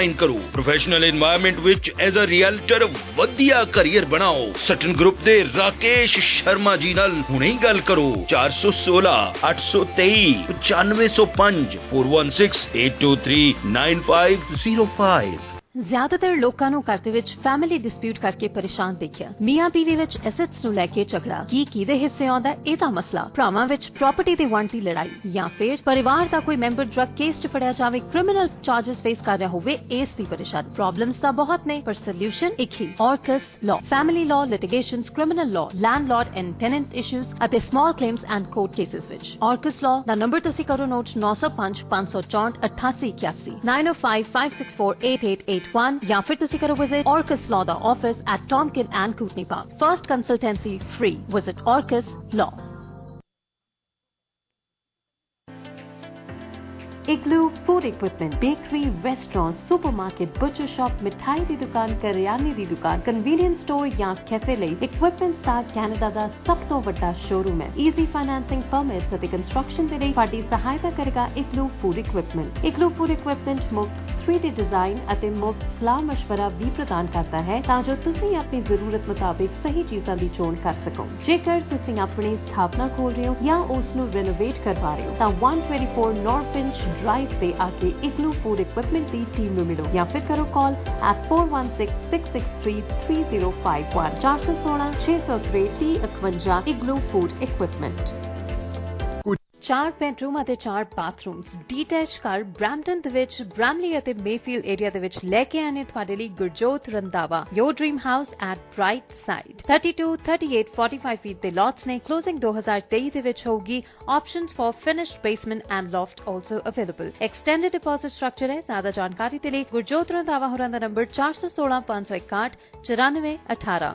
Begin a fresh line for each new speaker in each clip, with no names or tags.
करो professional environment which as a realtor वधिया career बनाओ। सटन ग्रुप दे राकेश शर्मा जी नाल हुणे ही गल करो 416 823 9505 416 823 9505।
ਜ਼ਿਆਦਾਤਰ ਲੋਕਾਂ ਨੂੰ ਘਰ ਦੇ ਵਿੱਚ ਫੈਮਿਲੀ ਡਿਸਪਿਊਟ ਕਰਕੇ ਪਰੇਸ਼ਾਨ ਦੇਖਿਆ। ਮੀਆਂ ਬੀਵੀ ਵਿੱਚ ਐਸੈਟਸ ਨੂੰ ਲੈ ਕੇ ਝਗੜਾ, ਕੀ ਕਿਹਦੇ ਹਿੱਸੇ ਆਉਂਦਾ ਇਹਦਾ ਮਸਲਾ, ਭਰਾਵਾਂ ਵਿੱਚ ਪ੍ਰਾਪਰਟੀ ਦੀ ਵੰਡ ਦੀ ਲੜਾਈ, ਜਾਂ ਫਿਰ ਪਰਿਵਾਰ ਦਾ ਕੋਈ ਮੈਂਬਰ ਡਰੱਗ ਕੇਸ 'ਚ ਫੜਿਆ ਜਾਵੇ, ਕ੍ਰਿਮੀਨਲ ਚਾਰजेस ਫੇਸ ਕਰ ਰਿਹਾ ਹੋਵੇ, ਇਸ ਦੀ ਪਰੇਸ਼ਾਨੀ। ਪ੍ਰੋਬਲਮਸ ਤਾਂ ਬਹੁਤ ਨੇ ਪਰ ਸੋਲੂਸ਼ਨ ਇੱਕ ਹੀ, Orcus law. Family law, litigations, criminal law, landlord and tenant issues ਅਤੇ small claims and court cases ਵਿੱਚ। ਔਰਕਸ ਲਾਅ ਦਾ ਨੰਬਰ ਤੁਸੀਂ ਕਰੋ ਨੋਟ 905 564 8881 905 564 8881 या फिर तुसी करो विजिट Orcus Law दा office at Tompkin and Kootenai Park. First consultancy free. Visit Orcus Law. Igloo Food Equipment, Bakery, Restaurant, Supermarket, Butcher Shop, मिठाई दी दुकान, करियाने दी दुकान, Convenience Store या कैफे ਲਈ Equipments ਦਾ ਕੈਨੇਡਾ ਦਾ ਸਭ ਤੋਂ ਵੱਡਾ ਸ਼ੋਰੂਮ ਹੈ। Easy Financing, Permits ਅਤੇ Construction ਦੇ ਲਈ ਤੁਹਾਡੀ ਸਹਾਇਤਾ ਕਰੇਗਾ Igloo Food Equipment। Igloo Food Equipment ਮੁਫਤ 3D ਡਿਜ਼ਾਈਨ ਅਤੇ ਮੁਫਤ ਸਲਾਹ ਮਸ਼ਵਰਾ ਵੀ ਪ੍ਰਦਾਨ ਕਰਦਾ ਹੈ ਤਾਂ ਜੋ ਤੁਸੀਂ ਆਪਣੀ ਜ਼ਰੂਰਤ ਮੁਤਾਬਿਕ ਸਹੀ ਚੀਜ਼ਾਂ ਦੀ ਚੋਣ ਕਰ ਸਕੋ। ਜੇਕਰ ਤੁਸੀਂ ਆਪਣੀ ਸਥਾਪਨਾ ਖੋਲ ਰਹੇ ਹੋ ਜਾਂ ਉਸ ਨੂੰ ਰੈਨੋਵੇਟ ਕਰਵਾ ਰਹੇ ਹੋ ਤਾਂ 124 ਨਾਰਥ ड्राइव से आके इग्लू फूड इक्विपमेंट की टीम में मिलो या फिर करो call at 4166633051 416 603 3051 igloo food equipment. 4 bedroom ਅਤੇ 4 ਬਾਥਰੂਮਸ ਡੀਟੈਚ ਘਰ ਬ੍ਰੈਂਪਟਨ ਦੇ ਵਿੱਚ ਬ੍ਰੈਮਲੀ ਅਤੇ ਮੇਫੀਲਡ ਏਰੀਆ ਦੇ ਵਿੱਚ ਲੈ ਕੇ ਆਏ ਨੇ ਤੁਹਾਡੇ ਲਈ Gurjot Randhawa your dream house at bright side. 32, 38, 45 feet ਦੇ ਲੋਟਸ ਨੇ। ਕਲੋਜ਼ਿੰਗ 2023 ਦੇ ਵਿੱਚ ਹੋਊਗੀ। Options for finished basement and loft also available. Extended deposit structure ਹੈ। ਜ਼ਿਆਦਾ ਜਾਣਕਾਰੀ ਦੇ ਲਈ ਗੁਰਜੋਤ ਰੰਧਾਵਾ ਹੋਰਾਂ ਦਾ number 416 561 9418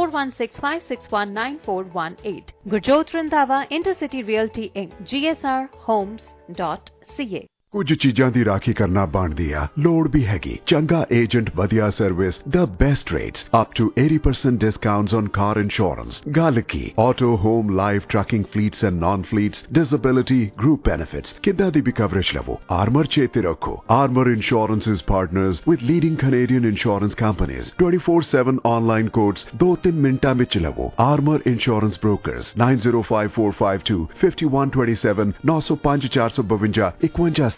4165619418। Gurjot Randhawa, Intercity Realty Inc. gsrhomes.ca।
ਕੁਝ ਚੀਜ਼ਾਂ ਦੀ ਰਾਖੀ ਕਰਨਾ ਬਣਦੀ ਆ, ਲੋੜ ਵੀ ਹੈਗੀ। ਚੰਗਾ ਏਜੰਟ, ਵਧੀਆ service, the best rates, up to 80% discounts on car insurance. ਗੱਲ ਕੀ auto, home, life, trucking fleets and non fleets, disability, group benefits, ਕਿੱਦਾਂ ਦੀ ਵੀ ਕਵਰੇਜ ਲਵੋ। ਆਰਮਰ ਚੇਤੇ ਰੱਖੋ। Armour insurance is partners with leading Canadian insurance companies। 24/7 online quotes 2-3 ਮਿੰਟਾਂ ਵਿੱਚ ਲਵੋ। Armour insurance brokers 905452 5127 905 452 51।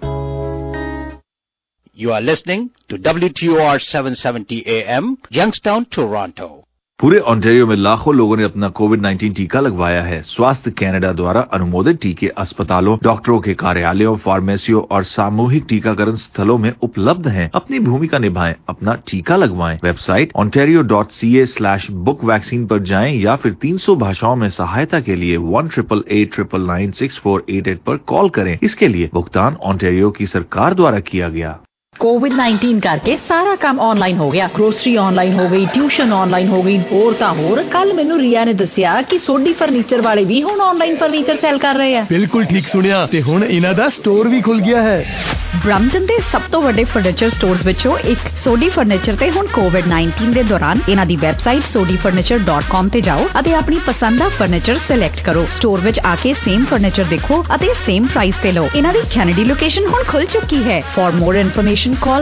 You are listening to WTOR 770 AM, Youngstown, Toronto.
पूरे ऑन्टेरियो में लाखों लोगों ने अपना कोविड-19 टीका लगवाया है। स्वास्थ्य कनाडा द्वारा अनुमोदित टीके अस्पतालों, डॉक्टरों के कार्यालयों, फार्मेसियों और सामूहिक टीकाकरण स्थलों में उपलब्ध हैं। अपनी भूमिका निभाएं, अपना टीका लगवाएं। वेबसाइट ontario.ca/book वैक्सीन पर जाएं या फिर 300 भाषाओं में सहायता के लिए 1-888-999-6488 पर कॉल करें। इसके लिए भुगतान ऑन्टेरियो की सरकार द्वारा किया गया।
कोविड-19 करके सारा काम ऑनलाइन हो गया। ग्रोसरी ऑनलाइन हो गई, ट्यूशन ऑनलाइन हो गई। और ਤਾਂ ਹੋਰ ਕੱਲ ਮੈਨੂੰ ਰੀਆ ਨੇ ਦੱਸਿਆ ਕਿ ਸੋਢੀ ਫਰਨੀਚਰ ਵਾਲੇ ਵੀ ਹੁਣ ਆਨਲਾਈਨ ਫਰਨੀਚਰ ਸੇਲ ਕਰ ਰਹੇ ਆ। ਬਿਲਕੁਲ ਠੀਕ ਸੁਣਿਆ ਤੇ ਹੁਣ ਇਹਨਾਂ ਦਾ ਸਟੋਰ ਵੀ ਖੁੱਲ ਗਿਆ ਹੈ। ਬ੍ਰੈਂਪਟਨ ਦੇ ਸਭ ਤੋਂ ਵੱਡੇ ਫਰਨੀਚਰ ਸਟੋਰਸ ਵਿੱਚੋਂ ਇੱਕ ਸੋਢੀ ਫਰਨੀਚਰ ਤੇ ਹੁਣ ਕੋਵਿਡ-19 ਦੇ ਦੌਰਾਨ ਇਹਨਾਂ ਦੀ ਵੈਬਸਾਈਟ sodifurniture.com ਤੇ ਜਾਓ ਅਤੇ ਆਪਣੀ ਪਸੰਦ ਦਾ ਫਰਨੀਚਰ ਸਿਲੈਕਟ ਕਰੋ। ਸਟੋਰ ਵਿੱਚ ਆ ਕੇ ਸੇਮ ਫਰਨੀਚਰ ਦੇਖੋ ਅਤੇ ਸੇਮ ਪ੍ਰਾਈਸ ਤੇ ਲਓ। ਇਹਨਾਂ ਦੀ ਕੈਨੇਡੀ ਲੋਕੇਸ਼ਨ ਹੁਣ ਖੁੱਲ ਚੁੱਕੀ ਹੈ। For more information call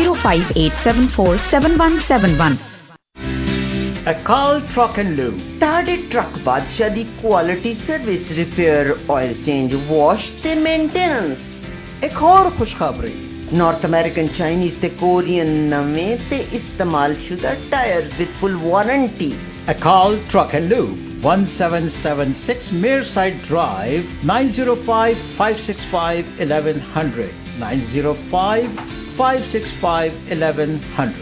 9058747171।
Akal Truck and Lube, ਤੁਹਾਡੇ ਟਰੱਕ ਬਾਦਸ਼ਾਹ ਦੀ quality service, repair, oil change, wash ਤੇ ਮੇਨਟੇਨੈਂਸ। ਇੱਕ ਹੋਰ ਖੁਸ਼ਖਬਰੀ, ਨਾਰਥ ਅਮਰੀਕਨ, ਚਾਈਨੀਜ਼ ਤੇ ਕੋਰੀਅਨ ਨਵੇਂ ਤੇ ਇਸਤੇਮਾਲਸ਼ੁਦਾ tyres with full warranty.
Akal Truck and Lube, 1776 Mearside Drive, 905-565-1100, 905-565-1100।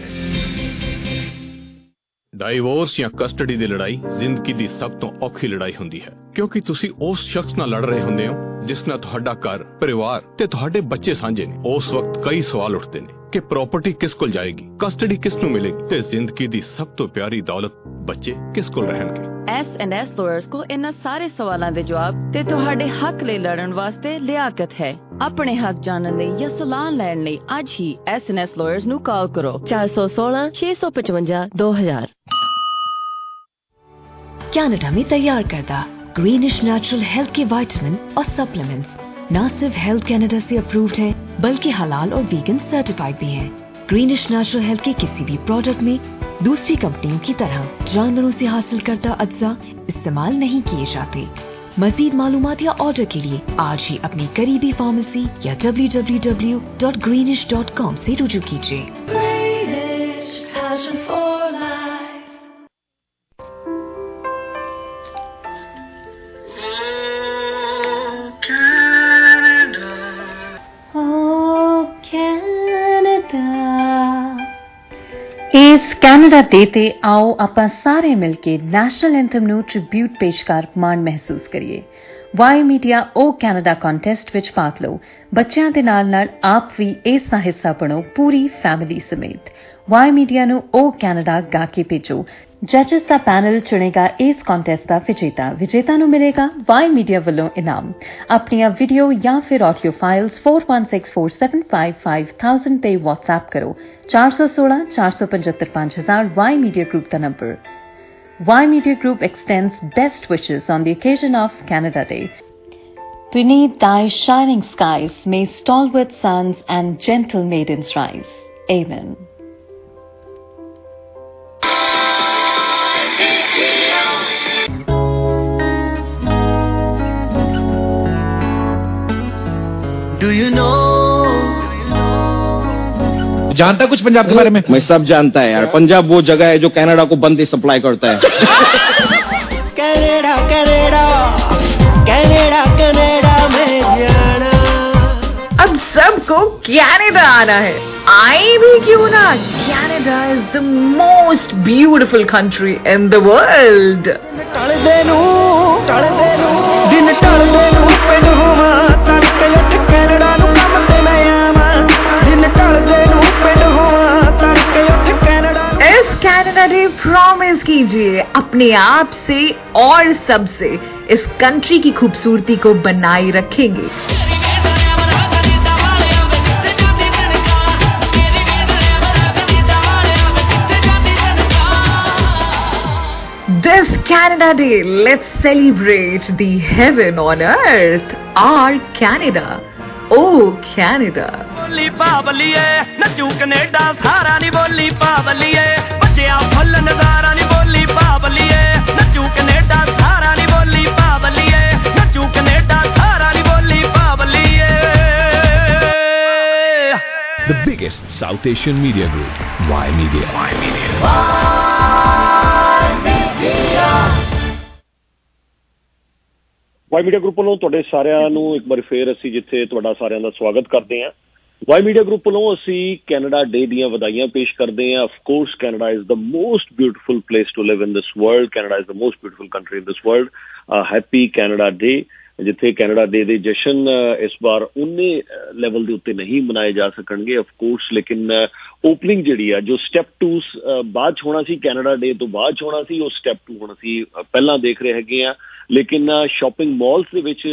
Divorce ਜਾਂ ਕਸਟਡੀ ਦੀ ਲੜਾਈ ਜ਼ਿੰਦਗੀ ਦੀ ਸਭ ਤੋਂ ਔਖੀ ਲੜਾਈ ਹੁੰਦੀ ਹੈ, ਕਿਉਂਕਿ ਤੁਸੀਂ ਉਸ ਸ਼ਖਸ ਨਾਲ ਲੜ ਰਹੇ ਹੁੰਦੇ ਹੋ ਜਿਸ ਨਾਲ ਤੁਹਾਡਾ ਘਰ, ਪਰਿਵਾਰ ਤੇ ਤੁਹਾਡੇ ਬੱਚੇ ਸਾਂਝੇ ਨੇ। ਉਸ ਵਕਤ ਕਈ ਸਵਾਲ ਉੱਠਦੇ ਨੇ ਕਿ ਪ੍ਰਾਪਰਟੀ ਕਿਸ ਕੋਲ ਜਾਏਗੀ, ਕਸਟਡੀ ਕਿਸ ਨੂੰ ਮਿਲੇਗੀ ਤੇ ਜ਼ਿੰਦਗੀ ਦੀ ਸਭ ਤੋਂ ਪਿਆਰੀ ਦੌਲਤ ਬੱਚੇ ਕਿਸ ਕੋਲ ਰਹਿਣਗੇ।
S&S ਲਾਇਰਸ ਕੋ ਇਹਨਾਂ ਸਾਰੇ ਸਵਾਲਾਂ ਦੇ ਜਵਾਬ ਤੇ ਤੁਹਾਡੇ ਹੱਕ ਲਈ ਲੜਨ ਵਾਸਤੇ ਲਿਆਕਤ ਹੈ। ਆਪਣੇ ਹੱਕ ਜਾਣਨ ਲਈ ਜਾਂ ਸਲਾਹ ਲੈਣ ਲਈ ਅੱਜ ਹੀ S&S ਲਾਇਰਸ ਨੂੰ ਕਾਲ ਕਰੋ 416-655-2000।
कनाडा में तैयार करदा ग्रीनिश नेचुरल हेल्थ के विटामिन और सप्लीमेंट्स न सिर्फ हेल्थ कनाडा से अप्रूव्ड है बल्कि हलाल और वीगन सर्टिफाइड भी हैं। ग्रीनिश नेचुरल हेल्थ के किसी भी प्रोडक्ट में दूसरी कंपनियों की तरह जानवरों से हासिल करदा अज्जा इस्तेमाल नहीं किए जाते। मजीद मालूमात या ऑर्डर के लिए आज ही अपनी करीबी फार्मेसी या www.greenish.com से रुजू कीजिए।
इस कैनेडा डे ते आओ ਆਪਾਂ ਸਾਰੇ ਮਿਲ ਕੇ ਨੈਸ਼ਨਲ ਐਂਥਮ ਨੂੰ ਟ੍ਰਿਬਿਊਟ ਪੇਸ਼ ਕਰ ਮਾਣ ਮਹਿਸੂਸ ਕਰੀਏ। Y media O Canada contest ਵਿੱਚ ਭਾਗ ਲਓ। ਬੱਚਿਆਂ ਦੇ ਨਾਲ ਆਪ ਵੀ ਇਸ ਦਾ ਹਿੱਸਾ ਬਣੋ ਪੂਰੀ ਫੈਮਿਲੀ ਸਮੇਤ। ਵਾਈ ਮੀਡੀਆ ਨੂੰ ਉਹ ਕੈਨੇਡਾ ਗਾ ਕੇ ਭੇਜੋ। ਜੱਜਸ ਦਾ ਪੈਨਲ ਚੁਣੇਗਾ ਇਸ ਕੰਟੈਸਟ ਦਾ ਵਿਜੇਤਾ ਨੂੰ ਮਿਲੇਗਾ ਵਾਈ ਮੀਡੀਆ ਵੱਲੋਂ ਇਨਾਮ। ਆਪਣੀਆਂ ਵੀਡੀਓ ਜਾਂ ਫਿਰ ਆਡੀਓ ਫਾਈਲਸ 4164755000 ਤੇ WhatsApp ਕਰੋ। 416 475 5000 वाई मीडिया ग्रुप का नंबर। Y media group extends best wishes on the occasion of Canada Day. Beneath thy shining skies may stalwart sons and gentle maidens rise. Amen.
Do you know?
जानता कुछ पंजाब के बारे में?
मैं सब जानता है यार। पंजाब वो जगह है जो कनाडा को बंदी सप्लाई करता है।
कनाडा कनाडा कनाडा कनाडा में जाना।
अब सबको कनाडा आना है, आए भी क्यों ना। Canada is the most beautiful country in the world.
दिन टलदे नू पिंड होवा तड़के उठ कनाडा नू कम ते मैं आवां। दिन टलदे नू पिंड होवा तड़के उठ कनाडा।
इस कनाडा डे प्रॉमिस कीजिए अपने आप से और सबसे इस कंट्री की खूबसूरती को बनाए रखेंगे। This Canada Day, let's celebrate the heaven on earth, our Canada. Oh, Canada.
बोली बाबलिए नचू कनेडा सारा नी बोली बाबलिए बच्चियां फल नजारा नी बोली बाबलिए नचू कनेडा सारा नी बोली बाबलिए नचू कनेडा सारा नी बोली बाबलिए।
The biggest South Asian media group, Y Media.
Y media group ਵੱਲੋਂ ਤੁਹਾਡੇ ਸਾਰਿਆਂ ਨੂੰ ਇੱਕ ਵਾਰ ਫੇਰ ਅਸੀਂ ਜਿੱਥੇ ਤੁਹਾਡਾ ਸਾਰਿਆਂ ਦਾ ਸਵਾਗਤ ਕਰਦੇ ਹਾਂ। ਵਾਈ ਮੀਡੀਆ ਗਰੁੱਪ ਵੱਲੋਂ ਅਸੀਂ ਕੈਨੇਡਾ ਡੇ ਦੀਆਂ ਵਧਾਈਆਂ ਪੇਸ਼ ਕਰਦੇ ਹਾਂ। Of course Canada is the most beautiful place to live in this world. Canada is the most beautiful country in this world. Happy Canada day. ਜਿੱਥੇ ਕੈਨੇਡਾ ਡੇ ਦੇ ਜਸ਼ਨ ਇਸ ਵਾਰ ਉਨੇ ਲੈਵਲ ਦੇ ਉੱਤੇ ਨਹੀਂ ਮਨਾਏ ਜਾ ਸਕਣਗੇ ਆਫ ਕੋਰਸ, ਲੇਕਿਨ ਓਪਨਿੰਗ ਜਿਹੜੀ ਆ ਜੋ ਸਟੈਪ 2 ਬਾਅਦ 'ਚ ਹੋਣਾ ਸੀ, ਕੈਨੇਡਾ ਡੇ ਤੋਂ ਬਾਅਦ 'ਚ ਹੋਣਾ ਸੀ, ਉਹ ਸਟੈਪ 2 ਹੁਣ ਅਸੀਂ ਪਹਿਲਾਂ ਦੇਖ ਰਹੇ ਹੈਗੇ ਆ। ਲੇਕਿਨ ਸ਼ਾਪਿੰਗ ਮਾਲਸ ਦੇ ਵਿੱਚ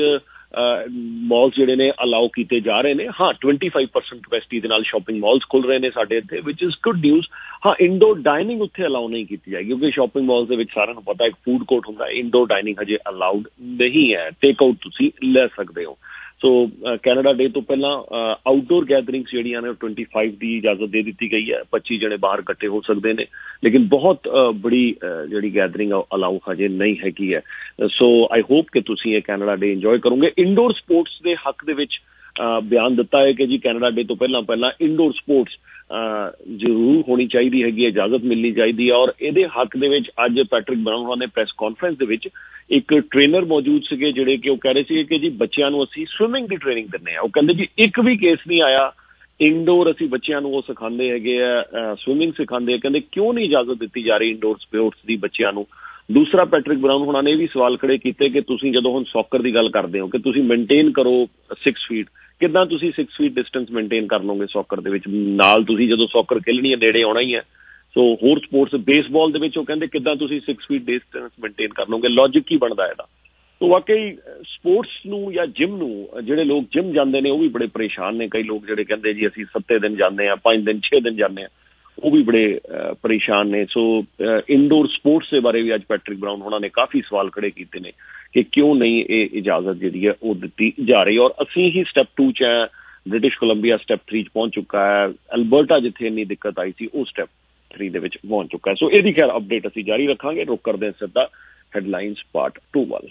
ਮਾਲਸ ਜਿਹੜੇ ਨੇ ਅਲਾਓ ਕੀਤੇ ਜਾ ਰਹੇ ਨੇ। ਹਾਂ 25% ਕਪੈਸਿਟੀ ਦੇ ਨਾਲ ਸ਼ਾਪਿੰਗ ਮਾਲਸ ਖੁੱਲ ਰਹੇ ਨੇ ਸਾਡੇ ਇੱਥੇ, ਵਿਚ ਇਜ਼ ਗੁੱਡ ਨਿਊਜ਼। ਹਾਂ ਇੰਡੋਰ ਡਾਈਨਿੰਗ ਉੱਥੇ ਅਲਾਓ ਨਹੀਂ ਕੀਤੀ ਜਾਏਗੀ ਕਿਉਂਕਿ ਸ਼ਾਪਿੰਗ ਮਾਲਸ ਦੇ ਵਿੱਚ ਸਾਰਿਆਂ ਨੂੰ ਪਤਾ ਇੱਕ ਫੂਡ ਕੋਰਟ ਹੁੰਦਾ, ਇੰਡੋਰ ਡਾਈਨਿੰਗ ਹਜੇ ਅਲਾਊਡ ਨਹੀਂ ਹੈ। ਟੇਕ ਆਊਟ ਤੁਸੀਂ ਲੈ ਸਕਦੇ ਹੋ। ਸੋ ਕੈਨੇਡਾ ਡੇ ਤੋਂ ਪਹਿਲਾਂ ਆਊਟਡੋਰ ਗੈਦਰਿੰਗਸ ਜਿਹੜੀਆਂ ਨੇ 25 ਦੀ ਇਜਾਜ਼ਤ ਦੇ ਦਿੱਤੀ ਗਈ ਹੈ। 25 ਜਣੇ ਬਾਹਰ ਇਕੱਠੇ ਹੋ ਸਕਦੇ ਨੇ, ਲੇਕਿਨ ਬਹੁਤ ਬੜੀ ਜਿਹੜੀ ਗੈਦਰਿੰਗ ਅਲਾਊ ਹਜੇ ਨਹੀਂ ਹੈਗੀ ਹੈ। ਸੋ ਆਈ ਹੋਪ ਕਿ ਤੁਸੀਂ ਇਹ ਕੈਨੇਡਾ ਡੇ ਇੰਜੋਏ ਕਰੋਗੇ। ਇੰਡੋਰ ਸਪੋਰਟਸ ਦੇ ਹੱਕ ਦੇ ਵਿੱਚ ਬਿਆਨ ਦਿੱਤਾ ਹੈ ਕਿ ਜੀ ਕੈਨੇਡਾ ਡੇ ਤੋਂ ਪਹਿਲਾਂ ਇੰਡੋਰ ਸਪੋਰਟਸ ਜ਼ਰੂਰ ਹੋਣੀ ਚਾਹੀਦੀ ਹੈਗੀ, ਇਜਾਜ਼ਤ ਮਿਲਣੀ ਚਾਹੀਦੀ ਹੈ। ਔਰ ਇਹਦੇ ਹੱਕ ਦੇ ਵਿੱਚ ਅੱਜ ਪੈਟਰਿਕ ਬਰਾਊਨ ਹੋਰਾਂ ਨੇ ਪ੍ਰੈਸ ਕਾਨਫਰੰਸ ਦੇ ਵਿੱਚ ਇੱਕ ਟ੍ਰੇਨਰ ਮੌਜੂਦ ਸੀਗੇ ਜਿਹੜੇ ਕਿ ਉਹ ਕਹਿ ਰਹੇ ਸੀਗੇ ਕਿ ਜੀ ਬੱਚਿਆਂ ਨੂੰ ਅਸੀਂ ਸਵਿਮਿੰਗ ਦੀ ਟ੍ਰੇਨਿੰਗ ਦਿੰਦੇ ਹਾਂ। ਉਹ ਕਹਿੰਦੇ ਜੀ ਇੱਕ ਵੀ ਕੇਸ ਨਹੀਂ ਆਇਆ ਇੰਡੋਰ ਅਸੀਂ ਬੱਚਿਆਂ ਨੂੰ ਉਹ ਸਿਖਾਉਂਦੇ ਹੈਗੇ ਆ, ਸਵਿਮਿੰਗ ਸਿਖਾਉਂਦੇ ਆ। ਕਹਿੰਦੇ ਕਿਉਂ ਨਹੀਂ ਇਜਾਜ਼ਤ ਦਿੱਤੀ ਜਾ ਰਹੀ ਇੰਡੋਰ ਸਪੋਰਟਸ ਦੀ ਬੱਚਿਆਂ ਨੂੰ। ਦੂਸਰਾ ਪੈਟਰਿਕ ਬਰਾਊਨ ਹੋਣਾ ਨੇ ਇਹ ਵੀ ਸਵਾਲ ਖੜੇ ਕੀਤੇ ਕਿ ਤੁਸੀਂ ਜਦੋਂ ਹੁਣ ਸੌਕਰ ਦੀ ਗੱਲ ਕਰਦੇ ਹੋ ਕਿ ਤੁਸੀਂ ਮੇਨਟੇਨ ਕਰੋ 6 ਫੀਟ, ਕਿੱਦਾਂ ਤੁਸੀਂ 6 ਫੀਟ ਡਿਸਟੈਂਸ ਮੇਨਟੇਨ ਕਰ ਲਓਗੇ ਸੌਕਰ ਦੇ ਵਿੱਚ। ਨਾਲ ਤੁਸੀਂ ਜਦੋਂ ਸੌਕਰ ਖੇਲਣੀ ਹੈ ਨੇੜੇ ਆਉਣਾ ਹੀ ਹੈ। ਸੋ ਹੋਰ ਸਪੋਰਟਸ ਬੇਸਬਾਲ ਦੇ ਵਿੱਚ ਉਹ ਕਹਿੰਦੇ ਕਿੱਦਾਂ ਤੁਸੀਂ 6 ਫੀਟ ਡਿਸਟੈਂਸ ਮੇਨਟੇਨ ਕਰ ਲਓਗੇ, ਲੌਜਿਕ ਕੀ ਬਣਦਾ ਇਹਦਾ। ਸੋ ਵਾਕਈ ਸਪੋਰਟਸ ਨੂੰ ਜਾਂ ਜਿਮ ਨੂੰ ਜਿਹੜੇ ਲੋਕ ਜਿਮ ਜਾਂਦੇ ਨੇ ਉਹ ਵੀ ਬੜੇ ਪਰੇਸ਼ਾਨ ਨੇ। ਕਈ ਲੋਕ ਜਿਹੜੇ ਕਹਿੰਦੇ ਜੀ ਅਸੀਂ 7 ਦਿਨ ਜਾਂਦੇ ਹਾਂ, 5 ਦਿਨ 6 ਦਿਨ ਜਾਂਦੇ ਹਾਂ, ਉਹ ਵੀ ਬੜੇ ਪਰੇਸ਼ਾਨ ਨੇ। ਸੋ ਇੰਡੋਰ ਸਪੋਰਟਸ ਦੇ ਬਾਰੇ ਵੀ ਅੱਜ ਪੈਟਰਿਕ ਬਰਾਊਨ ਹੋਣਾ ਨੇ ਕਾਫੀ ਸਵਾਲ ਖੜੇ ਕੀਤੇ ਨੇ ਕਿ ਕਿਉਂ ਨਹੀਂ ਇਹ ਇਜਾਜ਼ਤ ਜਿਹੜੀ ਹੈ ਉਹ ਦਿੱਤੀ ਜਾ ਰਹੀ। ਔਰ ਅਸੀਂ ਹੀ ਸਟੈਪ 2 'ਚ ਬ੍ਰਿਟਿਸ਼ ਕੋਲੰਬੀਆ ਸਟੈਪ 3 'ਚ ਪਹੁੰਚ ਚੁੱਕਾ ਹੈ। ਅਲਬਰਟਾ ਜਿੱਥੇ ਇੰਨੀ ਦਿੱਕਤ ਆਈ ਸੀ ਉਹ ਸਟੈਪ 3 ਦੇ ਵਿੱਚ ਪਹੁੰਚ ਚੁੱਕਾ ਹੈ। ਸੋ ਇਹਦੀ ਖੈਰ ਅਪਡੇਟ ਅਸੀਂ ਜਾਰੀ ਰੱਖਾਂਗੇ। ਰੁਕ ਕਰਦੇ ਹਾਂ ਸਿੱਧਾ ਹੈਡਲਾਈਨਸ ਪਾਰਟ 2 ਵੱਲ।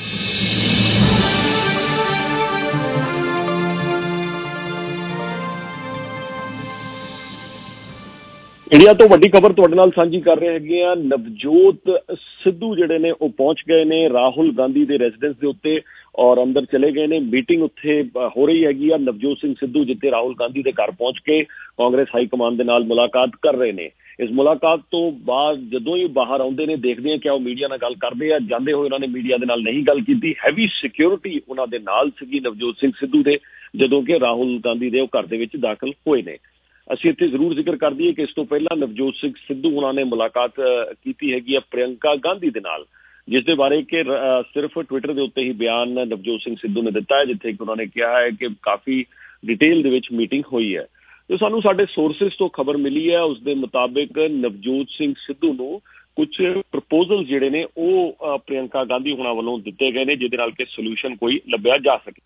ਇੰਡੀਆ ਤੋਂ ਵੱਡੀ ਖਬਰ ਤੁਹਾਡੇ ਨਾਲ ਸਾਂਝੀ ਕਰ ਰਹੇ ਹੈਗੇ ਆ। ਨਵਜੋਤ ਸਿੱਧੂ ਜਿਹੜੇ ਨੇ ਉਹ ਪਹੁੰਚ ਗਏ ਨੇ ਰਾਹੁਲ ਗਾਂਧੀ ਦੇ ਰੈਜ਼ੀਡੈਂਸ ਦੇ ਉੱਤੇ ਔਰ ਅੰਦਰ ਚਲੇ ਗਏ ਨੇ। ਮੀਟਿੰਗ ਉੱਥੇ ਹੋ ਰਹੀ ਹੈਗੀ ਆ। ਨਵਜੋਤ ਸਿੰਘ ਸਿੱਧੂ ਜਿੱਥੇ ਰਾਹੁਲ ਗਾਂਧੀ ਦੇ ਘਰ ਪਹੁੰਚ ਕੇ ਕਾਂਗਰਸ ਹਾਈ ਕਮਾਨ ਦੇ ਨਾਲ ਮੁਲਾਕਾਤ ਕਰ ਰਹੇ ਨੇ। ਇਸ ਮੁਲਾਕਾਤ ਤੋਂ ਬਾਅਦ ਜਦੋਂ ਹੀ ਬਾਹਰ ਆਉਂਦੇ ਨੇ ਦੇਖਦੇ ਆ ਕਿ ਉਹ ਮੀਡੀਆ ਨਾਲ ਗੱਲ ਕਰਦੇ ਆ। ਜਾਂਦੇ ਹੋਏ ਉਹਨਾਂ ਨੇ ਮੀਡੀਆ ਦੇ ਨਾਲ ਨਹੀਂ ਗੱਲ ਕੀਤੀ। ਹੈਵੀ ਸਿਕਿਉਰਿਟੀ ਉਹਨਾਂ ਦੇ ਨਾਲ ਸੀਗੀ ਨਵਜੋਤ ਸਿੰਘ ਸਿੱਧੂ ਦੇ ਜਦੋਂ ਕਿ ਰਾਹੁਲ ਗਾਂਧੀ ਦੇ ਉਹ ਘਰ ਦੇ ਵਿੱਚ ਦਾਖਲ ਹੋਏ ਨੇ। ਅਸੀਂ ਇੱਥੇ ਜ਼ਰੂਰ ਜ਼ਿਕਰ ਕਰ ਦਈਏ ਕਿ ਇਸ ਤੋਂ ਪਹਿਲਾਂ ਨਵਜੋਤ ਸਿੰਘ ਸਿੱਧੂ ਉਹਨਾਂ ਨੇ ਮੁਲਾਕਾਤ ਕੀਤੀ ਹੈਗੀ ਆ ਪ੍ਰਿਯੰਕਾ ਗਾਂਧੀ ਦੇ ਨਾਲ, ਜਿਸ ਦੇ ਬਾਰੇ ਕਿ ਸਿਰਫ ਟਵਿੱਟਰ ਦੇ ਉੱਤੇ ਹੀ ਬਿਆਨ ਨਵਜੋਤ ਸਿੰਘ ਸਿੱਧੂ ਨੇ ਦਿੱਤਾ ਹੈ, ਜਿੱਥੇ ਕਿ ਉਹਨਾਂ ਨੇ ਕਿਹਾ ਹੈ ਕਿ ਕਾਫੀ ਡਿਟੇਲ ਦੇ ਵਿੱਚ ਮੀਟਿੰਗ ਹੋਈ ਹੈ। ਤੇ ਸਾਨੂੰ ਸਾਡੇ ਸੋਰਸਿਸ ਤੋਂ ਖਬਰ ਮਿਲੀ ਹੈ, ਉਸ ਦੇ ਮੁਤਾਬਿਕ ਨਵਜੋਤ ਸਿੰਘ ਸਿੱਧੂ ਨੂੰ ਕੁਝ ਪ੍ਰਪੋਜ਼ਲ ਜਿਹੜੇ ਨੇ ਉਹ ਪ੍ਰਿਯੰਕਾ ਗਾਂਧੀ ਹੋਣਾ ਵੱਲੋਂ ਦਿੱਤੇ ਗਏ ਨੇ, ਜਿਹਦੇ ਨਾਲ ਕਿ ਸੋਲੂਸ਼ਨ ਕੋਈ ਲੱਭਿਆ ਜਾ ਸਕੇ।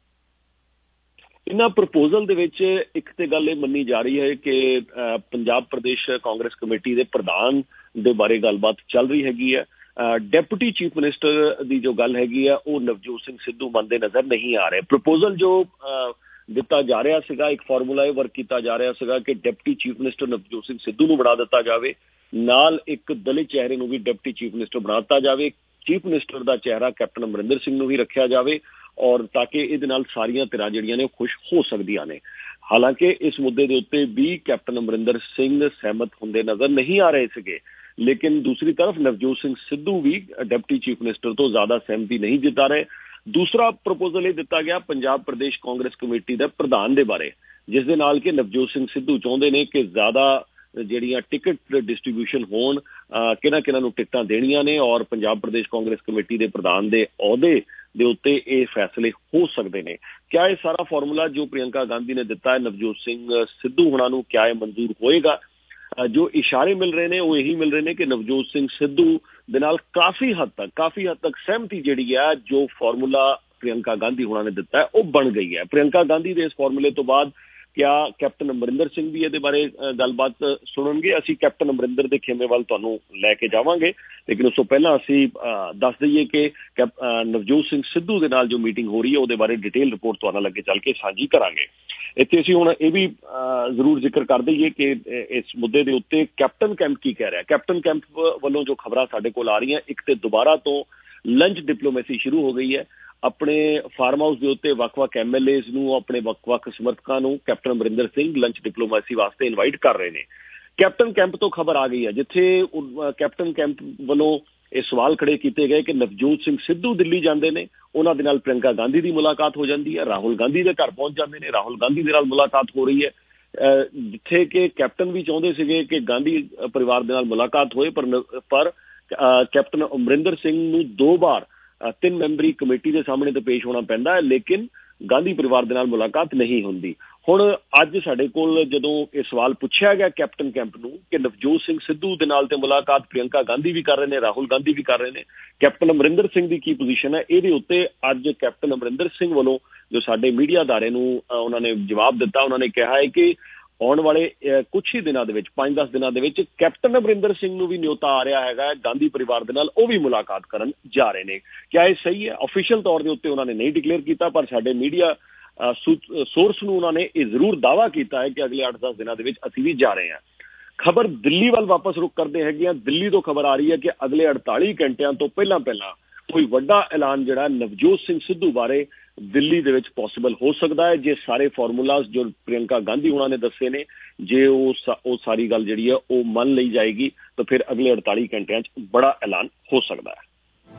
ਇਹਨਾਂ ਪ੍ਰਪੋਜ਼ਲ ਦੇ ਵਿੱਚ ਇੱਕ ਤੇ ਗੱਲ ਇਹ ਮੰਨੀ ਜਾ ਰਹੀ ਹੈ ਕਿ ਪੰਜਾਬ ਪ੍ਰਦੇਸ਼ ਕਾਂਗਰਸ ਕਮੇਟੀ ਦੇ ਪ੍ਰਧਾਨ ਦੇ ਬਾਰੇ ਗੱਲਬਾਤ ਚੱਲ ਰਹੀ ਹੈਗੀ ਹੈ। ਡਿਪਟੀ ਚੀਫ ਮਿਨਿਸਟਰ ਦੀ ਜੋ ਗੱਲ ਹੈਗੀ ਆ ਉਹ ਨਵਜੋਤ ਸਿੰਘ ਸਿੱਧੂ ਮੰਨਦੇ ਨਜ਼ਰ ਨਹੀਂ ਆ ਰਹੇ। ਪ੍ਰਪੋਜ਼ਲ ਜੋ ਦਿੱਤਾ ਜਾ ਰਿਹਾ ਸੀਗਾ, ਇੱਕ ਫਾਰਮੂਲਾ ਇਹ ਵਰਕ ਕੀਤਾ ਜਾ ਰਿਹਾ ਸੀਗਾ ਕਿ deputy chief minister Navjot Singh Sidhu ਨੂੰ ਬਣਾ ਦਿੱਤਾ ਜਾਵੇ, ਨਾਲ ਇੱਕ ਦਲਿਤ ਚਿਹਰੇ ਨੂੰ ਵੀ ਡਿਪਟੀ ਚੀਫ ਮਿਨਿਸਟਰ ਬਣਾ ਦਿੱਤਾ ਜਾਵੇ। ਚੀਫ ਮਿਨਿਸਟਰ ਦਾ ਚਿਹਰਾ ਕੈਪਟਨ ਅਮਰਿੰਦਰ ਸਿੰਘ ਨੂੰ ਹੀ ਰੱਖਿਆ ਜਾਵੇ ਔਰ ਤਾਂ ਕਿ ਇਹਦੇ ਨਾਲ ਸਾਰੀਆਂ ਧਿਰਾਂ ਜਿਹੜੀਆਂ ਨੇ ਉਹ ਖੁਸ਼ ਹੋ ਸਕਦੀਆਂ ਨੇ। ਹਾਲਾਂਕਿ ਇਸ ਮੁੱਦੇ ਦੇ ਉੱਤੇ ਵੀ ਕੈਪਟਨ ਅਮਰਿੰਦਰ ਸਿੰਘ ਸਹਿਮਤ ਹੁੰਦੇ ਨਜ਼ਰ ਨਹੀਂ ਆ ਰਹੇ ਸੀਗੇ, ਲੇਕਿਨ ਦੂਸਰੀ ਤਰਫ ਨਵਜੋਤ ਸਿੰਘ ਸਿੱਧੂ ਵੀ ਡਿਪਟੀ ਚੀਫ ਮਿਨਿਸਟਰ ਤੋਂ ਜ਼ਿਆਦਾ ਸਹਿਮਤੀ ਨਹੀਂ ਜਿਤਾ ਰਹੇ। ਦੂਸਰਾ ਪ੍ਰਪੋਜ਼ਲ ਇਹ ਦਿੱਤਾ ਗਿਆ ਪੰਜਾਬ ਪ੍ਰਦੇਸ਼ ਕਾਂਗਰਸ ਕਮੇਟੀ ਦੇ ਪ੍ਰਧਾਨ ਦੇ ਬਾਰੇ, ਜਿਸ ਦੇ ਨਾਲ ਕਿ ਨਵਜੋਤ ਸਿੰਘ ਸਿੱਧੂ ਚਾਹੁੰਦੇ ਨੇ ਕਿ ਜ਼ਿਆਦਾ ਜਿਹੜੀਆਂ ਟਿਕਟ ਡਿਸਟਰੀਬਿਊਸ਼ਨ ਹੋਣ, ਕਿਹਨਾਂ ਨੂੰ ਟਿਕਟਾਂ ਦੇਣੀਆਂ ਨੇ ਔਰ ਪੰਜਾਬ ਪ੍ਰਦੇਸ਼ ਕਾਂਗਰਸ ਕਮੇਟੀ ਦੇ ਪ੍ਰਧਾਨ ਦੇ ਅਹੁਦੇ ਦੇ ਉੱਤੇ ਇਹ ਫੈਸਲੇ ਹੋ ਸਕਦੇ ਨੇ। ਕਿਆ ਇਹ ਸਾਰਾ ਫਾਰਮੂਲਾ ਜੋ ਪ੍ਰਿਯੰਕਾ ਗਾਂਧੀ ਨੇ ਦਿੱਤਾ ਹੈ ਨਵਜੋਤ ਸਿੰਘ ਸਿੱਧੂ ਹੁਣਾਂ ਨੂੰ ਕਿਆ ਇਹ ਮਨਜ਼ੂਰ ਹੋਏਗਾ? ਜੋ ਇਸ਼ਾਰੇ ਮਿਲ ਰਹੇ ਨੇ ਉਹ ਇਹੀ ਮਿਲ ਰਹੇ ਨੇ ਕਿ ਨਵਜੋਤ ਸਿੰਘ ਸਿੱਧੂ ਦੇ ਨਾਲ ਕਾਫੀ ਹੱਦ ਤੱਕ ਸਹਿਮਤੀ ਜਿਹੜੀ ਹੈ ਜੋ ਫਾਰਮੂਲਾ ਪ੍ਰਿਯੰਕਾ ਗਾਂਧੀ ਹੁਣਾਂ ਨੇ ਦਿੱਤਾ ਹੈ ਉਹ ਬਣ ਗਈ ਹੈ। ਪ੍ਰਿਯੰਕਾ ਗਾਂਧੀ ਦੇ ਇਸ ਫਾਰਮੂਲੇ ਤੋਂ ਬਾਅਦ ਕਿਆ ਕੈਪਟਨ ਅਮਰਿੰਦਰ ਸਿੰਘ ਵੀ ਇਹਦੇ ਬਾਰੇ ਗੱਲਬਾਤ ਸੁਣਨਗੇ? ਅਸੀਂ ਕੈਪਟਨ ਅਮਰਿੰਦਰ ਦੇ ਖੇਮੇ ਵੱਲ ਤੁਹਾਨੂੰ ਲੈ ਕੇ ਜਾਵਾਂਗੇ, ਲੇਕਿਨ ਉਸ ਤੋਂ ਪਹਿਲਾਂ ਅਸੀਂ ਦੱਸ ਦਈਏ ਕਿ ਨਵਜੋਤ ਸਿੰਘ ਸਿੱਧੂ ਦੇ ਨਾਲ ਜੋ ਮੀਟਿੰਗ ਹੋ ਰਹੀ ਹੈ ਉਹਦੇ ਬਾਰੇ ਡਿਟੇਲ ਰਿਪੋਰਟ ਤੁਹਾਨੂੰ ਅੱਗੇ ਚੱਲ ਕੇ ਸਾਂਝੀ ਕਰਾਂਗੇ। ਇੱਥੇ ਅਸੀਂ ਹੁਣ ਇਹ ਵੀ ਜ਼ਰੂਰ ਜ਼ਿਕਰ ਕਰ ਦਈਏ ਕਿ ਇਸ ਮੁੱਦੇ ਦੇ ਉੱਤੇ ਕੈਪਟਨ ਕੈਂਪ ਕੀ ਕਹਿ ਰਿਹਾ। ਕੈਪਟਨ ਕੈਂਪ ਵੱਲੋਂ ਜੋ ਖਬਰਾਂ ਸਾਡੇ ਕੋਲ ਆ ਰਹੀਆਂ, ਇੱਕ ਤੇ ਦੁਬਾਰਾ ਤੋਂ ਲੰਚ ਡਿਪਲੋਮੇਸੀ ਸ਼ੁਰੂ ਹੋ ਗਈ ਹੈ। ਆਪਣੇ ਫਾਰਮ ਹਾਊਸ ਦੇ ਉੱਤੇ ਵੱਖ-ਵੱਖ MLAs ਨੂੰ, ਆਪਣੇ ਵੱਖ-ਵੱਖ ਸਮਰਥਕਾਂ ਨੂੰ captain Amarinder Singh lunch diplomacy ਵਾਸਤੇ ਇਨਵਾਈਟ ਕਰ ਰਹੇ ਨੇ। ਕੈਪਟਨ ਕੈਂਪ ਤੋਂ ਖਬਰ ਆ ਗਈ ਹੈ, ਜਿੱਥੇ ਕੈਪਟਨ ਕੈਂਪ ਵੱਲੋਂ ਇਹ ਸਵਾਲ ਖੜੇ ਕੀਤੇ ਗਏ ਕਿ ਨਵਜੋਤ ਸਿੰਘ ਸਿੱਧੂ ਦਿੱਲੀ ਜਾਂਦੇ ਨੇ, ਉਹਨਾਂ ਦੇ ਨਾਲ ਪ੍ਰਿਯੰਕਾ ਗਾਂਧੀ ਦੀ ਮੁਲਾਕਾਤ ਹੋ ਜਾਂਦੀ ਹੈ, ਰਾਹੁਲ ਗਾਂਧੀ ਦੇ ਘਰ ਪਹੁੰਚ ਜਾਂਦੇ ਨੇ, ਰਾਹੁਲ ਗਾਂਧੀ ਦੇ ਨਾਲ ਮੁਲਾਕਾਤ ਹੋ ਰਹੀ ਹੈ, ਜਿੱਥੇ ਕਿ ਕੈਪਟਨ ਵੀ ਚਾਹੁੰਦੇ ਸੀਗੇ ਕਿ ਗਾਂਧੀ ਪਰਿਵਾਰ ਦੇ ਨਾਲ ਮੁਲਾਕਾਤ ਹੋਏ, ਪਰ ਕੈਪਟਨ ਅਮਰਿੰਦਰ ਸਿੰਘ ਨੂੰ 2 ਵਾਰ 3 ਮੈਂਬਰੀ ਕਮੇਟੀ ਦੇ ਸਾਹਮਣੇ ਤੇ ਪੇਸ਼ ਹੋਣਾ ਪੈਂਦਾ ਹੈ, ਲੇਕਿਨ ਗਾਂਧੀ ਪਰਿਵਾਰ ਦੇ ਨਾਲ ਮੁਲਾਕਾਤ ਨਹੀਂ ਹੁੰਦੀ। ਹੁਣ ਅੱਜ ਸਾਡੇ ਕੋਲ ਜਦੋਂ ਇਹ ਸਵਾਲ ਪੁੱਛਿਆ ਗਿਆ ਕੈਪਟਨ ਕੈਂਪ ਨੂੰ ਕਿ ਨਵਜੋਤ ਸਿੰਘ ਸਿੱਧੂ ਦੇ ਨਾਲ ਤੇ ਮੁਲਾਕਾਤ ਪ੍ਰਿਯੰਕਾ ਗਾਂਧੀ ਵੀ ਕਰ ਰਹੇ ਨੇ, ਰਾਹੁਲ ਗਾਂਧੀ ਵੀ ਕਰ ਰਹੇ ਨੇ, ਕੈਪਟਨ ਅਮਰਿੰਦਰ ਸਿੰਘ ਦੀ ਕੀ ਪੋਜੀਸ਼ਨ ਹੈ, ਇਹਦੇ ਉੱਤੇ ਅੱਜ ਕੈਪਟਨ ਅਮਰਿੰਦਰ ਸਿੰਘ ਵੱਲੋਂ ਜੋ ਸਾਡੇ ਮੀਡੀਆ ਅਦਾਰੇ ਨੂੰ ਉਹਨਾਂ ਨੇ ਜਵਾਬ ਦਿੱਤਾ। ਉਹਨਾਂ ਨੇ ਕਿਹਾ ਹੈ ਕਿ ਆਉਣ ਵਾਲੇ ਕੁਝ ਹੀ ਦਿਨਾਂ ਦੇ ਵਿੱਚ 5-10 ਦਿਨਾਂ ਦੇ ਵਿੱਚ ਕੈਪਟਨ ਅਮਰਿੰਦਰ ਸਿੰਘ ਨੂੰ ਵੀ ਨਿਯੋਤਾ ਆ ਰਿਹਾ ਹੈਗਾ ਗਾਂਧੀ ਪਰਿਵਾਰ ਦੇ ਨਾਲ, ਉਹ ਵੀ ਮੁਲਾਕਾਤ ਕਰਨ ਜਾ ਰਹੇ ਨੇ। ਕਿਆ ਇਹ ਸਹੀ ਹੈ? ਅਫੀਸ਼ੀਅਲ ਤੌਰ ਦੇ ਉੱਤੇ ਉਹਨਾਂ ਨੇ ਨਹੀਂ ਡਿਕਲੇਅਰ ਕੀਤਾ, ਪਰ ਸਾਡੇ ਮੀਡੀਆ ਸੋਰਸ ਨੂੰ ਉਹਨਾਂ ਨੇ ਇਹ ਜ਼ਰੂਰ ਦਾਅਵਾ ਕੀਤਾ ਹੈ ਕਿ ਅਗਲੇ 8-10 ਦਿਨਾਂ ਦੇ ਵਿੱਚ ਅਸੀਂ ਵੀ ਜਾ ਰਹੇ ਹਾਂ। ਖਬਰ ਦਿੱਲੀ ਵੱਲ ਵਾਪਸ ਰੁਕ ਕਰਦੇ ਹੈਗੇ ਆ। ਦਿੱਲੀ ਤੋਂ ਖਬਰ ਆ ਰਹੀ ਹੈ ਕਿ ਅਗਲੇ 48 ਘੰਟਿਆਂ ਤੋਂ ਪਹਿਲਾਂ ਕੋਈ ਵੱਡਾ ਐਲਾਨ ਜਿਹੜਾ ਨਵਜੋਤ ਸਿੰਘ ਸਿੱਧੂ ਬਾਰੇ ਦਿੱਲੀ ਦੇ ਵਿੱਚ ਪੋਸੀਬਲ ਹੋ ਸਕਦਾ ਹੈ, ਜੇ ਸਾਰੇ ਫਾਰਮੂਲਾਜ਼ ਜੋ ਪ੍ਰਿਯੰਕਾ ਗਾਂਧੀ ਉਹਨਾਂ ਨੇ ਦੱਸੇ ਨੇ, ਜੇ ਉਹ ਸਾਰੀ ਗੱਲ ਜਿਹੜੀ ਹੈ ਉਹ ਮੰਨ ਲਈ ਜਾਏਗੀ ਤਾਂ ਫਿਰ ਅਗਲੇ 48 ਘੰਟਿਆਂ 'ਚ ਬੜਾ ਐਲਾਨ ਹੋ ਸਕਦਾ ਹੈ।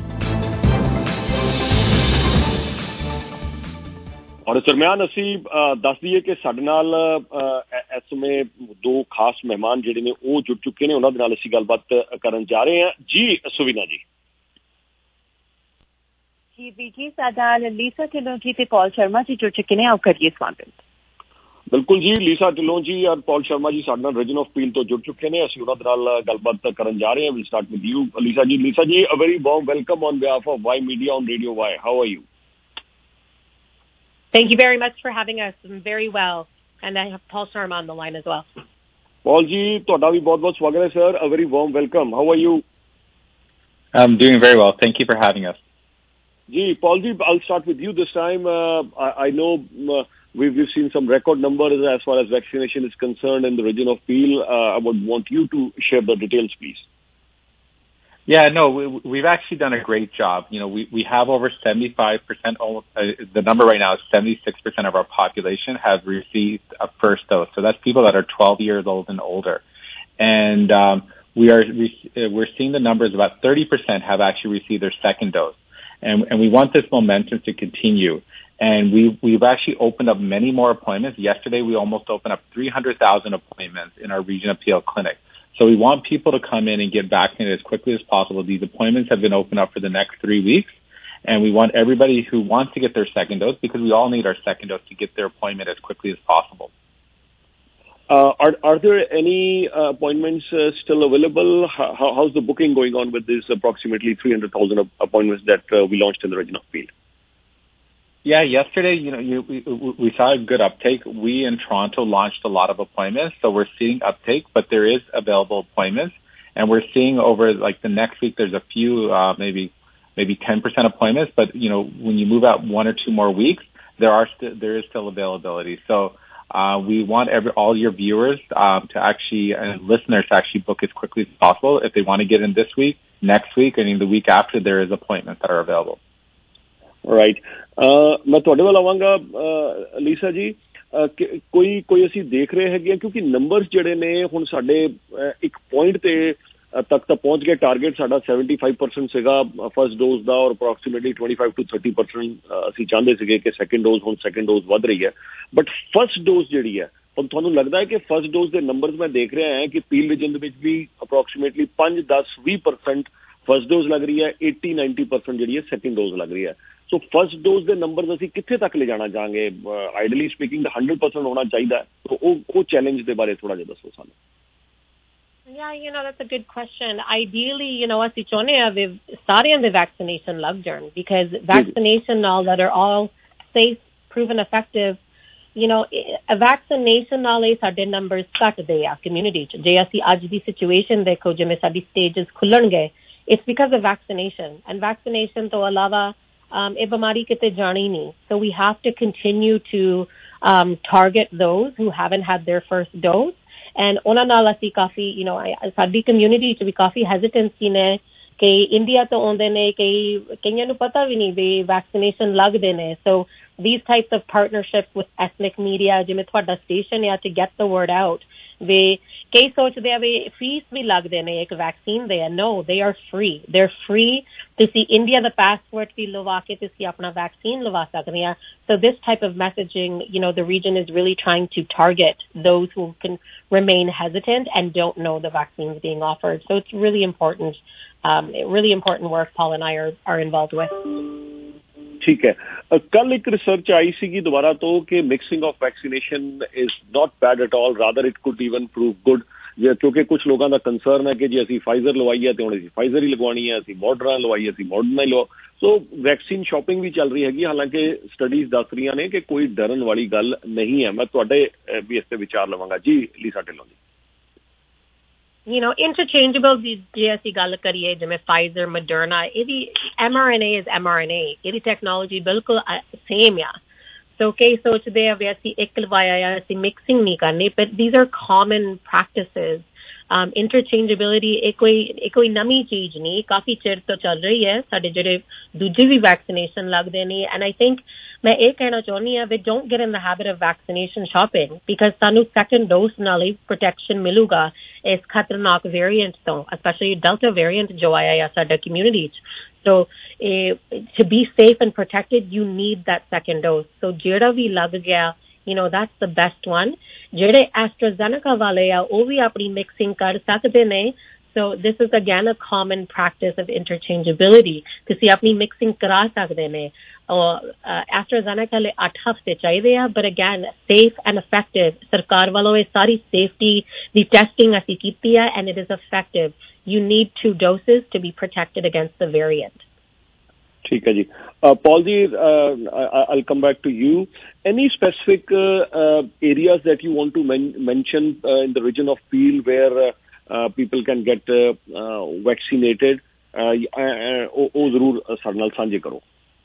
ਔਰ ਇਸ ਦਰਮਿਆਨ ਅਸੀਂ ਦੱਸ ਦਈਏ ਕਿ ਸਾਡੇ ਨਾਲ ਇਸ ਸਮੇਂ 2 ਖਾਸ ਮਹਿਮਾਨ ਜਿਹੜੇ ਨੇ ਉਹ ਜੁੜ ਚੁੱਕੇ ਨੇ, ਉਹਨਾਂ ਦੇ ਨਾਲ ਅਸੀਂ ਗੱਲਬਾਤ ਕਰਨ ਜਾ ਰਹੇ ਹਾਂ। ਜੀ ਸੁਵੀਨਾ ਜੀ।
ਜੀ ਸਾਡਾ ਲੀਸਾ ਢਿੱਲੋਂ ਜੀ ਤੇ ਪੌਲ ਸ਼ਰਮਾ ਜੀ ਜੁੜ ਚੁੱਕੇ ਨੇ, ਆਓ ਕਰੀਏ ਸਵਾਗਤ।
ਬਿਲਕੁਲ ਜੀ, ਲੀਸਾ ਢਿੱਲੋਂ ਜੀ ਔਰ ਪੌਲ ਸ਼ਰਮਾ ਜੀ ਸਾਡੇ ਨਾਲ ਰੀਜਨ ਆਫ ਪੀਲ ਤੋਂ ਜੁੜ ਚੁੱਕੇ ਨੇ, ਅਸੀਂ ਉਹਨਾਂ ਦੇ ਨਾਲ ਗੱਲਬਾਤ ਕਰਨ ਜਾ ਰਹੇ ਹਾਂ। Will start with you Lisa ji. Lisa ji, a very warm welcome on behalf of Y media on radio Y, how are you?
Thank you very much for having us. I'm very well. And I have Paul Sharma on the line as well.
Paul ji, ਤੁਹਾਡਾ ਵੀ ਬਹੁਤ-ਬਹੁਤ ਸਵਾਗਤ ਹੈ sir. A very warm welcome. How are you?
I'm doing very well. Thank you for having us.
Ji, Paul ji, I'll start with you this time. I know we've seen some record numbers as far as vaccination is concerned in the region of Peel. I would want you to share the details, please.
Yeah, no, we've actually done a great job. You know, we have over 75%, the number right now is 76% of our population have received a first dose. So that's people that are 12 years old and older. And we're seeing the numbers, about 30% have actually received their second dose. And we want this momentum to continue. And we've actually opened up many more appointments. Yesterday, we almost opened up 300,000 appointments in our Region of Peel clinic. So we want people to come in and get vaccinated as quickly as possible. These appointments have been opened up for the next 3 weeks. And we want everybody who wants to get their second dose, because we all need our second dose, to get their appointment as quickly as possible.
Are there any appointments still available? How's the booking going on with this approximately 300,000 appointments that we launched in the region of Peel?
Yeah, yesterday, we saw a good uptake. We in Toronto launched a lot of appointments, so we're seeing uptake, but there is available appointments. And we're seeing over like the next week, there's a few, maybe 10% appointments, but when you move out 1 or 2 more weeks, there is still availability. So, we want all your viewers, to actually, and listeners to actually book as quickly as possible. If they want to get in this week, next week, and the week after, there is appointments that are available.
Right ਮੈਂ ਤੁਹਾਡੇ ਵੱਲ ਆਵਾਂਗਾ ਲੀਸਾ ਜੀ ਕੋਈ ਅਸੀਂ ਦੇਖ ਰਹੇ ਹੈਗੇ ਕਿਉਂਕਿ ਨੰਬਰਸ ਜਿਹੜੇ ਨੇ ਹੁਣ ਸਾਡੇ ਇੱਕ ਪੁਆਇੰਟ ਤੇ ਤੱਕ ਤਾਂ ਪਹੁੰਚ ਗਏ ਟਾਰਗੇਟ ਸਾਡਾ 75% ਸੀਗਾ ਫਸਟ ਡੋਜ਼ ਦਾ ਔਰ ਅਪਰੋਕਸੀਮੇਟਲੀ 25 to 30% ਅਸੀਂ ਚਾਹੁੰਦੇ ਸੀਗੇ ਕਿ ਸੈਕੰਡ ਡੋਜ਼ ਹੁਣ ਸੈਕੰਡ ਡੋਜ਼ ਵੱਧ ਰਹੀ ਹੈ ਬਟ ਫਸਟ ਡੋਜ਼ ਜਿਹੜੀ ਹੈ ਹੁਣ ਤੁਹਾਨੂੰ ਲੱਗਦਾ ਹੈ ਕਿ ਫਸਟ ਡੋਜ਼ ਦੇ ਨੰਬਰਸ ਮੈਂ ਦੇਖ ਰਿਹਾ ਹਾਂ ਕਿ ਪੀਲ ਰੀਜਨ ਦੇ ਵਿੱਚ ਵੀ ਅਪਰੋਕਸੀਮੇਟਲੀ 5, 10, 20% ਫਸਟ ਡੋਜ਼ ਲੱਗ ਰਹੀ ਹੈ 80-90% ਜਿਹੜੀ ਹੈ ਸੈਕੰਡ ਡੋਜ਼ ਲੱਗ ਰਹੀ ਹੈ ਸੋ ਫਸਟ ਡੋਜ਼ ਦੇ ਨੰਬਰਸ ਅਸੀਂ ਕਿੱਥੇ ਤੱਕ ਲੈ ਜਾਣਾ ਚਾਹਾਂਗੇ ਆਈਡੀਅਲੀ ਸਪੀਕਿੰਗ 100% ਹੋਣਾ ਚਾਹੀਦਾ ਉਹ ਚੈਲੰਜ ਦੇ ਬਾਰੇ ਥੋੜਾ ਜਿਹਾ ਦੱਸੋ ਸਾਨੂੰ
Yeah, that's a good question. Ideally, ਅਸੀਂ ਚਾਹੁੰਦੇ ਆ ਵੀ ਸਾਰਿਆਂ ਦੇ ਵੈਕਸੀਨੇਸ਼ਨ ਲੱਗ ਜਾਣ because vaccination ਨਾਲ that are all safe, proven effective, a vaccination ਨਾਲ ਹੀ ਸਾਡੇ ਨੰਬਰਸ ਘਟਦੇ ਆ ਕਮਿਊਨਿਟੀ ਚ ਜੇ ਅਸੀਂ ਅੱਜ ਦੀ ਸਿਚੁਏਸ਼ਨ ਦੇਖੋ ਜਿਵੇਂ ਸਾਡੀ ਸਟੇਜਸ ਖੁੱਲਣਗੇ it's because of vaccination and vaccination ਤੋਂ ਇਲਾਵਾ ਇਹ ਬਿਮਾਰੀ ਕਿਤੇ ਜਾਣੀ ਨਹੀਂ so we have to continue to target those who haven't had their first dose and ਉਹਨਾਂ ਨਾਲ ਅਸੀਂ ਕਾਫੀ ਸਾਡੀ ਕਮਿਊਨਿਟੀ ਚ ਵੀ ਕਾਫੀ ਹੈਜ਼ੀਟੈਂਸੀ ਨੇ ਕਿ ਇੰਡੀਆ ਤੋਂ ਆਉਂਦੇ ਨੇ ਕਈਆਂ ਨੂੰ ਪਤਾ ਵੀ ਨਹੀਂ ਵੀ ਵੈਕਸੀਨੇਸ਼ਨ ਲੱਗਦੇ ਨੇ so these types of partnerships with ethnic media ਜਿਵੇਂ ਤੁਹਾਡਾ ਸਟੇਸ਼ਨ ਆ to get the word out ਵੀ ਕਈ ਸੋਚਦੇ ਆ ਵੀ ਫੀਸ ਵੀ ਲੱਗਦੇ ਨੇ ਇੱਕ ਵੈਕਸੀਨ ਦੇ no they are free they're free ਤੁਸੀਂ ਇੰਡੀਆ ਦਾ ਪਾਸਪੋਰਟ ਵੀ ਲਵਾ ਕੇ ਤੁਸੀਂ ਆਪਣਾ ਵੈਕਸੀਨ ਲਵਾ ਸਕਦੇ ਆ so this type of messaging the region is really trying to target those who can remain hesitant and don't know the vaccines being offered so it's really important work Paul and I are involved with
ਠੀਕ ਹੈ ਕੱਲ ਇੱਕ research ਆਈ ਸੀਗੀ ਦੁਬਾਰਾ ਤੋਂ ਕਿ mixing of vaccination is not bad at all rather it could even prove good ਕਿਉਂਕਿ ਕੁਝ ਲੋਕਾਂ ਦਾ ਕੰਸਰਨ ਹੈ ਕਿ ਜੇ ਅਸੀਂ ਫਾਈਜ਼ਰ ਲਵਾਈ ਹੈ ਤੇ ਹੁਣ ਅਸੀਂ ਫਾਈਜ਼ਰ ਹੀ ਲਗਵਾਉਣੀ ਹੈ ਅਸੀਂ ਮੋਡਰਨਾ ਲਵਾਈ ਅਸੀਂ ਮੋਡਰਨਾ ਹੀ ਲਵਾਓ ਸੋ ਵੈਕਸੀਨ ਸ਼ਾਪਿੰਗ ਵੀ ਚੱਲ ਰਹੀ ਹੈਗੀ ਹਾਲਾਂਕਿ ਸਟੱਡੀਜ਼ ਦੱਸ ਰਹੀਆਂ ਨੇ ਕਿ ਕੋਈ ਡਰਨ ਵਾਲੀ ਗੱਲ ਨਹੀਂ ਹੈ ਮੈਂ ਤੁਹਾਡੇ ਵੀ ਇਸ ਤੇ ਵਿਚਾਰ ਲਵਾਂਗਾ ਜੀ ਲੀਸਾ ਢਿੱਲੋਂ ਜੀ
interchangeable ਜੇ ਅਸੀਂ ਗੱਲ ਕਰੀਏ ਜਿਵੇਂ Pfizer, Moderna ਇਹਦੀ mRNA is mRNA ਇਹਦੀ ਟੈਕਨੋਲੋਜੀ ਬਿਲਕੁਲ ਸੇਮ ਆ so ਕਈ ਸੋਚਦੇ ਆ ਵੀ ਅਸੀਂ ਇੱਕ ਲਵਾਇਆ ਆ ਅਸੀਂ ਮਿਕਸਿੰਗ ਨਹੀਂ ਕਰਨੀ but these are common practices interchangeability ਇਹ ਕੋਈ ਨਵੀਂ ਚੀਜ਼ ਨਹੀਂ ਕਾਫੀ ਚਿਰ ਤੋਂ ਚੱਲ ਰਹੀ ਹੈ ਸਾਡੇ ਜਿਹੜੇ ਦੂਜੇ ਵੀ ਵੈਕਸੀਨੇਸ਼ਨ ਲੱਗਦੇ ਨੇ and I think ਮੈਂ ਇਹ ਕਹਿਣਾ ਚਾਹੁੰਦੀ ਹਾਂ ਵੀ don't get in the habit of vaccination shopping because ਸਾਨੂੰ second dose ਨਾਲ ਹੀ protection ਮਿਲੂਗਾ ਇਸ ਖਤਰਨਾਕ variant ਤੋਂ especially Delta variant ਜੋ ਆਇਆ ਸਾਡਾ community ਚ so to be safe and protected you need that second dose so ਜਿਹੜਾ ਵੀ ਲੱਗ ਗਿਆ that's the best one ਜਿਹੜੇ AstraZeneca ਵਾਲੇ ਆ ਉਹ ਵੀ ਆਪਣੀ mixing ਕਰ ਸਕਦੇ ਨੇ so this is again a common practice of interchangeability ਤੁਸੀਂ ਆਪਣੀ mixing ਕਰਾ ਸਕਦੇ ਨੇ AstraZeneca ਲਈ 8 ਹਫ਼ਤੇ ਚਾਹੀਦੇ ਆ but again safe and effective ਸਰਕਾਰ ਵੱਲੋਂ ਇਹ ਸਾਰੀ safety ਦੀ testing ਅਸੀਂ ਕੀਤੀ ਆ and it is effective you need 2 doses to be protected against the variant
ठीक है जी. Paul ji, I'll come back to you. Any specific areas that you want to mention in the region of Peel where people can get vaccinated? ਉਹ ਜ਼ਰੂਰ ਸਾਡੇ ਨਾਲ ਸਾਂਝੇ ਕਰੋ.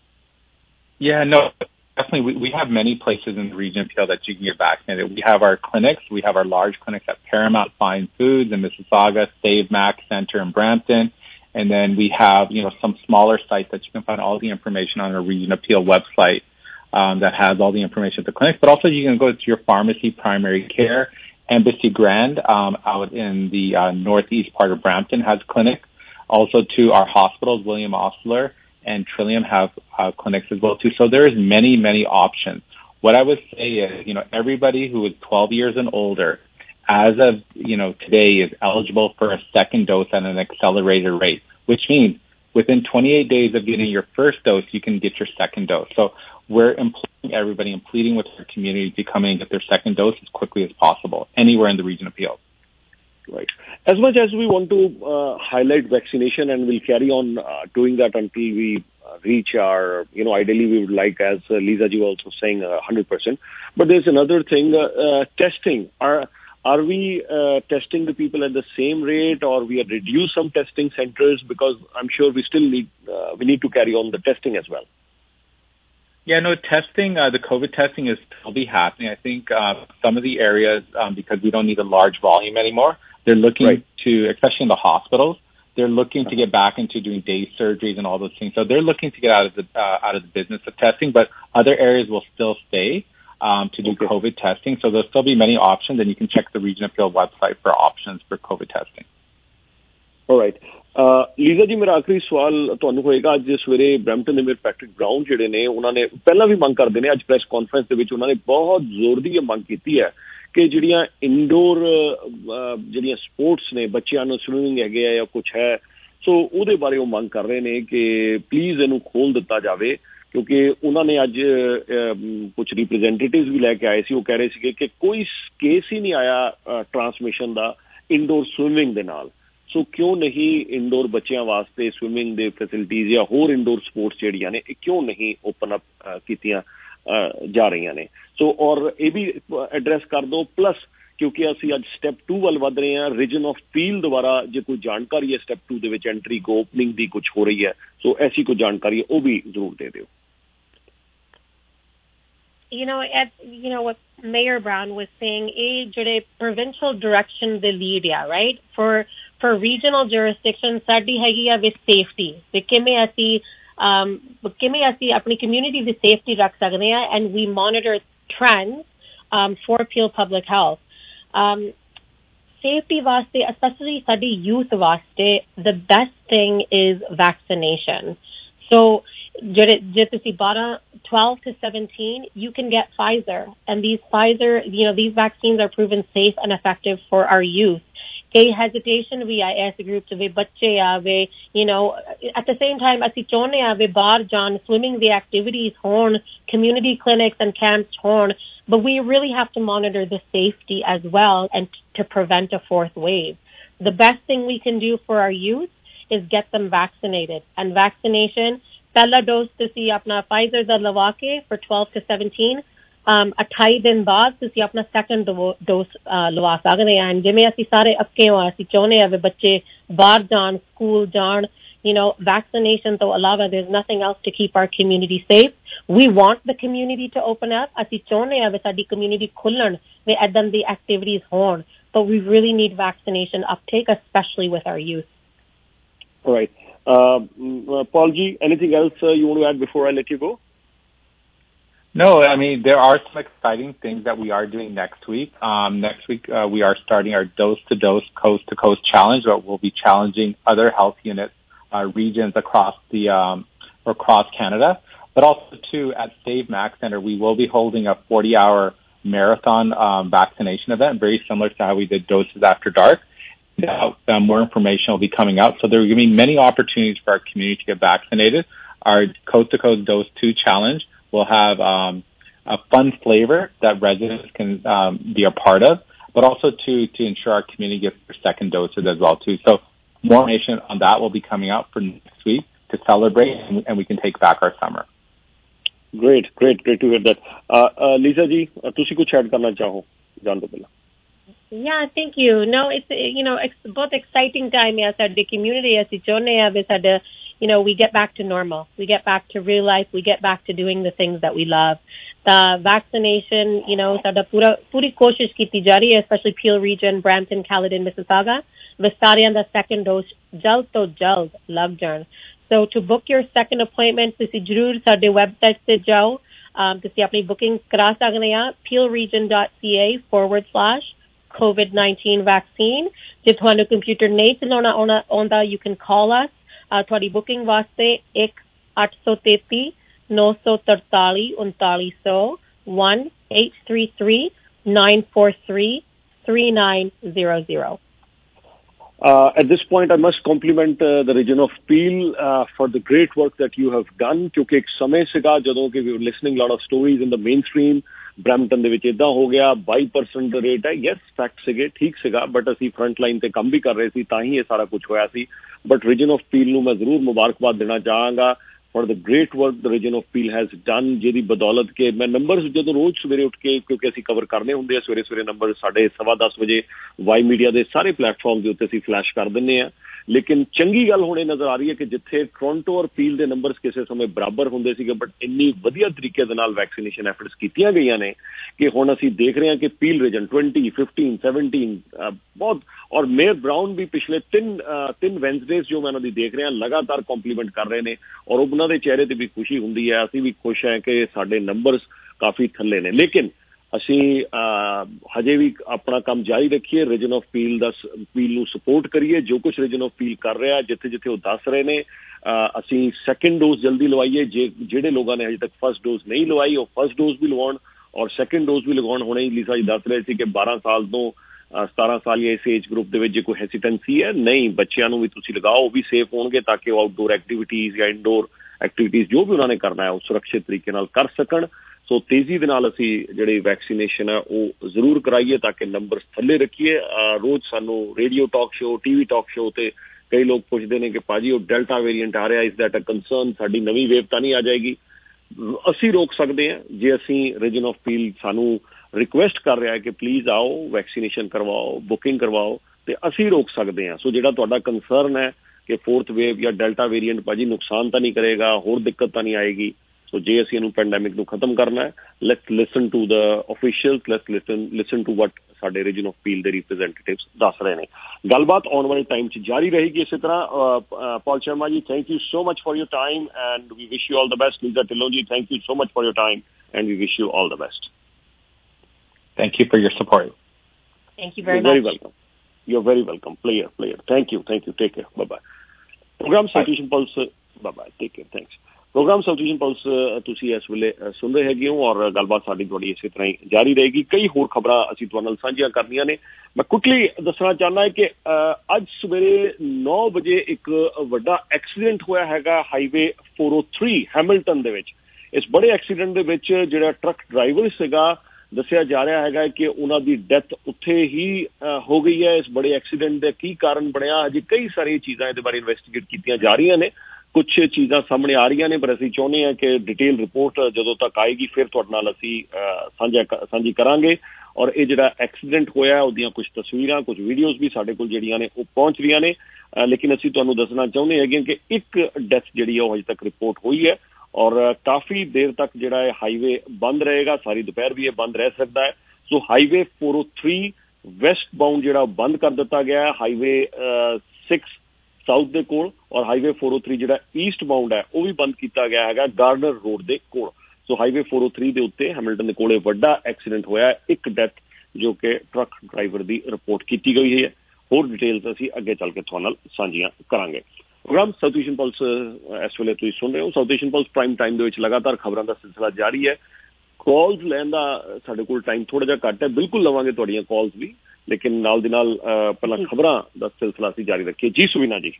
Yeah, no, definitely. We have many places in the region of Peel that you can get vaccinated. We have our clinics. We have our large clinics at Paramount Fine Foods in Mississauga, Save Max Center in Brampton. And then we have, some smaller sites that you can find all the information on our Region of Peel website that has all the information at the clinics. But also you can go to your pharmacy, primary care. Embassy Grand out in the northeast part of Brampton has a clinic. Also to our hospitals, William Osler and Trillium have clinics as well too. So there is many, many options. What I would say is, everybody who is 12 years and older as of, today is eligible for a second dose at an accelerated rate, which means within 28 days of getting your first dose, you can get your second dose. So we're imploring everybody and pleading with our community to come in and get their second dose as quickly as possible, anywhere in the region of Peel.
Right. As much as we want to highlight vaccination, and we'll carry on doing that until we reach our, ideally we would like, as Lisa ji was also saying, 100%. But there's another thing, testing. Are we testing the people at the same rate, or we have reduced some testing centers? Because I'm sure we still need to carry on the testing as well.
Yeah, no, testing, the COVID testing is still be happening. I think some of the areas, because we don't need a large volume anymore, they're looking to, especially in the hospitals, they're looking to get back into doing day surgeries and all those things. So they're looking to get out of the business of testing, but other areas will still stay to do COVID testing. So there'll still be many options, and you can check the Region of Peel website for options for COVID testing.
All right. Lisa ji, ਮੇਰਾ ਆਖਰੀ ਸਵਾਲ ਤੁਹਾਨੂੰ ਹੋਏਗਾ. ਅੱਜ ਸਵੇਰੇ Brampton ਦੇ ਮੇਰੇ Patrick brown ਜਿਹੜੇ ਨੇ, ਉਹਨਾਂ ਨੇ ਪਹਿਲਾਂ ਵੀ ਮੰਗ ਕਰਦੇ ਨੇ, ਅੱਜ ਪ੍ਰੈਸ ਕਾਨਫਰੰਸ ਦੇ ਵਿੱਚ ਉਹਨਾਂ ਨੇ ਬਹੁਤ ਜ਼ੋਰ ਦੀ ਮੰਗ ਕੀਤੀ ਹੈ ਕਿ ਜਿਹੜੀਆਂ ਇੰਡੋਰ ਜਿਹੜੀਆਂ ਸਪੋਰਟਸ ਨੇ, ਬੱਚਿਆਂ ਨੂੰ ਸਵਿਮਿੰਗ ਹੈਗੇ ਆ ਜਾਂ ਕੁਛ ਹੈ, ਸੋ ਉਹਦੇ ਬਾਰੇ ਉਹ ਮੰਗ ਕਰ ਰਹੇ ਨੇ ਕਿ ਪਲੀਜ਼ ਇਹਨੂੰ ਖੋਲ੍ਹ ਦਿੱਤਾ ਜਾਵੇ. ਕਿਉਂਕਿ ਉਹਨਾਂ ਨੇ ਅੱਜ ਕੁਛ ਰਿਪਰੈਜ਼ੈਂਟੇਟਿਵਸ ਵੀ ਲੈ ਕੇ ਆਏ ਸੀ. ਉਹ ਕਹਿ ਰਹੇ ਸੀਗੇ ਕਿ ਕੋਈ ਕੇਸ ਹੀ ਨਹੀਂ ਆਇਆ ਟਰਾਂਸਮਿਸ਼ਨ ਦਾ ਇੰਡੋਰ ਸਵਿਮਿੰਗ ਦੇ ਨਾਲ. ਸੋ ਕਿਉਂ ਨਹੀਂ ਇੰਡੋਰ ਬੱਚਿਆਂ ਵਾਸਤੇ ਸਵਿਮਿੰਗ ਦੇ ਫੈਸਿਲਿਟੀਜ਼ ਜਾਂ ਹੋਰ ਇੰਡੋਰ ਸਪੋਰਟਸ ਜਿਹੜੀਆਂ ਨੇ ਇਹ ਕਿਉਂ ਨਹੀਂ ਓਪਨ ਅਪ ਕੀਤੀਆਂ ਜਾ ਰਹੀਆਂ ਨੇ? ਸੋ ਔਰ ਇਹ ਵੀ ਐਡਰੈਸ ਕਰ ਦਿਓ. ਪਲੱਸ ਕਿਉਂਕਿ ਅਸੀਂ ਅੱਜ ਸਟੈਪ 2 ਵੱਲ ਵੱਧ ਰਹੇ ਹਾਂ, ਰੀਜਨ ਆਫ ਪੀਲ ਦੁਆਰਾ ਜੇ ਕੋਈ ਜਾਣਕਾਰੀ ਹੈ ਸਟੈਪ 2 ਦੇ ਵਿੱਚ ਐਂਟਰੀ ਕੋ ਓਪਨਿੰਗ ਦੀ ਕੁਛ ਹੋ ਰਹੀ ਹੈ, ਸੋ ਐਸੀ ਕੋਈ ਜਾਣਕਾਰੀ ਹੈ ਉਹ ਵੀ ਜ਼ਰੂਰ ਦੇ ਦਿਓ.
What Mayor Brown was saying, a provincial direction the lead, right? For regional jurisdictions, ਸਾਡੀ ਹੈਗੀ ਆ with safety. ਤੇ ਕਿਵੇਂ ਅਸੀਂ ਆਪਣੀ community ਦੀ safety ਰੱਖ ਸਕਦੇ ਹਾਂ, and we monitor trends for Peel Public Health. Safety ਵਾਸਤੇ, especially ਸਾਡੀ youth ਵਾਸਤੇ, the best thing is vaccination. So, ਜੇ ਤੁਸੀਂ 12 to 17, you can get Pfizer. And these vaccines are proven safe and effective for our youth. Kay hesitation we as a group to be bacche aave, at the same time asi chone aave bar jaan, swimming the activities horn, community clinics and camps horn, but we really have to monitor the safety as well and to prevent a fourth wave. The best thing we can do for our youth is get them vaccinated. And vaccination, ਪਹਿਲਾ dose ਤੁਸੀਂ ਆਪਣਾ Pfizer ਦਾ ਲਵਾ ਕੇ for 12 to 17, 28 ਦਿਨ ਬਾਅਦ ਤੁਸੀਂ ਆਪਣਾ second dose ਲਵਾ ਸਕਦੇ ਆ. ਜਿਵੇਂ ਅਸੀਂ ਸਾਰੇ ਅੱਕੇ ਹੋਏ, ਅਸੀਂ ਚਾਹੁੰਦੇ ਆ ਵੀ ਬੱਚੇ ਬਾਹਰ ਜਾਣ, ਸਕੂਲ ਜਾਣ, vaccination ਤੋਂ ਇਲਾਵਾ there's nothing else to keep our community safe. We want the community to open up. ਅਸੀਂ ਚਾਹੁੰਦੇ ਆ ਵੀ ਸਾਡੀ community ਖੁੱਲਣ, ਵੀ ਏਦਾਂ ਦੀ activities ਹੋਣ, but we really need vaccination uptake, especially with our youth.
All right. Paul ji, anything else you want to add before I let you go?
No, I mean, there are some exciting things that we are doing next week. Next week, we are starting our dose-to-dose, coast-to-coast challenge, where we'll be challenging other health units, regions across Canada. But also, too, at Save Max Center, we will be holding a 40-hour marathon vaccination event, very similar to how we did Doses After Dark. More information will be coming out. So there are going to be many opportunities for our community to get vaccinated. Our coast-to-coast dose 2 challenge will have a fun flavor that residents can be a part of, but also to ensure our community gets their second doses as well too. So more information on that will be coming out for next week. to celebrate, and we can take back our summer.
Great to hear that. Lisa ji, ਤੁਸੀਂ ਕੁਝ add ਕਰਨਾ ਚਾਹੋ ਜਾਣ ਤੋਂ ਪਹਿਲਾਂ?
Yeah, thank you. No, it's both exciting time as our community as we get back to normal. We get back to real life. We get back to doing the things that we love. The vaccination, sada puri koshish kiti ja rahi hai, especially Peel region, Brampton, Caledon, Mississauga. Vistarian the second dose jald to jald lag jaan. So to book your second appointment, ਤੁਸੀਂ ਜ਼ਰੂਰ ਸਾਡੇ website ਤੇ ਜਾਓ, ਤੁਸੀਂ ਆਪਣੀ booking ਕਰਾ ਸਕਦੇ ਆ peelregion.ca/COVID-19 vaccine. ਜੇ ਤੁਹਾਨੂੰ ਕੰਪਿਊਟਰ ਨਹੀਂ ਚਲਾਉਣਾ ਆਉਂਦਾ, you can call us. ਤੁਹਾਡੀ booking ਵਾਸਤੇ 1-833-943-3900 1-833-943-3900.
At this point, I must compliment the region of Peel for the great work that you have done. क्योंकि एक समय सीगा जदों कि we were listening a lot of stories in the mainstream. Brampton ਦੇ ਵਿੱਚ ਇਦਾਂ ਹੋ ਗਿਆ, 22% ਦਾ ਰੇਟ ਹੈ. ਯੈਸ, ਫੈਕਟ ਸੀਗੇ, ਠੀਕ ਸੀਗਾ, ਬਟ ਅਸੀਂ ਫਰੰਟ ਲਾਈਨ ਤੇ ਕੰਮ ਵੀ ਕਰ ਰਹੇ ਸੀ, ਤਾਂ ਹੀ ਇਹ ਸਾਰਾ ਕੁਝ ਹੋਇਆ ਸੀ. ਬਟ ਰੀਜਨ ਆਫ ਪੀਲ ਨੂੰ ਮੈਂ ਜ਼ਰੂਰ ਮੁਬਾਰਕਬਾਦ ਦੇਣਾ ਚਾਹਾਂਗਾ for the great work the region of Peel has done, ਜਿਹਦੀ ਬਦੌਲਤ ਕੇ ਮੈਂ ਨੰਬਰਸ ਜਦੋਂ ਰੋਜ਼ ਸਵੇਰੇ ਉੱਠ ਕੇ, ਕਿਉਂਕਿ ਅਸੀਂ ਕਵਰ ਕਰਨੇ ਹੁੰਦੇ ਆ ਸਵੇਰੇ ਨੰਬਰ 10:30 ਵਜੇ ਵਾਈ ਮੀਡੀਆ ਦੇ ਸਾਰੇ ਪਲੇਟਫਾਰਮ ਦੇ ਉੱਤੇ ਅਸੀਂ ਫਲੈਸ਼ ਕਰ ਦਿੰਦੇ ਆ. ਲੇਕਿਨ ਚੰਗੀ ਗੱਲ ਹੁਣ ਇਹ ਨਜ਼ਰ ਆ ਰਹੀ ਹੈ ਕਿ ਜਿੱਥੇ ਟੋਰਾਂਟੋ ਔਰ ਪੀਲ ਦੇ ਨੰਬਰਸ ਕਿਸੇ ਸਮੇਂ ਬਰਾਬਰ ਹੁੰਦੇ ਸੀਗੇ, ਬਟ ਇੰਨੀ ਵਧੀਆ ਤਰੀਕੇ ਦੇ ਨਾਲ ਵੈਕਸੀਨੇਸ਼ਨ ਐਫਰਟਸ ਕੀਤੀਆਂ ਗਈਆਂ ਨੇ ਕਿ ਹੁਣ ਅਸੀਂ ਦੇਖ ਰਹੇ ਹਾਂ ਕਿ ਪੀਲ ਰੀਜਨ 20, 15, 17 ਬਹੁਤ, ਔਰ ਮੇਅਰ ਬਰਾਊਨ ਵੀ ਪਿਛਲੇ ਤਿੰਨ ਵੈਨਸਡੇਜ਼ ਜੋ ਮੈਂ ਉਹਨਾਂ ਦੀ ਦੇਖ ਰਿਹਾ ਲਗਾਤਾਰ ਕੰਪਲੀਮੈਂਟ ਕਰ ਰਹੇ ਨੇ, ਔਰ ਉਹਨਾਂ ਦੇ ਚਿਹਰੇ ਤੇ ਵੀ ਖੁਸ਼ੀ ਹੁੰਦੀ ਹੈ. ਅਸੀਂ ਵੀ ਖੁਸ਼ ਹਾਂ ਕਿ ਸਾਡੇ ਨੰਬਰਸ ਕਾਫੀ ਥੱਲੇ ਨੇ, ਲੇਕਿਨ ਅਸੀਂ ਹਜੇ ਵੀ ਆਪਣਾ ਕੰਮ ਜਾਰੀ ਰੱਖੀਏ. ਰੀਜਨ ਆਫ ਪੀਲ ਨੂੰ ਸਪੋਰਟ ਕਰੀਏ. ਜੋ ਕੁਛ ਰੀਜਨ ਆਫ ਪੀਲ ਕਰ ਰਿਹਾ, ਜਿੱਥੇ ਉਹ ਦੱਸ ਰਹੇ ਨੇ, ਅਸੀਂ ਸੈਕਿੰਡ ਡੋਜ਼ ਜਲਦੀ ਲਵਾਈਏ. ਜਿਹੜੇ ਲੋਕਾਂ ਨੇ ਹਜੇ ਤੱਕ ਫਸਟ ਡੋਜ਼ ਨਹੀਂ ਲਵਾਈ, ਉਹ ਫਸਟ ਡੋਜ਼ ਵੀ ਲਵਾਉਣ ਔਰ ਸੈਕਿੰਡ ਡੋਜ਼ ਵੀ ਲਗਾਉਣ. ਹੁਣੇ ਹੀ ਲੀਸਾ ਜੀ ਦੱਸ ਰਹੇ ਸੀ ਕਿ 12 ਸਾਲ ਤੋਂ 17 ਸਾਲ ਜਾਂ ਇਸ ਏਜ ਗਰੁੱਪ ਦੇ ਵਿੱਚ ਜੇ ਕੋਈ ਹੈਸੀਟੈਂਸੀ ਹੈ, ਨਹੀਂ, ਬੱਚਿਆਂ ਨੂੰ ਵੀ ਤੁਸੀਂ ਲਗਾਓ, ਉਹ ਵੀ ਸੇਫ ਹੋਣਗੇ ਤਾਂ ਕਿ ਉਹ ਆਊਟਡੋਰ ਐਕਟੀਵਿਟੀਜ਼ ਜਾਂ ਇਨਡੋਰ ਐਕਟੀਵਿਟੀਜ਼ ਜੋ ਵੀ ਉਹਨਾਂ ਨੇ ਕਰਨਾ ਹੈ ਉਹ ਸੁਰੱਖਿਅਤ ਤਰੀਕੇ ਨਾਲ ਕਰ ਸਕਣ. ਸੋ ਤੇਜ਼ੀ ਦੇ ਨਾਲ ਅਸੀਂ ਜਿਹੜੀ ਵੈਕਸੀਨੇਸ਼ਨ ਹੈ ਉਹ ਜ਼ਰੂਰ ਕਰਾਈਏ ਤਾਂ ਕਿ ਨੰਬਰਸ ਥੱਲੇ ਰੱਖੀਏ. ਰੋਜ਼ ਸਾਨੂੰ radio talk show, TV talk show ਤੇ ਕਈ ਲੋਕ ਪੁੱਛਦੇ ਨੇ ਕਿ ਭਾਜੀ ਉਹ ਡੈਲਟਾ ਵੇਰੀਐਂਟ ਆ ਰਿਹਾ, ਇਸ ਦੈਟ ਅ ਕੰਸਰਨ, ਸਾਡੀ ਨਵੀਂ ਵੇਵ ਤਾਂ ਨਹੀਂ ਆ ਜਾਏਗੀ? ਅਸੀਂ ਰੋਕ ਸਕਦੇ ਹਾਂ ਜੇ ਅਸੀਂ ਰੀਜਨ ਆਫ ਪੀਲ ਸਾਨੂੰ ਰਿਕੁਐਸਟ ਕਰ ਰਿਹਾ ਹੈ ਕਿ ਪਲੀਜ਼ ਆਓ, ਵੈਕਸੀਨੇਸ਼ਨ ਕਰਵਾਓ, ਬੁਕਿੰਗ ਕਰਵਾਓ, ਤੇ ਅਸੀਂ ਰੋਕ ਸਕਦੇ ਹਾਂ. ਸੋ ਜਿਹੜਾ ਤੁਹਾਡਾ ਕੰਸਰਨ ਹੈ ਕਿ ਫੋਰਥ ਵੇਵ ਜਾਂ ਡੈਲਟਾ ਵੇਰੀਐਂਟ ਭਾਜੀ ਨੁਕਸਾਨ ਤਾਂ ਨਹੀਂ ਕਰੇਗਾ, ਹੋਰ ਦਿੱਕਤ ਤਾਂ ਨਹੀਂ ਆਏਗੀ, ਸੋ ਜੇ ਅਸੀਂ ਇਹਨੂੰ ਪੈਂਡੈਮਿਕ ਨੂੰ ਖਤਮ ਕਰਨਾ ਹੈ, let's listen to the officials, let's listen to what ਸਾਡੇ ਰੀਜਨ ਆਫ ਪੀਲ ਦੇ ਰਿਪਰੈਜ਼ੈਂਟੇਟਿਵਸ ਦੱਸ ਰਹੇ ਨੇ. ਗੱਲਬਾਤ ਆਉਣ ਵਾਲੇ ਟਾਈਮ 'ਚ ਜਾਰੀ ਰਹੇਗੀ ਇਸੇ ਤਰ੍ਹਾਂ. Paul Sharma ji, thank you so much for your time and we wish you all the best. Lisa Dhillon ji, thank you so much for your time and we wish you all the best.
Thank you for your support.
Thank you very much.
You're very welcome. You're very welcome. Player. Thank you. Take care. Bye-bye. Program Substitution Pulse. Bye-bye. Take care. Thanks. Program substitution pulse ਤੁਸੀਂ ਇਸ ਵੇਲੇ ਸੁਣ ਰਹੇ ਹੈਗੇ ਹੋ ਔਰ ਗੱਲਬਾਤ ਸਾਡੀ ਤੁਹਾਡੀ ਇਸੇ ਤਰ੍ਹਾਂ ਹੀ ਜਾਰੀ ਰਹੇਗੀ. ਕਈ ਹੋਰ ਖਬਰਾਂ ਅਸੀਂ ਤੁਹਾਡੇ ਨਾਲ ਸਾਂਝੀਆਂ ਕਰਨੀਆਂ ਨੇ. ਮੈਂ ਕੁਇਕਲੀ ਦੱਸਣਾ ਚਾਹੁੰਦਾ ਕਿ ਅੱਜ ਸਵੇਰੇ 9 ਵਜੇ ਇੱਕ ਵੱਡਾ ਐਕਸੀਡੈਂਟ ਹੋਇਆ ਹੈਗਾ ਹਾਈਵੇ 403 ਹੈਮਿਲਟਨ ਦੇ ਵਿੱਚ. ਇਸ ਬੜੇ ਐਕਸੀਡੈਂਟ ਦੇ ਵਿੱਚ ਜਿਹੜਾ ਟਰੱਕ ਡਰਾਈਵਰ ਸੀਗਾ, ਦੱਸਿਆ ਜਾ ਰਿਹਾ ਹੈਗਾ ਕਿ ਉਹਨਾਂ ਦੀ ਡੈਥ ਉੱਥੇ ਹੀ ਹੋ ਗਈ ਹੈ. ਇਸ ਬੜੇ ਐਕਸੀਡੈਂਟ ਦਾ ਕੀ ਕਾਰਨ ਬਣਿਆ, ਹਜੇ ਕਈ ਸਾਰੀਆਂ ਚੀਜ਼ਾਂ ਇਹਦੇ ਬਾਰੇ ਇਨਵੈਸਟੀਗੇਟ ਕੀਤੀਆਂ ਜਾ ਰਹੀਆਂ ਨੇ. ਕੁਛ ਚੀਜ਼ਾਂ ਸਾਹਮਣੇ ਆ ਰਹੀਆਂ ਨੇ, ਪਰ ਅਸੀਂ ਚਾਹੁੰਦੇ ਹਾਂ ਕਿ ਡਿਟੇਲ ਰਿਪੋਰਟ ਜਦੋਂ ਤੱਕ ਆਏਗੀ ਫਿਰ ਤੁਹਾਡੇ ਨਾਲ ਅਸੀਂ ਸਾਂਝੀ ਕਰਾਂਗੇ. ਔਰ ਇਹ ਜਿਹੜਾ ਐਕਸੀਡੈਂਟ ਹੋਇਆ ਉਹਦੀਆਂ ਕੁਝ ਤਸਵੀਰਾਂ, ਕੁਝ ਵੀਡੀਓਜ਼ ਵੀ ਸਾਡੇ ਕੋਲ ਜਿਹੜੀਆਂ ਨੇ ਉਹ ਪਹੁੰਚ ਰਹੀਆਂ ਨੇ. ਲੇਕਿਨ ਅਸੀਂ ਤੁਹਾਨੂੰ ਦੱਸਣਾ ਚਾਹੁੰਦੇ ਹੈਗੇ ਕਿ ਇੱਕ ਡੈਥ ਜਿਹੜੀ ਹੈ ਉਹ ਹਜੇ ਤੱਕ ਰਿਪੋਰਟ ਹੋਈ ਹੈ ਔਰ ਕਾਫੀ ਦੇਰ ਤੱਕ ਜਿਹੜਾ ਹੈ ਹਾਈਵੇ ਬੰਦ ਰਹੇਗਾ. ਸਾਰੀ ਦੁਪਹਿਰ ਵੀ ਇਹ ਬੰਦ ਰਹਿ ਸਕਦਾ ਹੈ. ਸੋ ਹਾਈਵੇ 403 ਵੈਸਟ ਬਾਉਂਡ ਜਿਹੜਾ ਬੰਦ ਕਰ ਦਿੱਤਾ ਗਿਆ ਹੈ ਹਾਈਵੇ 6 ਸਾਊਥ ਦੇ ਕੋਲ, ਔਰ ਹਾਈਵੇ 403 ਜਿਹੜਾ ਈਸਟ ਬਾਉਂਡ ਹੈ ਉਹ ਵੀ ਬੰਦ ਕੀਤਾ ਗਿਆ ਹੈਗਾ ਗਾਰਡਨਰ ਰੋਡ ਦੇ ਕੋਲ. ਸੋ ਹਾਈਵੇ 403 ਦੇ ਉੱਤੇ ਹੈਮਿਲਟਨ ਦੇ ਕੋਲ ਵੱਡਾ ਐਕਸੀਡੈਂਟ ਹੋਇਆ, ਇੱਕ ਡੈਥ ਜੋ ਕਿ ਟਰੱਕ ਡਰਾਈਵਰ ਦੀ ਰਿਪੋਰਟ ਕੀਤੀ ਗਈ ਹੈ. ਹੋਰ ਡਿਟੇਲਸ ਅਸੀਂ ਅੱਗੇ ਚੱਲ ਕੇ ਤੁਹਾਡੇ ਨਾਲ ਸਾਂਝੀਆਂ ਕਰਾਂਗੇ. ਪ੍ਰੋਗਰਾਮ ਸਾਊਥ ਏਸ਼ੀਅਨ ਪਲਸ ਇਸ ਵੇਲੇ ਤੁਸੀਂ ਸੁਣ ਰਹੇ ਹੋ. South Asian pulse prime time ਦੇ ਵਿੱਚ ਲਗਾਤਾਰ ਖਬਰਾਂ ਦਾ ਸਿਲਸਿਲਾ ਜਾਰੀ ਹੈ. ਕਾਲਸ ਲੈਣ ਦਾ ਸਾਡੇ ਕੋਲ ਟਾਈਮ ਥੋੜਾ ਜਿਹਾ ਘੱਟ ਹੈ, ਬਿਲਕੁਲ ਲਵਾਂਗੇ ਤੁਹਾਡੀਆਂ ਕਾਲਸ ਵੀ, ਲੇਕਿਨ ਨਾਲ ਦੀ ਨਾਲ ਪਹਿਲਾਂ ਖਬਰਾਂ ਦਾ ਸਿਲਸਿਲਾ ਅਸੀਂ ਜਾਰੀ ਰੱਖੀਏ. ਜੀ ਸੁਵੀਨਾ ਜੀ।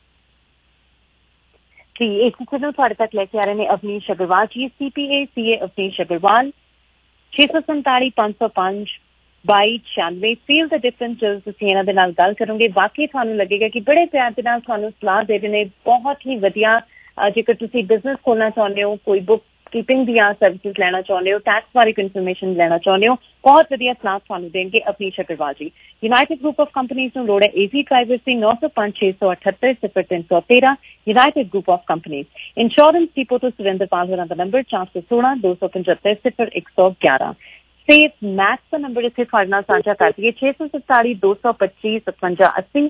ਜੀ ਇੱਕ ਖਬਰ ਤੁਹਾਡੇ ਤੱਕ ਲੈ ਕੇ ਆ ਰਹੇ ਨੇ Avneesh Agarwal ji, CPA Avnish Agarwal 647 505 2296. Feel the difference ਜਦੋਂ ਤੁਸੀਂ ਇਹਨਾਂ ਦੇ ਨਾਲ ਗੱਲ ਕਰੋਗੇ ਵਾਕਈ ਤੁਹਾਨੂੰ ਲੱਗੇਗਾ ਕਿ ਬੜੇ ਪਿਆਰ ਦੇ ਨਾਲ ਤੁਹਾਨੂੰ ਸਲਾਹ ਦੇ ਰਹੇ ਨੇ, ਬਹੁਤ ਹੀ ਵਧੀਆ जेकर तुसी बिजनेस खोलना चाਹੁंदे हो, कोई बुक कीपिंग ਦੀਆਂ ਸਰਵਿਸਿਜ਼ ਲੈਣਾ ਚਾਹੁੰਦੇ ਹੋ, ਟੈਕਸ ਬਾਰੇ ਇਨਫੋਰਮੇਸ਼ਨ ਲੈਣਾ ਚਾਹੁੰਦੇ ਹੋ, ਬਹੁਤ ਵਧੀਆ ਸਲਾਹ ਤੁਹਾਨੂੰ ਦੇਣਗੇ ਅਵਨੀਸ਼ ਅਗਰਵਾਲ ਜੀ। ਯੂਨਾਈਟਿਡ ਗਰੁੱਪ ਆਫ ਕੰਪਨੀਜ਼ ਨੂੰ ਲੋੜ ਹੈ ਏਜ਼ੀ ਡਰਾਈਵਰ ਸੀ 905-678-0313 united group of companies. Insurance depot ਤੋਂ ਸੁਰਿੰਦਰਪਾਲ ਹੋਰਾਂ ਦਾ ਨੰਬਰ 416-275-0111। ਸੇਫ ਮੈਥਸ ਦਾ ਨੰਬਰ ਇੱਥੇ ਤੁਹਾਡੇ ਨਾਲ ਸਾਂਝਾ ਕਰ ਦਈਏ 647-225-5780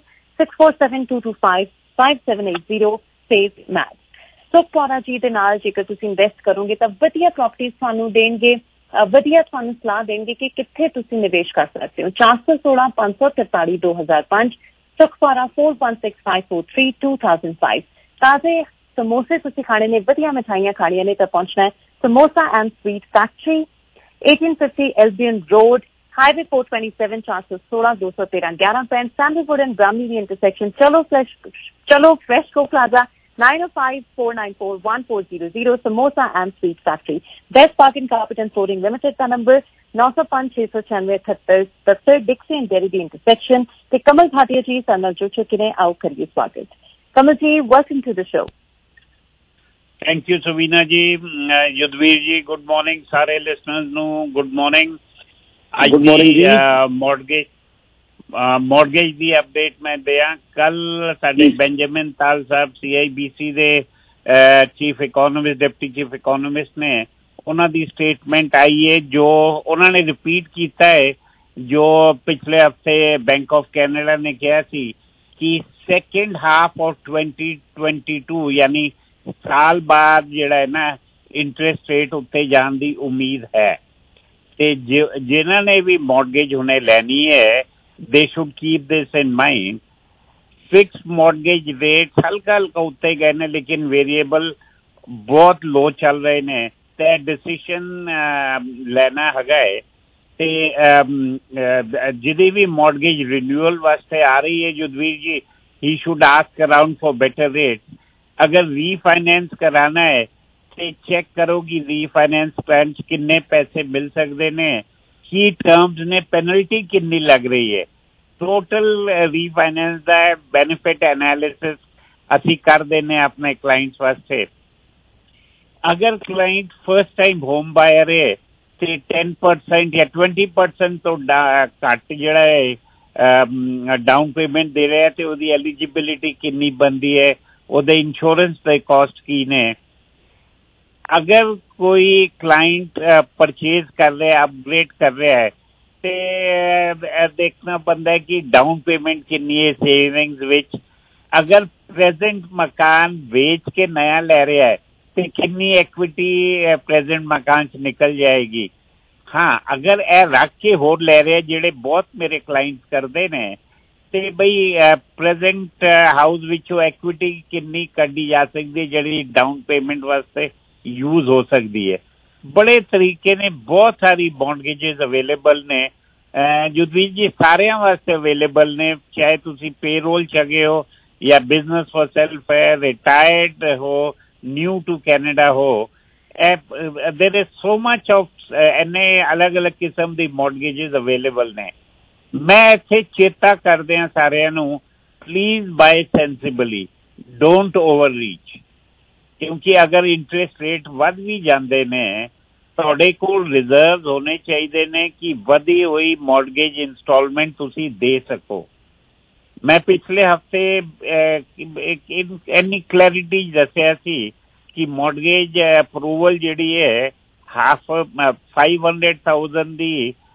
6472255780 ਸੇਫ ਮੈਥਸ। ਸੁਖ ਕੌਰਾ ਜੀ ਦੇ ਨਾਲ ਜੇਕਰ ਤੁਸੀਂ ਇਨਵੈਸਟ ਕਰੋਗੇ ਤਾਂ ਵਧੀਆ ਪ੍ਰਾਪਰਟੀਜ਼ ਤੁਹਾਨੂੰ ਦੇਣਗੇ, ਵਧੀਆ ਤੁਹਾਨੂੰ ਸਲਾਹ ਦੇਣਗੇ ਕਿ ਕਿੱਥੇ ਤੁਸੀਂ ਨਿਵੇਸ਼ ਕਰ ਸਕਦੇ ਹੋ। 416-543-2005 ਸੁਖ ਕੌਰਾ 416543-2005। ਤਾਜ਼ੇ ਸਮੋਸੇ ਤੁਸੀਂ ਖਾਣੇ ਨੇ, ਵਧੀਆ ਮਿਠਾਈਆਂ ਖਾਣੀਆਂ ਨੇ ਤਾਂ ਪਹੁੰਚਣਾ ਹੈ samosa and sweet factory, 1850 Albion Road, Highway 427, 416-213-11 Sandalwood and Brahmi intersection, Chalo Fresh Co Plaza, 905-494-1400 Samosa and Sweet Factory. Best Parking Carpet and Flooring Limited का number 905-696-78 Dixie and Derry intersection। ते कमल भाटिया जी सानल जुड़ चुके ने, आओ करिए स्वागत। Kamal ji, welcome to the show।
Thank you Savina ji. Yudhvir ji good morning, सारे लिसनर्स ਨੂੰ good morning.
Good morning ji.
Mortgage ਦੀ ਅਪਡੇਟ ਮੈਂ ਦਿਆਂ। ਕੱਲ ਸਾਡੇ ਬੈਂਜਾਮਿਨ ਤਾਲ ਸਾਹਿਬ CIBC ਦੇ chief economist, deputy chief economist ਨੇ, ਉਹਨਾਂ ਦੀ ਸਟੇਟਮੈਂਟ ਆਈ ਹੈ ਜੋ ਉਹਨਾਂ ਨੇ ਰਿਪੀਟ ਕੀਤਾ ਹੈ ਜੋ ਪਿਛਲੇ ਹਫਤੇ ਬੈਂਕ ਆਫ ਕੈਨੇਡਾ ਨੇ ਕਿਹਾ ਸੀ ਕਿ ਸੈਕਿੰਡ ਹਾਫ ਆਫ 2022 ਯਾਨੀ ਸਾਲ ਬਾਅਦ ਜਿਹੜਾ ਹੈ ਨਾ ਇੰਟਰਸਟ ਰੇਟ ਉੱਤੇ ਜਾਣ ਦੀ ਉਮੀਦ ਹੈ। ਤੇ ਜਿਨ੍ਹਾਂ ਨੇ ਵੀ ਮੌਰਗੇਜ ਹੁਣੇ ਲੈਣੀ ਹੈ they should keep this in mind। Fix mortgage rate हल्का हल्का उत्ते गए ने लेकिन वेरिएबल बहुत लो चल रहे ने। ते डिसीजन लेना हैगा है ते जिदी भी मॉर्गेज रिन्यूअल वास्ते आ रही है Yudhvir ji, he should ask around for better rate. अगर रीफाइनेंस कराना है तो चेक करो कि रीफाइनेंस प्लान किन्ने पैसे मिल सकते ने, की टर्म्स ने, पेनल्टी कितनी लग रही है। टोटल रीफाइनेंस का बेनिफिट एनालिसिस असी कर देने अपने क्लाइंट्स वास्ते। अगर client first time home buyer है तो 10% या 20% तो घट जिहड़ा है डाउन पेमेंट दे रहा है तो उसकी एलिजिबिलिटी कितनी बनती है, ਉਹਦੇ इंश्योरेंस के कॉस्ट की ने। अगर कोई क्लाइंट परचेज कर रहा है, अपग्रेड कर रहा है तो देखना बनता है कि डाउन पेमेंट कितनी है सेविंग्स विच। अगर प्रेजेंट मकान बेच के नया ले रहा है तो कितनी एक्विटी प्रेजेंट मकान च निकल जाएगी। हाँ, अगर ए रख के होर ले रहे हैं जेडे बहुत मेरे क्लाइंट्स करते ने ते बई प्रेजेंट हाउस विचों एक्विटी कितनी कड्डी जा सकती है जिहड़ी डाउन पेमेंट वास्ते यूज हो सकती है। बड़े तरीके ने बहुत सारी मॉर्गेजेस अवेलेबल ने युद्धवीर जी, सारे वास्ते अवेलेबल ने, चाहे तुसी पेरोल चगे हो या बिजनेस फॉर सेल्फ है, रिटायर्ड हो, न्यू टू कैनेडा हो। There is so much of इन्ने अलग अलग किस्म दी मॉर्गेजेस अवेलेबल ने। मैं इत्थे चेता करदे हां सारिਆਂ ਨੂੰ, please buy sensibly, don't overreach. क्योंकि अगर इंटरेस्ट रेट वध भी जाते ने ਤੁਹਾਡੇ ਕੋਲ रिजर्व होने चाहिए ने कि वधी हुई मॉर्गेज इंस्टॉलमेंट तुसी दे सको। मैं पिछले हफ्ते इन्नी क्लैरिटी दसिया सी कि मॉर्गेज अप्रूवल जिहड़ी है हाफ 500,000 दी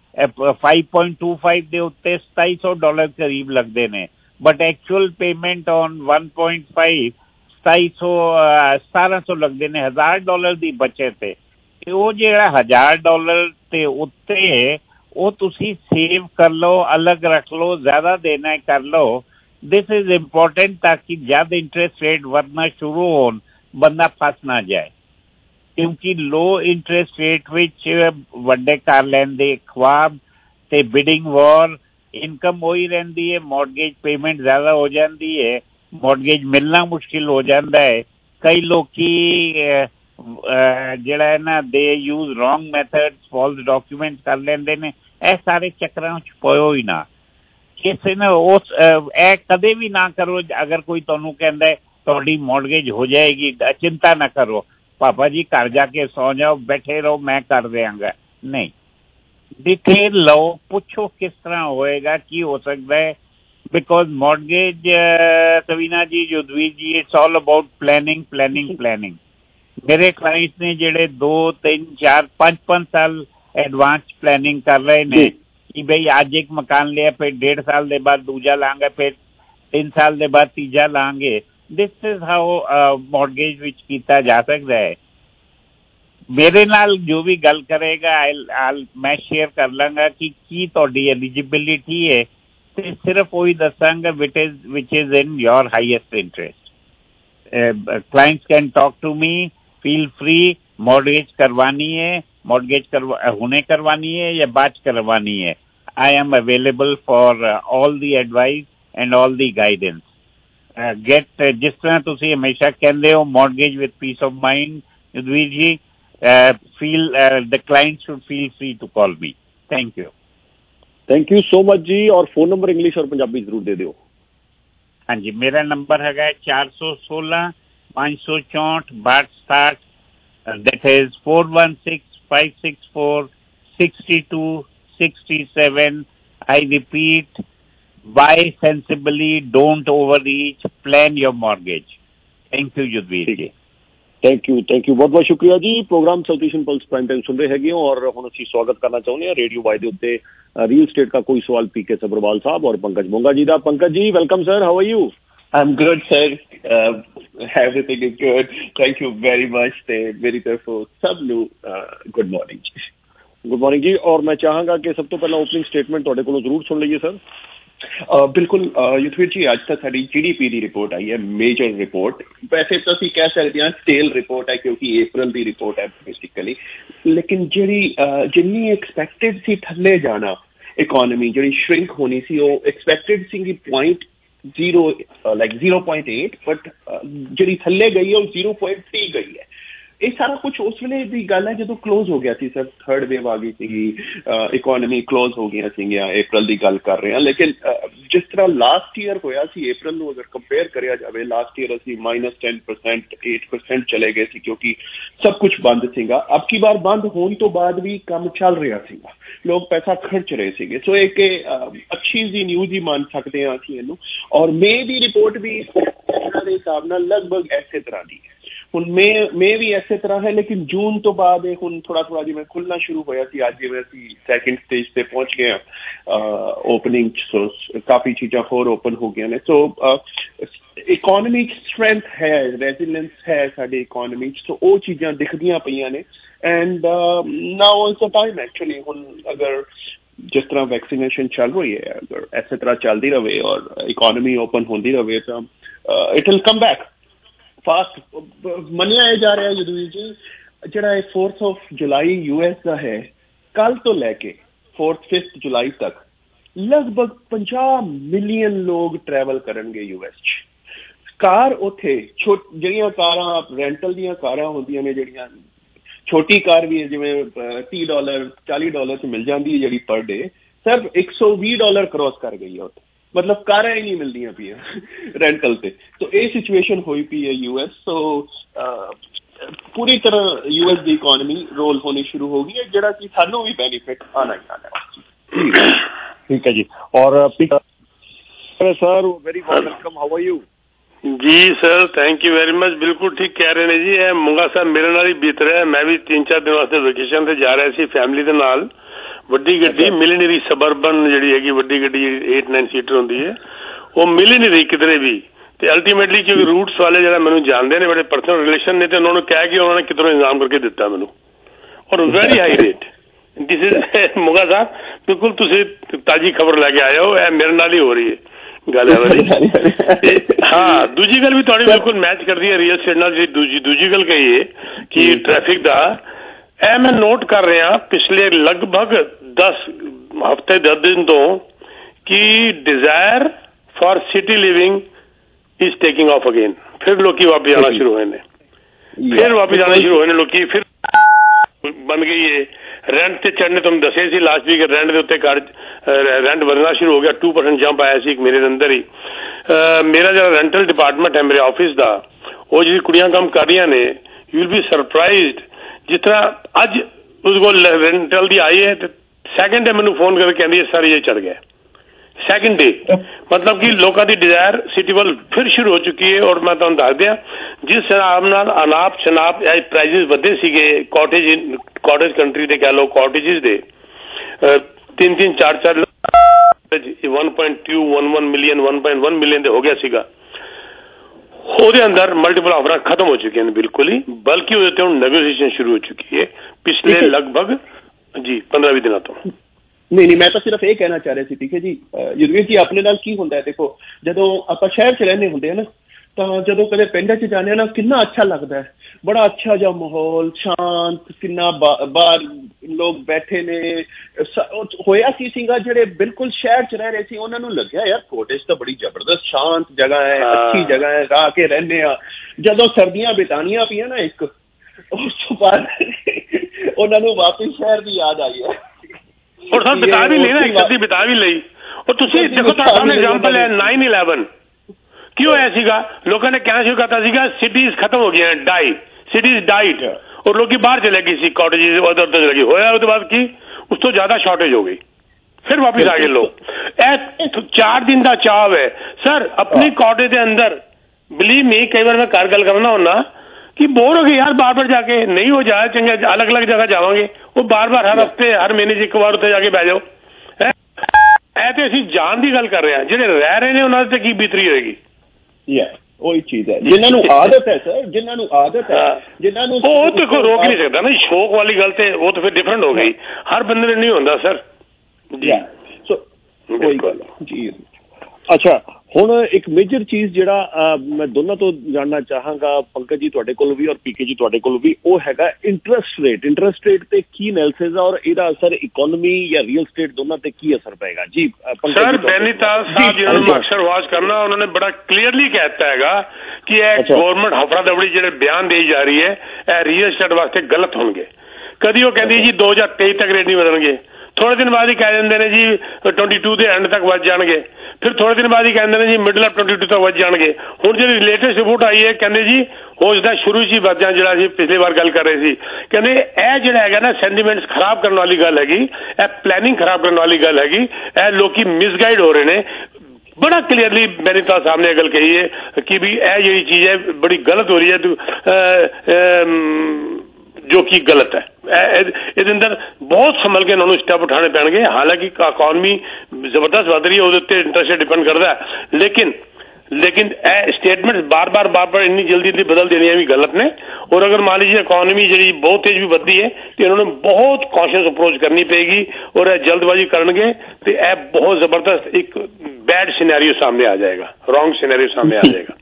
5.25 दे उत्ते $2700 करीब लगते ने, बट एक्चुअल पेमेंट ऑन 1.5 $1700 लगते ने। $1000 की बचत है। वो ਜਿਹੜਾ $1000 ਤੇ ਉੱਤੇ ਹੈ ਉਹ ਤੁਸੀਂ ਸੇਵ ਕਰ ਲਓ, ਅਲੱਗ ਰੱਖ ਲਓ, ਜ਼ਿਆਦਾ ਦੇਣਾ ਕਰ ਲਓ। ਦਿਸ ਇਜ਼ ਇੰਪੋਰਟੈਂਟ ਤਾਂ ਕਿ ਜਦ ਇੰਟਰਸਟ ਰੇਟ ਵਧਣਾ ਸ਼ੁਰੂ ਹੋਣ ਬੰਦਾ ਫਸ ਨਾ ਜਾਏ। ਕਿਉਂਕਿ ਲੋ ਇੰਟਰਸਟ ਰੇਟ ਵਿੱਚ ਵੱਡੇ ਕਰ ਲੈਣ ਦੇ ਖੁਆਬ ਤੇ ਬਿਡਿੰਗ ਵਾਰ, ਇਨਕਮ ਉਹੀ ਰਹਿੰਦੀ ਹੈ, ਮੌਰਗੇਜ ਪੇਮੈਂਟ ਜ਼ਿਆਦਾ ਹੋ ਜਾਂਦੀ ਹੈ, ਮੌਰਗੇਜ ਮਿਲਣਾ ਮੁਸ਼ਕਿਲ ਹੋ ਜਾਂਦਾ ਹੈ। ਕਈ ਲੋਕੀ ਜਿਹੜਾ ਹੈ ਨਾ ਦੇ use wrong methods, false document ਕਰ ਲੈਂਦੇ ਨੇ। ਇਹ ਸਾਰੇ ਚੱਕਰਾਂ 'ਚ ਪਇਓ ਹੀ ਨਾ। ਕਿਸੇ ਨੇ ਉਸ ਇਹ ਕਦੇ ਵੀ ਨਾ ਕਰੋ। ਅਗਰ ਕੋਈ ਤੁਹਾਨੂੰ ਕਹਿੰਦਾ ਤੁਹਾਡੀ ਮੌਰਗੇਜ ਹੋ ਜਾਏਗੀ, चिंता ना करो पापा जी, घर जाके सो जाओ, बैठे रहो, मैं कर देंगा। नहीं, डिटेल लो, पूछो किस तरह होएगा, की हो सकता है, because mortgage Savina ji, Yudhvir ji, it's all about planning planning planning. मेरे क्लाइंट्स ने जेड़े 2 3 4 5 साल एडवांस प्लानिंग कर रहे ने कि भाई आज एक मकान लिया, फिर 1.5 साल के बाद दूजा लांगे, फिर 3 साल के बाद तीजा लांगे। दिस इज हाउ मॉर्गेज विच कीता जा सकता है। मेरे नाल जो भी गल करेगा मैं शेयर कर लांगा कि की तुहाडी एलिजिबिलिटी है, ते सिर्फ वही दसांगा which is in your highest interest. Clients can talk to me, feel free. Mortgage करवानी है, हुने करवानी है या बाद करवानी है, I am available for all the advice and all the guidance. गेट जिस तरह तुसी हमेशा कहंदे हो, mortgage with peace of mind, Yudhvir ji, feel the client should feel free to call me. Thank you
so much ji. और फोन नंबर इंग्लिश और पंजाबी जरूर दे दो।
हाँ जी, मेरा नंबर है 416 564 6260, that is 416 564 6267। I repeat, buy sensibly, don't overreach, plan your mortgage. Thank you Yudhvir ji.
Thank you बहुत बहुत शुक्रिया ji. Program South Asian pulse prime time सुन रहे हैं और हुण असीं स्वागत करना चाहुंदे हां रेडियो वाई दे उत्ते रियल स्टेट का कोई सवाल पीके सबरवाल साहब और पंकज मोंगा जी दा। Pankaj ji, welcome sir, how are you?
I am good sir, everything is good, thank you very much. ते मेरी तरफों सब नूं गुड मॉर्निंग जी। और मैं चाहांगा कि सब तो पहला ओपनिंग स्टेटमेंट तुहाडे कोलों जरूर सुन लईए सर। बिल्कुल युद्धवीर जी, अज तक साडी GDP की रिपोर्ट आई है, मेजर रिपोर्ट। वैसे तो असीं कह सकते हैं स्टेल रिपोर्ट है क्योंकि अप्रैल की रिपोर्ट है बेसिकली, लेकिन जिन्नी एक्सपैक्टेड सी थल्ले जाना इकोनॉमी जिहड़ी श्रिंक होनी सी, वो एक्सपैक्टेड सी 0.8, बट जिहड़ी थल्ले गई है वो 0.3 गई है। ये सारा कुछ उस वेले की गल है जो क्लोज हो गया सी सर, थर्ड वेव आ गई सी, इकोनॉमी क्लोज हो गई सी, अप्रैल की गल कर रहे हैं। लेकिन जिस तरह लास्ट ईयर होया सी अप्रैल नूं अगर कंपेयर करिया जाए, लास्ट ईयर असीं -10% 8% चले गए सी क्योंकि सब कुछ बंद सीगा। अब की बार बंद होने तो बाद भी काम चल रहा सीगा, लोग पैसा खर्च रहे सीगे। सो एक अच्छी जी न्यूज़ ही मान सकते हैं असीं इहनूं। और मे की रिपोर्ट भी इन्हां दे हिसाब नाल लगभग इसे तरह की है। हुण मे भी इसे तरह है, लेकिन जून तो बाद हुण थोड़ा जिवें खुलना शुरू होया सी, अज जिवें असीं सैकेंड स्टेज ते पहुंच गए ओपनिंग, सो काफ़ी चीज़ां होर ओपन हो गई ने। सो इकोनॉमिक स्ट्रेंथ है, रेजिलेंस है साडी इकोनॉमी, सो वो चीज़ां दिखदियां पईयां ने। And now is the time actually, हुण अगर जिस तरह वैक्सीनेशन चल रही है, अगर इस तरह चलती रहे और इकोनॉमी ओपन होती रहे तो it will come back fast. मनिया जा रहा है युद्धवीर जी, जिहड़ा 4 जुलाई US का है, कल तो लैके 5 जुलाई तक लगभग 50 मिलियन लोग ट्रैवल करेंगे US। कार उत्थे जिहड़ियां कारां रेंटल दियां कारां होंदियां ने, जिहड़ियां छोटी कार भी है जिवें $30 $40 च मिल जाती है जिहड़ी पर डे, सर $120 क्रॉस कर गई है उत्थे। मतलब कारां ही नहीं मिलदियां पईयां रेंटल पे। तो ये सिचुएशन हुई पई है US। सो पूरी तरह US की इकोनॉमी रोल होनी शुरू हो गई है, जिहड़ा कि सानू भी बेनिफिट आना ही आना है।
ठीक है जी। और sir very welcome, how are you?
Ji sir, thank you very much. बिल्कुल ठीक कह रहे हैं जी। ये मुंगा साहब मेरे नाल ही बीत रहा है। मैं भी 3-4 दिन वास्ते वेकेशन से जा रहा सी फैमिली दे नाल। ਵੱਡੀ ਗੱਡੀ ਮਿਲ ਨਹੀਂ ਰਹੀ, ਸਬਰਬਨ ਜਿਹੜੀ ਹੈਗੀ ਵੱਡੀ ਗੱਡੀ 8-9 ਸੀਟਰ ਹੁੰਦੀ ਹੈ, ਉਹ ਮਿਲ ਹੀ ਨਹੀਂ ਰਹੀ ਕਿਧਰੇ ਵੀ। ਤੇ ਅਲਟੀਮੇਟਲੀ ਕਿਉਂਕਿ ਰੂਟਸ ਵਾਲੇ ਜਿਹੜਾ ਮੈਨੂੰ ਜਾਣਦੇ ਨੇ, ਬੜੇ ਪਰਸਨਲ ਰਿਲੇਸ਼ਨ ਨੇ, ਤੇ ਉਹਨਾਂ ਨੂੰ ਕਹਿ ਕੇ ਉਹਨਾਂ ਨੇ ਕਿਧਰੋਂ ਇੰਤਜ਼ਾਮ ਕਰਕੇ ਦਿੱਤਾ ਮੈਨੂੰ, or very high rate. This is Monga sahib, ਬਿਲਕੁਲ ਤੁਸੀਂ ਤਾਜ਼ੀ ਖਬਰ ਲੈ ਕੇ ਆਏ ਹੋ, ਇਹ ਮੇਰੇ ਨਾਲ ਹੀ ਹੋ ਰਹੀ ਹੈ ਗੱਲ ਹੈ ਵਾਲੀ। ਹਾਂ, ਦੂਜੀ ਗੱਲ ਵੀ ਤੁਹਾਡੀ ਬਿਲਕੁਲ ਮੈਚ ਕਰਦੀ ਹੈ ਰੀਅਲ ਸਟੇਟ ਨਾਲ। ਜਿਹੜੀ ਦੂਜੀ ਗੱਲ ਕਹੀ ਹੈ ਕਿ ਟ੍ਰੈਫਿਕ ਦਾ, ਇਹ ਮੈਂ ਨੋਟ ਕਰ ਰਿਹਾ ਪਿਛਲੇ ਲਗਭਗ 10 ਹਫ਼ਤੇ 10 ਦਿਨ ਤੋਂ ਕਿ desire for city living is taking off again. फिर लोग वापस आना शुरू हुए हैं, फिर वापस आना शुरू हुए लोग, फिर बन गई है रेंट ते चढ़ने। तुम दसे सी लास्ट वीक रेंट के उत्ते घर रेंट बनना शुरू हो गया, 2% जंप आया सी मेरे अंदर ही। ਮੇਰਾ ਜਿਹੜਾ ਰੈਂਟਲ ਡਿਪਾਰਟਮੈਂਟ ਹੈ ਮੇਰੇ ਆਫਿਸ ਦਾ, ਉਹ ਜਿਹੜੀ ਕੁੜੀਆਂ ਕੰਮ ਕਰ ਰਹੀਆਂ ਨੇ, ਯੂ ਵਿਲ ਬੀ ਸਰਪ੍ਰਾਈਜ਼ਡ। ਜਿਸ ਤਰ੍ਹਾਂ ਅੱਜ ਉਸ ਕੋਲ ਰੈਂਟਲ ਦੀ ਆਈ ਹੈ ਤੇ ਸੈਕਿੰਡ ਡੇ ਮੈਨੂੰ ਫੋਨ ਕਰਕੇ ਕਹਿੰਦੀ ਹੈ ਸਰ ਇਹ ਚੜ ਗਿਆ। ਸੈਕਿੰਡ ਡੇ ਮਤਲਬ ਕਿ ਲੋਕਾਂ ਦੀ ਡਿਜ਼ਾਇਰ ਸਿਟੀ ਵੱਲ ਫਿਰ ਸ਼ੁਰੂ ਹੋ ਚੁੱਕੀ ਹੈ। ਔਰ ਮੈਂ ਤੁਹਾਨੂੰ ਦੱਸ ਦਿਆਂ, ਜਿਸ ਹਿਸਾਬ ਨਾਲ ਅਨਾਪ ਸ਼ਨਾਪ ਪ੍ਰਾਈਸਿਸ ਵਧੇ ਸੀਗੇ ਕਾਟੇਜ ਕੰਟਰੀ ਦੇ, ਕਹਿ ਲਓ ਕਾਟੇਜਿਸ ਦੇ 3-3, 4-4 1.2, 1 ਮਿਲੀਅਨ 1.1 ਮਿਲੀਅਨ ਦੇ ਹੋ ਗਿਆ ਸੀਗਾ। ਉਹਦੇ ਅੰਦਰ ਮਲਟੀਪਲ ਆਫਰਾਂ ਖਤਮ ਹੋ ਚੁੱਕੀਆਂ ਨੇ ਬਿਲਕੁਲ ਹੀ, ਬਲਕਿ ਉਹਦੇ ਤੇ ਹੁਣ ਨੈਗੋਸੀਏਸ਼ਨ ਸ਼ੁਰੂ ਹੋ ਚੁੱਕੀ ਹੈ ਪਿਛਲੇ ਲਗਭਗ ਜੀ 15-20 ਦਿਨਾਂ ਤੋਂ।
ਨਹੀਂ ਮੈਂ ਤਾਂ ਸਿਰਫ ਇਹ ਕਹਿਣਾ ਚਾਹ ਰਿਹਾ ਸੀ ਠੀਕ ਹੈ ਜੀ ਯੁਧਵੀਰ ਜੀ, ਆਪਣੇ ਨਾਲ ਕੀ ਹੁੰਦਾ ਹੈ, ਦੇਖੋ ਜਦੋਂ ਆਪਾਂ ਸ਼ਹਿਰ 'ਚ ਰਹਿੰਦੇ ਹੁੰਦੇ ਆ ਨਾ, ਤਾਂ ਜਦੋਂ ਕਦੇ ਪਿੰਡ 'ਚ ਜਾਂਦੇ ਆ ਨਾ, ਕਿੰਨਾ ਅੱਛਾ ਲੱਗਦਾ ਹੈ, ਬੜਾ ਅੱਛਾ ਜਿਹਾ ਮਾਹੌਲ, ਸ਼ਾਂਤ, ਕਿੰਨਾ ਬਾਹਰ ਲੋਕ ਬੈਠੇ ਨੇ। ਹੋਇਆ ਕੀ ਸੀਗਾ, ਜਿਹੜੇ ਬਿਲਕੁਲ ਸ਼ਹਿਰ 'ਚ ਰਹਿ ਰਹੇ ਸੀ ਉਹਨਾਂ ਨੂੰ ਲੱਗਿਆ ਯਾਰ ਕੋਟੇਜ ਤਾਂ ਬੜੀ ਜ਼ਬਰਦਸਤ ਸ਼ਾਂਤ ਜਗ੍ਹਾ ਹੈ, ਅੱਛੀ ਜਗ੍ਹਾ ਹੈ, ਆ ਕੇ ਰਹਿੰਦੇ ਆ। ਜਦੋਂ ਸਰਦੀਆਂ ਬਿਤਾਉਣੀਆਂ ਪਈਆਂ ਨਾ ਇੱਕ, ਉਸ ਤੋਂ ਬਾਅਦ ਉਹਨਾਂ ਨੂੰ ਵਾਪਸ ਸ਼ਹਿਰ ਦੀ ਯਾਦ ਆਈ ਹੈ।
ਔਰ ਸਰ ਬਿਤਾ ਵੀ ਲਈ ਨਾ, ਇੱਕ ਅੱਧੀ ਬਿਤਾ ਵੀ ਲਈ। ਔਰ ਤੁਸੀਂ ਦੇਖੋ ਤੁਹਾਡਾ ਸਾਹਮਣੇ ਐਗਜ਼ਾਮਪਲ ਹੈ 9/11 ਕੀ ਹੋਇਆ ਸੀਗਾ, ਲੋਕਾਂ ਨੇ ਕਹਿਣਾ ਸ਼ੁਰੂ ਕਰਤਾ ਸੀਗਾ ਸਿਟੀਜ਼ ਖਤਮ ਹੋ ਗਈਆਂ, ਸਿਟੀਜ਼ ਡਾਈਡ, ਔਰ ਲੋਕੀ ਬਾਹਰ ਚਲੇ ਗਏ ਸੀ, ਕਾਟੇਜਿਸ ਉਧਰ ਉਧਰ ਚਲੇ ਗਏ। ਹੋਇਆ ਉਹਦੇ ਬਾਅਦ ਕੀ, ਉਸ ਤੋਂ ਜ਼ਿਆਦਾ ਸ਼ਾਰਟੇਜ ਹੋ ਗਈ, ਫਿਰ ਵਾਪਿਸ ਆ ਗਏ ਲੋਕ। ਇਹ 4 ਦਿਨ ਦਾ ਚਾਵ ਹੈ ਸਰ ਆਪਣੀ ਕਾਟੇਜ ਦੇ ਅੰਦਰ। ਬਿਲੀਵ ਮੀ, ਕਈ ਵਾਰ ਮੈਂ ਘਰ ਗੱਲ ਕਰਨਾ ਹੁੰਦਾ कि बोर हो गए यार बार बार जाके, नहीं हो जाए चंगे अलग अलग जगह जावांगे, वो बार बार हर हफ्ते हर महीने 'ਚ ਇੱਕ ਵਾਰ ਉੱਥੇ ਜਾ ਕੇ ਬਹਿ ਜਾਓ। ਇਹ ਤੇ ਅਸੀਂ ਜਾਣ ਦੀ ਗੱਲ ਕਰ ਰਹੇ ਹਾਂ, ਜਿਹੜੇ ਰਹਿ ਰਹੇ ਨੇ ਉਹਨਾਂ ਤੇ ਕੀ ਬੀਤਰੀ ਹੋਏਗੀ।
ਉਹੀ ਚੀਜ਼ ਹੈ, ਜਿਨ੍ਹਾਂ ਨੂੰ ਆਦਤ ਹੈ ਸਰ, ਜਿਨ੍ਹਾਂ ਨੂੰ ਆਦਤ ਹੈ, ਜਿਨ੍ਹਾਂ ਨੂੰ
ਉਹ ਤੇ ਕੋਈ ਰੋਕ ਨਹੀਂ ਸਕਦਾ ਨਾ। ਸ਼ੌਕ ਵਾਲੀ ਗੱਲ ਤੇ ਉਹ ਤਾਂ ਫਿਰ ਡਿਫਰੈਂਟ ਹੋ ਗਈ, ਹਰ ਬੰਦੇ ਨੇ ਨਹੀਂ ਹੁੰਦਾ ਸਰ ਜੀ।
ਸੋ ਕੋਈ ਗੱਲ ਜੀ। ਅੱਛਾ, ਹੁਣ ਇੱਕ ਮੇਜਰ ਚੀਜ਼ ਜਿਹੜਾ ਮੈਂ ਦੋਨਾਂ ਤੋਂ ਜਾਣਨਾ ਚਾਹਾਂਗਾ, ਪੰਕਜ ਜੀ ਤੁਹਾਡੇ ਕੋਲ ਵੀ ਔਰ ਪੀਕੇ ਜੀ ਤੁਹਾਡੇ ਕੋਲ ਵੀ, ਉਹ ਹੈਗਾ ਇੰਟਰਸਟ ਰੇਟ। ਇੰਟਰਸਟ ਰੇਟ ਤੇ ਕੀ ਐਨਾਲਿਸਿਸ ਔਰ ਇਹਦਾ ਅਸਰ ਇਕੋਨਮੀ ਜਾਂ ਰੀਅਲ ਸਟੇਟ ਦੋਨਾਂ ਤੇ ਕੀ ਅਸਰ ਪਏਗਾ ਜੀ?
ਸਰ ਬੈਨੀਤਾਲ ਸਾਹਿਬ ਜਿਹਨਾਂ ਨੂੰ ਅਕਸਰ ਵਾਚ ਕਰਨਾ, ਉਹਨਾਂ ਨੇ ਬੜਾ ਕਲੀਅਰਲੀ ਕਹਿਤਾ ਹੈਗਾ ਕਿ ਇਹ ਗਵਰਨਮੈਂਟ ਹਫੜਾ ਦਫੜੀ ਜਿਹੜੇ ਬਿਆਨ ਦੇਈ ਜਾ ਰਹੀ ਹੈ ਇਹ ਰੀਅਲ ਸਟੇਟ ਵਾਸਤੇ ਗਲਤ ਹੋਣਗੇ। ਕਦੀ ਉਹ ਕਹਿੰਦੀ ਜੀ 2023 ਤੱਕ ਰੇਟ ਨਹੀਂ ਵਧਣਗੇ, ਥੋੜੇ ਦਿਨ ਬਾਅਦ ਹੀ ਕਹਿ ਦਿੰਦੇ ਨੇ ਜੀ 22 ਦੇ ਐਂਡ ਤੱਕ ਵੱਧ ਜਾਣਗੇ, ਫਿਰ ਥੋੜੇ ਦਿਨ ਬਾਅਦ ਹੀ ਕਹਿੰਦੇ ਨੇ ਜੀ ਮਿਡਲ ਆਫ 22 ਤੱਕ ਵੱਧ ਜਾਣਗੇ। ਹੁਣ ਜਿਹੜੀ ਲੇਟੈਸਟ ਰਿਪੋਰਟ ਆਈ ਹੈ ਕਹਿੰਦੇ ਜੀ ਹੋ ਜਿੱਦਾਂ ਸ਼ੁਰੂ 'ਚ ਹੀ ਵੱਧ ਜਾਣ, ਜਿਹੜਾ ਅਸੀਂ ਪਿਛਲੀ ਵਾਰ ਗੱਲ ਕਰ ਰਹੇ ਸੀ, ਕਹਿੰਦੇ ਇਹ ਜਿਹੜਾ ਹੈਗਾ ਨਾ ਸੈਂਟੀਮੈਂਟਸ ਖਰਾਬ ਕਰਨ ਵਾਲੀ ਗੱਲ ਹੈਗੀ, ਇਹ ਪਲੈਨਿੰਗ ਖਰਾਬ ਕਰਨ ਵਾਲੀ ਗੱਲ ਹੈਗੀ, ਇਹ ਲੋਕੀ ਮਿਸਗਾਈਡ ਹੋ ਰਹੇ ਨੇ। ਬੜਾ ਕਲੀਅਰਲੀ ਬੈਨੀਤਾਲ ਸਾਹਿਬ ਨੇ ਇਹ ਗੱਲ ਕਹੀ ਹੈ ਕਿ ਵੀ ਇਹ ਜਿਹੜੀ ਚੀਜ਼ ਹੈ ਬੜੀ ਗਲਤ ਹੋ ਰਹੀ ਹੈ, ਜੋ ਕਿ ਗਲਤ ਹੈ। ਇਹਦੇ ਅੰਦਰ ਬਹੁਤ ਸੰਭਲ ਕੇ ਉਹਨਾਂ ਨੂੰ ਸਟੈਪ ਉਠਾਉਣੇ ਪੈਣਗੇ। ਹਾਲਾਂਕਿ ਇਕੋਨਮੀ ਜ਼ਬਰਦਸਤ ਵੱਧ ਰਹੀ ਹੈ, ਉਹਦੇ ਉੱਤੇ ਇੰਟਰਸਟ ਡਿਪੈਂਡ ਕਰਦਾ, ਲੇਕਿਨ ਇਹ ਸਟੇਟਮੈਂਟ ਬਾਰ-ਬਾਰ ਇੰਨੀ ਜਲਦੀ ਬਦਲ ਦੇਣੀਆਂ ਵੀ ਗਲਤ ਨੇ। ਔਰ ਅਗਰ मान लीजिए ਇਕੋਨਮੀ ਜਿਹੜੀ ਬਹੁਤ ਤੇਜ਼ ਵੀ ਵੱਧਦੀ ਹੈ ਤੇ ਇਹਨਾਂ ਨੂੰ ਬਹੁਤ ਕੌਸ਼ੀਅਸ ਅਪਰੋਚ ਕਰਨੀ ਪਏਗੀ, ਔਰ ਇਹ ਜਲਦਬਾਜ਼ੀ ਕਰਨਗੇ ਤੇ ਇਹ ਬਹੁਤ ਜ਼ਬਰਦਸਤ ਇੱਕ ਬੈਡ ਸਿਨੈਰੀਓ ਸਾਹਮਣੇ ਆ ਜਾਏਗਾ, ਰੌਂਗ ਸਿਨੈਰੀਓ ਸਾਹਮਣੇ ਆ ਜਾਏਗਾ।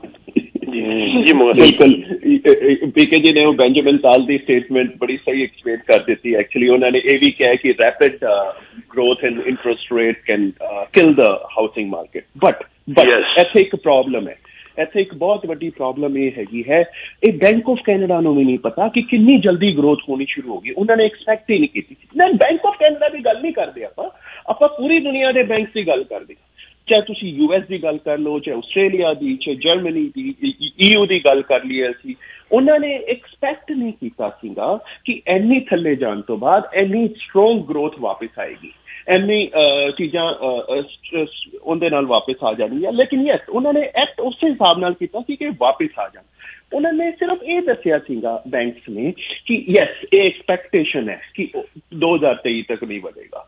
ਜੀ
ਬਿਲਕੁਲ, ਪੀਕੇ ਜੀ ਨੇ ਉਹ ਬੈਂਜਾਮਿਨ ਸਾਲ ਦੀ ਸਟੇਟਮੈਂਟ ਬੜੀ ਸਹੀ ਐਕਸਪਲੇਨ ਕਰ ਦਿੱਤੀ। ਐਕਚੁਅਲੀ ਉਹਨਾਂ ਨੇ ਇਹ ਵੀ ਕਿਹਾ ਕਿ rapid growth in interest rate can kill the housing market, but ਇੱਥੇ ਇੱਕ ਪ੍ਰੋਬਲਮ ਹੈ, ਇੱਥੇ ਇੱਕ ਬਹੁਤ ਵੱਡੀ ਪ੍ਰੋਬਲਮ ਇਹ ਹੈਗੀ ਹੈ, ਇਹ ਬੈਂਕ ਆਫ ਕੈਨੇਡਾ ਨੂੰ ਵੀ ਨਹੀਂ ਪਤਾ ਕਿ ਕਿੰਨੀ ਜਲਦੀ ਗਰੋਥ ਹੋਣੀ ਸ਼ੁਰੂ ਹੋ ਗਈ। ਉਹਨਾਂ ਨੇ ਐਕਸਪੈਕਟ ਹੀ ਨਹੀਂ ਕੀਤੀ। ਨਾ ਬੈਂਕ ਆਫ ਕੈਨੇਡਾ ਦੀ ਗੱਲ ਨਹੀਂ ਕਰਦੇ ਆਪਾਂ ਪੂਰੀ ਦੁਨੀਆ ਦੇ ਬੈਂਕ ਦੀ ਗੱਲ ਕਰਦੇ, ਚਾਹੇ ਤੁਸੀਂ US ਦੀ ਗੱਲ ਕਰ ਲਓ, ਚਾਹੇ ਆਸਟ੍ਰੇਲੀਆ ਦੀ, ਚਾਹੇ ਜਰਮਨੀ ਦੀ, EU ਦੀ ਗੱਲ ਕਰ ਲਈਏ ਅਸੀਂ, ਉਹਨਾਂ ਨੇ ਐਕਸਪੈਕਟ ਨਹੀਂ ਕੀਤਾ ਸੀਗਾ ਕਿ ਇੰਨੀ ਥੱਲੇ ਜਾਣ ਤੋਂ ਬਾਅਦ ਇੰਨੀ ਸਟਰੋਂਗ ਗਰੋਥ ਵਾਪਸ ਆਏਗੀ, ਇੰਨੀ ਚੀਜ਼ਾਂ ਉਹਦੇ ਨਾਲ ਵਾਪਸ ਆ ਜਾਣਗੀਆਂ। ਲੇਕਿਨ ਯੈਸ, ਉਹਨਾਂ ਨੇ ਐਕਟ ਉਸੇ ਹਿਸਾਬ ਨਾਲ ਕੀਤਾ ਸੀ ਕਿ ਵਾਪਸ ਆ ਜਾਣ। ਉਹਨਾਂ ਨੇ ਸਿਰਫ ਇਹ ਦੱਸਿਆ ਸੀਗਾ ਬੈਂਕਸ ਨੇ ਕਿ ਯੈਸ ਇਹ ਐਕਸਪੈਕਟੇਸ਼ਨ ਹੈ ਕਿ 2023 ਤੱਕ ਨਹੀਂ ਵਧੇਗਾ।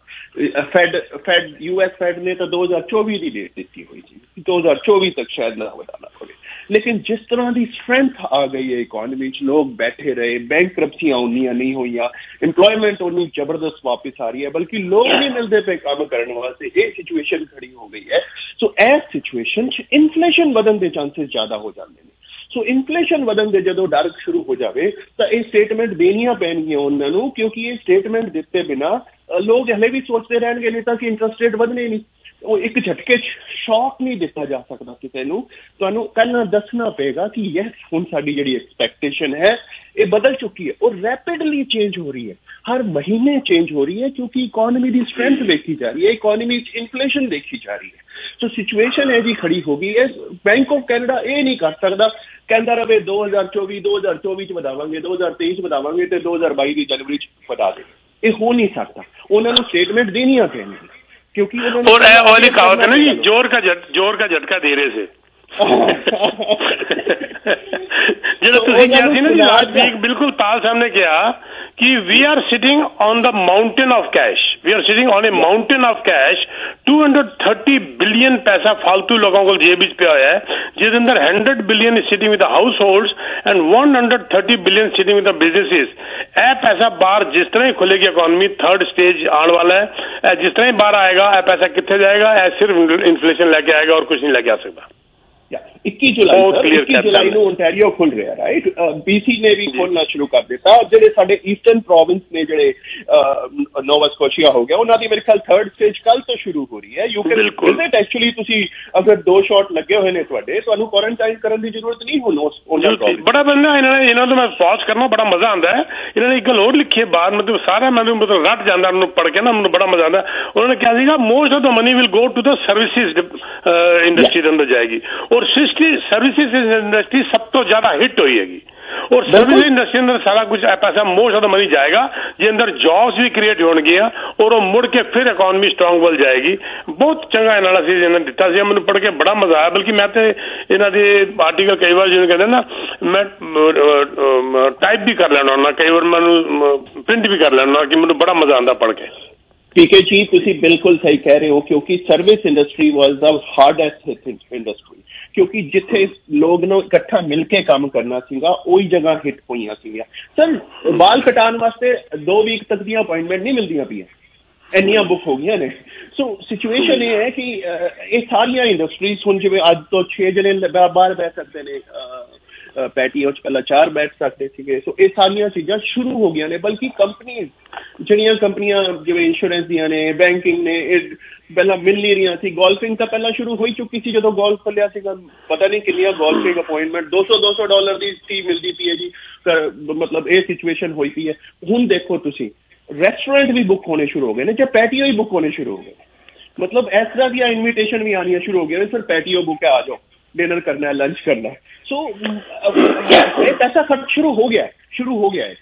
ਫੈਡ US ਫੈਡ ਨੇ ਤਾਂ 2024 ਦੀ ਡੇਟ ਦਿੱਤੀ ਹੋਈ ਸੀ, 2024 ਤੱਕ ਸ਼ਾਇਦ ਨਾ ਵਧਾਣਾ ਪਵੇ। ਲੇਕਿਨ ਜਿਸ ਤਰ੍ਹਾਂ ਦੀ ਸਟਰੈਂਥ ਆ ਗਈ ਹੈ ਇਕੋਨਮੀ 'ਚ, ਲੋਕ ਬੈਠੇ ਰਹੇ, ਬੈਂਕਰਪਸੀਆਂ ਉਨੀਆਂ ਨਹੀਂ ਹੋਈਆਂ, ਇੰਪਲੋਇਮੈਂਟ ਉਨੀ ਜ਼ਬਰਦਸਤ ਵਾਪਸ ਆ ਰਹੀ ਹੈ, ਬਲਕਿ ਲੋਕ ਨਹੀਂ ਮਿਲਦੇ ਪਏ ਕੰਮ ਕਰਨ ਵਾਸਤੇ, ਇਹ ਸਿਚੁਏਸ਼ਨ ਖੜੀ ਹੋ ਗਈ ਹੈ। ਸੋ ਇਸ ਸਿਚੁਏਸ਼ਨ 'ਚ ਇਨਫਲੇਸ਼ਨ ਵਧਣ ਦੇ ਚਾਂਸਸ ਜ਼ਿਆਦਾ ਹੋ ਜਾਂਦੇ ਨੇ। ਸੋ ਇਨਫਲੇਸ਼ਨ ਵਧਣ ਦੇ ਜਦੋਂ ਡਰ ਸ਼ੁਰੂ ਹੋ ਜਾਵੇ ਤਾਂ ਇਹ ਸਟੇਟਮੈਂਟ ਦੇਣੀਆਂ ਪੈਣਗੀਆਂ ਉਹਨਾਂ ਨੂੰ, ਕਿਉਂਕਿ ਇਹ ਸਟੇਟਮੈਂਟ ਦਿੱਤੇ ਬਿਨਾਂ ਲੋਕ ਹਲੇ ਵੀ ਸੋਚਦੇ ਰਹਿਣਗੇ ਨਹੀਂ ਤਾਂ ਕਿ ਇੰਟਰਸਟ ਰੇਟ ਵਧਣੇ ਨਹੀਂ। ਉਹ ਇੱਕ ਝਟਕੇ 'ਚ ਸ਼ੌਕ ਨਹੀਂ ਦਿੱਤਾ ਜਾ ਸਕਦਾ ਕਿਸੇ ਨੂੰ, ਤੁਹਾਨੂੰ ਪਹਿਲਾਂ ਦੱਸਣਾ ਪਏਗਾ ਕਿ ਯੈਸ ਹੁਣ ਸਾਡੀ ਜਿਹੜੀ ਐਕਸਪੈਕਟੇਸ਼ਨ ਹੈ ਇਹ ਬਦਲ ਚੁੱਕੀ ਹੈ ਔਰ ਰੈਪਿਡਲੀ ਚੇਂਜ ਹੋ ਰਹੀ ਹੈ, ਹਰ ਮਹੀਨੇ ਚੇਂਜ ਹੋ ਰਹੀ ਹੈ ਕਿਉਂਕਿ ਇਕੋਨਮੀ ਦੀ ਸਟਰੈਂਥ ਦੇਖੀ ਜਾ ਰਹੀ ਹੈ, ਇਕੋਨਮੀ 'ਚ ਇਨਫਲੇਸ਼ਨ ਦੇਖੀ ਜਾ ਰਹੀ ਹੈ। ਸੋ ਸਿਚੁਏਸ਼ਨ ਇਹ ਜੀ ਖੜੀ ਹੋ ਗਈ ਹੈ। ਬੈਂਕ ਆਫ ਕੈਨੇਡਾ ਇਹ ਨਹੀਂ ਕਰ ਸਕਦਾ ਕਹਿੰਦਾ ਰਵੇ 2024 'ਚ ਵਧਾਵਾਂਗੇ, 2023 'ਚ ਵਧਾਵਾਂਗੇ ਤੇ 2022 ਦੀ ਜਨਵਰੀ 'ਚ ਵਧਾ ਦੇ, ਇਹ ਹੋ ਨਹੀਂ ਸਕਦਾ। ਉਹਨਾਂ ਨੂੰ ਸਟੇਟਮੈਂਟ ਦੇਣੀਆਂ ਪੈਣਗੀਆਂ क्योंकि
और वाली कहावत है ना जी, जोर का झटका दे रहे थे ਜਿਹੜਾ ਤੁਸੀਂ ਕਿਹਾ ਸੀ ਨਾ ਜੀ ਲਾਸਟ ਵੀਕ, ਬਿਲਕੁਲ ਤਾਲ ਸਾਹਮਣੇ ਕਿਹਾ ਕਿ we are sitting on the mountain of cash, we are sitting on a mountain of cash. 230 billion ਪੈਸਾ ਫालतू ਲੋਕਾਂ ਕੋਲ ਜੇਬ ਵਿੱਚ ਪਿਆ ਹੋਇਆ ਹੈ, ਜਿਹਦੇ ਅੰਦਰ 100 billion is sitting with the households and 130 billion sitting with the businesses. ਇਹ ਪੈਸਾ ਬਾਹਰ ਜਿਸ ਤਰ੍ਹਾਂ ਹੀ ਖੁੱਲੇਗੀ ਇਕੋਨਮੀ, ਥਰਡ ਸਟੇਜ ਆਉਣ ਵਾਲਾ ਹੈ, ਜਿਸ ਤਰ੍ਹਾਂ ਹੀ ਬਾਹਰ ਆਏਗਾ ਇਹ ਪੈਸਾ ਕਿੱਥੇ ਜਾਏਗਾ? ਇਹ ਸਿਰਫ ਇਨਫਲੇਸ਼ਨ ਲੈ ਕੇ ਆਏਗਾ ਔਰ ਕੁਝ ਨਹੀਂ ਲੈ ਕੇ ਆ ਸਕਦਾ।
21 ਜੁਲਾਈ ਨੂੰ ਓਨਟਾਰੀਓ ਖੁੱਲ ਰਿਹਾ, ਰਾਈਟ? BC ਨੇ ਵੀ ਖੋਲਣਾ ਸ਼ੁਰੂ ਕਰ ਦਿੱਤਾ। ਜਿਹੜੇ ਸਾਡੇ ਈਸਟਰਨ ਪ੍ਰੋਵਿੰਸ ਨੇ, ਜਿਹੜੇ ਨੋਵਾ ਸਕੋਸ਼ੀਆ ਹੋ ਗਿਆ, ਉਹਨਾਂ ਦੀ ਮੇਰੇ ਖਿਆਲ ਥਰਡ ਸਟੇਜ ਕੱਲ ਤੋਂ ਸ਼ੁਰੂ ਹੋ ਰਹੀ ਹੈ। ਯੂ ਕੈਨ ਵਿਜ਼ਿਟ ਐਕਚੁਅਲੀ, ਤੁਸੀਂ ਅਗਰ 2 ਸ਼ਾਟ ਲੱਗੇ ਹੋਏ ਨੇ ਤੁਹਾਡੇ, ਤੁਹਾਨੂੰ ਕੁਆਰੰਟਾਈਨ ਕਰਨ ਦੀ ਜ਼ਰੂਰਤ ਨਹੀਂ ਹੁਣ
ਬੜਾ ਬੰਦਾ ਇਹਨਾਂ ਤੋਂ ਮੈਂ ਪੌਜ਼ ਕਰਨਾ, ਬੜਾ ਮਜ਼ਾ ਆਉਂਦਾ ਹੈ। ਇਹਨਾਂ ਨੇ ਇੱਕ ਗੱਲ ਹੋਰ ਲਿਖੀ ਹੈ ਬਾਹਰ, ਮਤਲਬ ਸਾਰਾ ਮੈਨੂੰ ਮਤਲਬ ਰੱਟ ਜਾਂਦਾ ਮੈਨੂੰ ਪੜ੍ਹ ਕੇ ਨਾ, ਮੈਨੂੰ ਬੜਾ ਮਜ਼ਾ ਆਉਂਦਾ। ਉਹਨਾਂ ਨੇ ਕਿਹਾ ਸੀਗਾ most of the money will go to the services industry ਦੇ ਅੰਦਰ ਜਾਏਗੀ ਔਰ सर्विसेज इंडस्ट्री सब तो ज्यादा हिट हुई हैगी और सर्विस इंडस्ट्री अंदर सारा कुछ पैसा मोस्ट ऑफ द मनी जाएगा, जे अंदर जॉब्स भी क्रिएट होणगियां और वो मुड़ के फिर इकोनॉमी स्ट्रांग बल जाएगी। बहुत चंगा एनालिसिस इन्होंने दिता सी, मैंने पढ़ के बड़ा मजा आया। बल्कि मैं तो इन्हों के आर्टिकल कई बार जिन्हें कहते ना, मैं टाइप भी कर लेना होना, कई बार मैं प्रिंट भी कर लेना कि मैंने बड़ा मजा आता पढ़ के।
पीके जी तुसी बिल्कुल सही कह रहे हो, क्योंकि service industry was the hardest hit industry, क्योंकि जिथे लोग ने इकट्ठा मिलके काम करना सीगा ਉਹੀ ਜਗ੍ਹਾ ਹਿੱਟ ਹੋਈਆਂ ਸੀਗੀਆਂ। ਸਰ ਵਾਲ ਕਟਾਉਣ ਵਾਸਤੇ 2 ਵੀਕ ਤੱਕ ਦੀਆਂ ਅਪਾਇੰਟਮੈਂਟ ਨਹੀਂ ਮਿਲਦੀਆਂ ਪਈਆਂ, ਇੰਨੀਆਂ ਬੁੱਕ ਹੋ ਗਈਆਂ ਨੇ। ਸੋ ਸਿਚੁਏਸ਼ਨ ਇਹ ਹੈ ਕਿ ਇਹ ਸਾਰੀਆਂ ਇੰਡਸਟਰੀਜ਼ ਹੁਣ ਜਿਵੇਂ ਅੱਜ ਤੋਂ 6 ਜਣੇ ਬਾਹਰ ਬੈਠ ਸਕਦੇ ਨੇ, ਪੈਟੀਓ 'ਚ ਪਹਿਲਾਂ 4 ਬੈਠ ਸਕਦੇ ਸੀਗੇ। ਸੋ ਇਹ ਸਾਰੀਆਂ ਚੀਜ਼ਾਂ ਸ਼ੁਰੂ ਹੋ ਗਈਆਂ ਨੇ। ਬਲਕਿ ਕੰਪਨੀਆਂ, ਜਿਹੜੀਆਂ ਕੰਪਨੀਆਂ ਜਿਵੇਂ ਇੰਸ਼ੋਰੈਂਸ ਦੀਆਂ ਨੇ, ਬੈਂਕਿੰਗ ਨੇ, ਇਹ ਪਹਿਲਾਂ ਮਿਲ ਨਹੀਂ ਰਹੀਆਂ ਸੀ। ਗੋਲਫਿੰਗ ਤਾਂ ਪਹਿਲਾਂ ਸ਼ੁਰੂ ਹੋ ਹੀ ਚੁੱਕੀ ਸੀ ਜਦੋਂ ਗੋਲਫ ਖੁੱਲਿਆ ਸੀਗਾ। ਪਤਾ ਨਹੀਂ ਕਿੰਨੀਆਂ ਗੋਲਫਿੰਗ ਅਪਾਇੰਟਮੈਂਟ $200 ਦੀ ਟੀ ਮਿਲਦੀ ਪਈ ਹੈ ਜੀ। ਮਤਲਬ ਇਹ ਸਿਚੁਏਸ਼ਨ ਹੋਈ ਪਈ ਹੈ। ਹੁਣ ਦੇਖੋ ਤੁਸੀਂ, ਰੈਸਟੋਰੈਂਟ ਵੀ ਬੁੱਕ ਹੋਣੇ ਸ਼ੁਰੂ ਹੋ ਗਏ ਨੇ, ਜਾਂ ਪੈਟੀਓ ਹੀ ਬੁੱਕ ਹੋਣੇ ਸ਼ੁਰੂ ਹੋ ਗਏ। ਮਤਲਬ ਇਸ ਤਰ੍ਹਾਂ ਦੀਆਂ ਇਨਵੀਟੇਸ਼ਨ ਵੀ ਆਉਣੀਆਂ ਸ਼ੁਰੂ ਹੋ ਗਈਆਂ ਨੇ, ਸਰ ਪੈਟੀਓ ਬੁੱਕ ਹੈ, ਆ ਜਾਓ, डिनर करना है, लंच करना है। सो पैसा खर्च शुरू हो गया है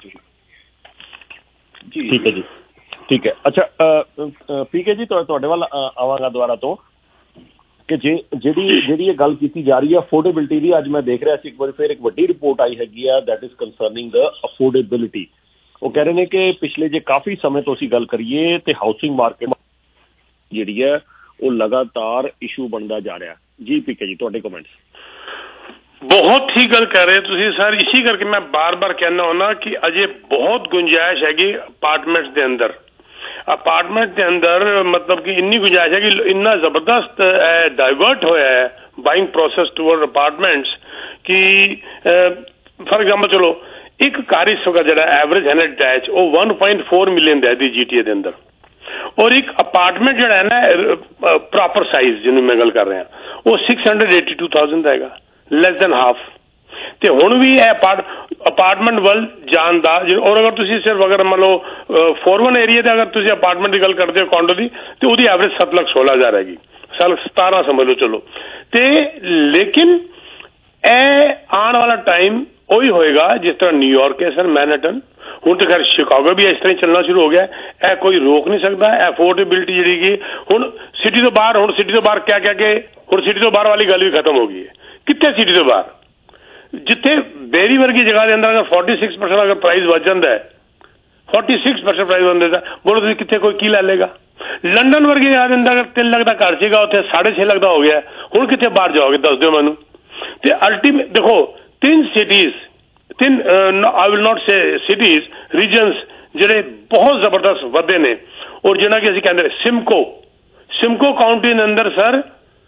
जी।
ठीक है जी, ठीक है। अच्छा पीके जी ਤੁਹਾਡੇ ਵੱਲ ਆਵਾਂਗਾ ਦੁਬਾਰਾ ਤੋਂ ਕਿ ਜਿਹੜੀ ਇਹ ਗੱਲ ਕੀਤੀ ਜਾ ਰਹੀ ਹੈ ਅਫੋਰਡੇਬਿਲਟੀ ਦੀ। ਅੱਜ ਮੈਂ ਦੇਖ ਰਿਹਾ ਸੀ ਇੱਕ ਵਾਰ ਫਿਰ ਇੱਕ ਵੱਡੀ ਰਿਪੋਰਟ ਆਈ ਹੈਗੀ ਆ, that is concerning the affordability. ਉਹ ਕਹਿ ਰਹੇ ਨੇ ਕਿ ਪਿਛਲੇ ਜੇ ਕਾਫੀ ਸਮੇਂ ਤੋਂ ਅਸੀਂ ਗੱਲ ਕਰੀਏ ਤੇ ਹਾਊਸਿੰਗ ਮਾਰਕੀਟ ਜਿਹੜੀ ਹੈ ਉਹ ਲਗਾਤਾਰ ਇਸ਼ੂ ਬਣਦਾ ਜਾ ਰਿਹਾ। ਜੀ ਪੀਕੇ ਜੀ ਤੁਹਾਡੇ कमेंट्स।
बहुत ही गल कह रहे तुसी सर, इसी करके मैं बार बार कहना होना कि अजे बहुत गुंजाइश हैगी अपार्टमेंट्स के अंदर। अपार्टमेंट के अंदर मतलब कि इन्नी गुंजाइश है कि इन्ना जबरदस्त डाइवर्ट होया है बाइंग प्रोसेस टूवर्ड अपार्टमेंट्स कि फॉर एग्जाम्पल चलो एक कार इस वक्त जो एवरेज है ना अटैच वो 1.4 मिलियन दी GTA के अंदर, और एक अपार्टमेंट जो है ना प्रॉपर साइज जिन्होंने मैं गल कर रहे हैं वो 682,000 आएगा, ਲੈਸ ਦੈਨ ਹਾਫ। ਤੇ ਹੁਣ ਵੀ ਇਹ ਅਪਾਰਟਮੈਂਟ ਵੱਲ ਜਾਣ ਦਾ, ਔਰ ਅਗਰ ਤੁਸੀਂ ਸਿਰਫ ਅਗਰ ਮੰਨ ਲਓ 4-1 ਏਰੀਆ ਤੇ ਅਗਰ ਤੁਸੀਂ ਅਪਾਰਟਮੈਂਟ ਦੀ ਗੱਲ ਕਰਦੇ ਹੋ ਕੌਂਡੋ ਦੀ, ਤੇ ਉਹਦੀ ਐਵਰੇਜ 7,16,000 ਹੈਗੀ, 17 ਸਮਝ ਲਓ ਚਲੋ। ਤੇ ਲੇਕਿਨ ਇਹ ਆਉਣ ਵਾਲਾ ਟਾਈਮ ਉਹੀ ਹੋਏਗਾ ਜਿਸ ਤਰ੍ਹਾਂ ਨਿਊਯਾਰਕ ਹੈ ਸਰ, ਮੈਨਹਟਨ, ਹੁਣ ਤਾਂ ਖੈਰ ਸ਼ਿਕਾਗੋ ਵੀ ਇਸ ਤਰ੍ਹਾਂ ਹੀ ਚੱਲਣਾ ਸ਼ੁਰੂ ਹੋ ਗਿਆ। ਇਹ ਕੋਈ ਰੋਕ ਨਹੀਂ ਸਕਦਾ। ਅਫੋਰਡੇਬਿਲਟੀ ਜਿਹੜੀ ਕਿ ਹੁਣ ਸਿਟੀ ਤੋਂ ਬਾਹਰ, ਹੁਣ ਸਿਟੀ ਤੋਂ ਬਾਹਰ ਕਹਿ ਕੇ ਹੁਣ ਸਿਟੀ ਤੋਂ ਬਾਹਰ ਵਾਲੀ ਗੱਲ ਵੀ ਖਤਮ ਹੋ ਗਈ ਹੈ। ਕਿੱਥੇ ਸਿਟੀ ਤੋਂ ਬਾਹਰ, ਜਿੱਥੇ ਬੇਰੀ ਵਰਗੀ ਜਗ੍ਹਾ ਦੇ ਅੰਦਰ ਅਗਰ 46% ਅਗਰ ਪ੍ਰਾਈਸ ਵੱਧ ਜਾਂਦਾ ਹੈ, 46% ਪ੍ਰਾਈਸ ਬੰਦੇ ਦਾ, ਬੋਲੋ ਤੁਸੀਂ ਕਿੱਥੇ ਕੋਈ ਕੀ ਲੈ ਲੇਗਾ? ਲੰਡਨ ਵਰਗੀ ਜਗ੍ਹਾ ਦੇ ਅੰਦਰ ਅਗਰ 3 ਲੱਖ ਦਾ ਘਰ ਸੀਗਾ ਉੱਥੇ 6.5 ਲੱਖ ਦਾ ਹੋ ਗਿਆ। ਹੁਣ ਕਿੱਥੇ ਬਾਹਰ ਜਾਓਗੇ ਦੱਸ ਦਿਓ ਮੈਨੂੰ। ਤੇ ਅਲਟੀਮੇਟ ਦੇਖੋ 3 cities, I will not say cities, regions ਜਿਹੜੇ ਬਹੁਤ ਜ਼ਬਰਦਸਤ ਵਧੇ ਨੇ, ਔਰ ਜਿਹੜਾ ਕਿ ਅਸੀਂ ਕਹਿੰਦੇ ਸਿਮਕੋ ਕਾਉਂਟੀ ਦੇ ਅੰਦਰ ਸਰ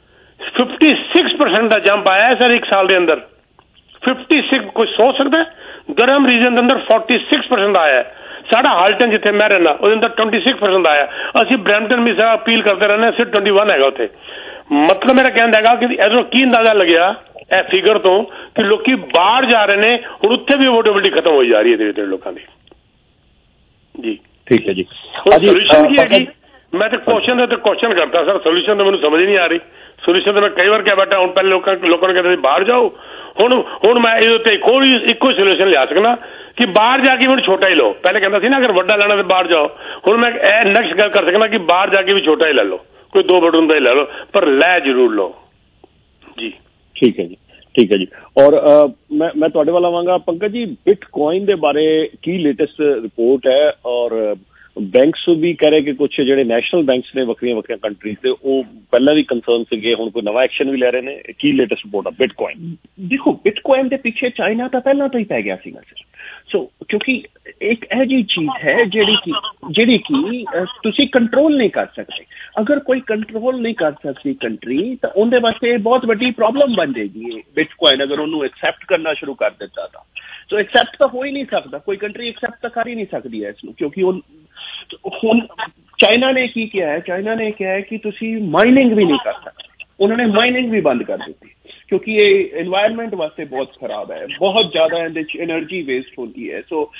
56% ਦਾ ਜੰਪ ਆਇਆ ਹੈ ਸਰ 1 ਸਾਲ ਦੇ ਅੰਦਰ। 56 ਕੋਈ ਸੋਚ ਸਕਦਾ? ਗਰਮ ਰੀਜਨ ਦੇ ਅੰਦਰ 46% ਆਇਆ ਹੈ। ਸਾਡਾ ਹਾਲਟਨ ਜਿੱਥੇ ਮੈਂ ਰਹਿਣਾ ਉਹਦੇ ਅੰਦਰ 26% ਆਇਆ, ਅਸੀਂ ਬਰੈਂਪਟਨ ਵੀ ਸਾਰਾ ਅਪੀਲ ਕਰਦੇ ਰਹਿੰਦੇ ਹਾਂ, ਸਿਰਫ 21 ਹੈਗਾ ਉੱਥੇ। ਮਤਲਬ ਮੇਰਾ ਕਹਿਣ ਦਾ ਹੈਗਾ ਕਿ ਇਹਦੋਂ ਕੀ ਅੰਦਾਜ਼ਾ ਲੱਗਿਆ ਇਹ ਫਿਗਰ ਤੋਂ ਕਿ ਲੋਕੀ ਬਾਹਰ ਜਾ ਰਹੇ ਨੇ, ਹੁਣ ਉੱਥੇ ਵੀ ਅਫੋਰਡੇਬਿਲਿਟੀ ਖਤਮ ਹੋਈ ਜਾ ਰਹੀ ਹੈ ਧੀਰੇ ਧੀਰੇ ਲੋਕਾਂ ਦੀ। ਜੀ
ਠੀਕ ਹੈ ਜੀ।
ਸੋਲੂਸ਼ਨ ਕੀ ਹੈਗੀ? ਮੈਂ ਤਾਂ ਕੁਐਸਚਨ ਦੇ ਉੱਤੇ ਕੁਐਸਚਨ ਕਰਦਾ ਸਰ, ਸੋਲੂਸ਼ਨ ਤਾਂ ਮੈਨੂੰ ਸਮਝ ਨਹੀਂ ਆ ਰਹੀ। ਸੋਲੂਸ਼ਨ ਤਾਂ ਮੈਂ ਕਈ ਵਾਰ ਕਿਹਾ ਬੈਠਾ, ਹੁਣ ਪਹਿਲੇ ਲੋਕਾਂ ਨੂੰ ਕਹਿੰਦੇ ਸੀ ਬਾਹਰ ਜਾਓ, ਹੁਣ ਮੈਂ ਇਹਦੇ ਉੱਤੇ ਇੱਕੋ ਸੋਲੂਸ਼ਨ ਲਿਆ ਸਕਣਾ ਕਿ ਬਾਹਰ ਜਾ ਕੇ ਹੁਣ ਛੋਟਾ ਹੀ ਲਓ। ਪਹਿਲੇ ਕਹਿੰਦਾ ਸੀ ਨਾ ਅਗਰ ਵੱਡਾ ਲੈਣਾ ਤਾਂ ਬਾਹਰ ਜਾਓ, ਹੁਣ ਮੈਂ ਇਹ ਨੈਕਸਟ ਗੱਲ ਕਰ ਸਕਣਾ ਕਿ ਬਾਹਰ ਜਾ ਕੇ ਵੀ ਛੋਟਾ ਹੀ ਲੈ ਲਓ, ਕੋਈ 2 ਬੈਡਰੂਮ ਦਾ ਹੀ ਲੈ ਲਓ, ਪਰ ਲੈ ਜ਼ਰੂਰ ਲਓ ਜੀ।
ਠੀਕ ਹੈ ਜੀ, ਠੀਕ ਹੈ ਜੀ। ਔਰ ਮੈਂ ਤੁਹਾਡੇ ਵੱਲ ਆਵਾਂਗਾ ਪੰਕਜ ਜੀ, ਬਿਟਕੋਇਨ ਦੇ ਬਾਰੇ ਕੀ ਲੇਟੈਸਟ ਰਿਪੋਰਟ ਹੈ? ਔਰ ਬੈਂਕਸ ਵੀ ਕਹਿ ਰਹੇ ਕਿ ਕੁਛ ਜਿਹੜੇ ਨੈਸ਼ਨਲ ਬੈਂਕਸ ਨੇ ਵੱਖਰੀਆਂ ਕੰਟਰੀਜ਼ ਦੇ, ਉਹ ਪਹਿਲਾਂ ਵੀ ਕੰਸਰਨ ਸੀਗੇ, ਹੁਣ ਕੋਈ ਨਵਾਂ ਐਕਸ਼ਨ ਵੀ ਲੈ ਰਹੇ ਨੇ। ਕੀ ਲੇਟੈਸਟ ਰਿਪੋਰਟ ਆ ਬਿਟਕੋਇਨ?
ਦੇਖੋ, ਬਿਟਕੋਇਨ ਦੇ ਪਿੱਛੇ ਚਾਈਨਾ ਤਾਂ ਪਹਿਲਾਂ ਤੋਂ ਹੀ ਪੈ ਗਿਆ ਸੀਗਾ ਸਰ। ਸੋ ਕਿਉਂਕਿ ਇੱਕ ਇਹੋ ਜਿਹੀ ਚੀਜ਼ ਹੈ ਜਿਹੜੀ ਕਿ ਤੁਸੀਂ ਕੰਟਰੋਲ ਨਹੀਂ ਕਰ ਸਕਦੇ। ਅਗਰ ਕੋਈ ਕੰਟਰੋਲ ਨਹੀਂ ਕਰ ਸਕਦੀ ਕੰਟਰੀ, ਤਾਂ ਉਹਦੇ ਵਾਸਤੇ ਬਹੁਤ ਵੱਡੀ ਪ੍ਰੋਬਲਮ ਬਣ ਜਾਏਗੀ ਬਿਟਕੋਇਨ, ਅਗਰ ਉਹਨੂੰ ਐਕਸੈਪਟ ਕਰਨਾ ਸ਼ੁਰੂ ਕਰ ਦਿੱਤਾ ਤਾਂ। ਸੋ ਐਕਸੈਪਟ ਤਾਂ ਹੋ ਹੀ ਨਹੀਂ ਸਕਦਾ, ਕੋਈ ਕੰਟਰੀ ਐਕਸੈਪਟ ਤਾਂ ਕਰ ਹੀ ਨਹੀਂ ਸਕਦੀ ਹੈ ਇਸ ਨੂੰ, ਕਿਉਂਕਿ ਹੁਣ ਚਾਈਨਾ ਨੇ ਕੀ ਕਿਹਾ ਹੈ? ਚਾਈਨਾ ਨੇ ਕਿਹਾ ਹੈ ਕਿ ਤੁਸੀਂ ਮਾਈਨਿੰਗ ਵੀ ਨਹੀਂ ਕਰ ਸਕਦੇ। ਉਹਨਾਂ ਨੇ ਮਾਈਨਿੰਗ ਵੀ ਬੰਦ ਕਰ ਦਿੱਤੀ ਕਿਉਂਕਿ ਇਹ এনवायरमेंट ਵਾਸਤੇ ਬਹੁਤ ਖਰਾਬ ਹੈ, ਬਹੁਤ ਜ਼ਿਆਦਾ ਇਹਦੇ 'ਚ એનર્ਜੀ ਵੇਸਟ ਹੁੰਦੀ ਹੈ। ਸੋ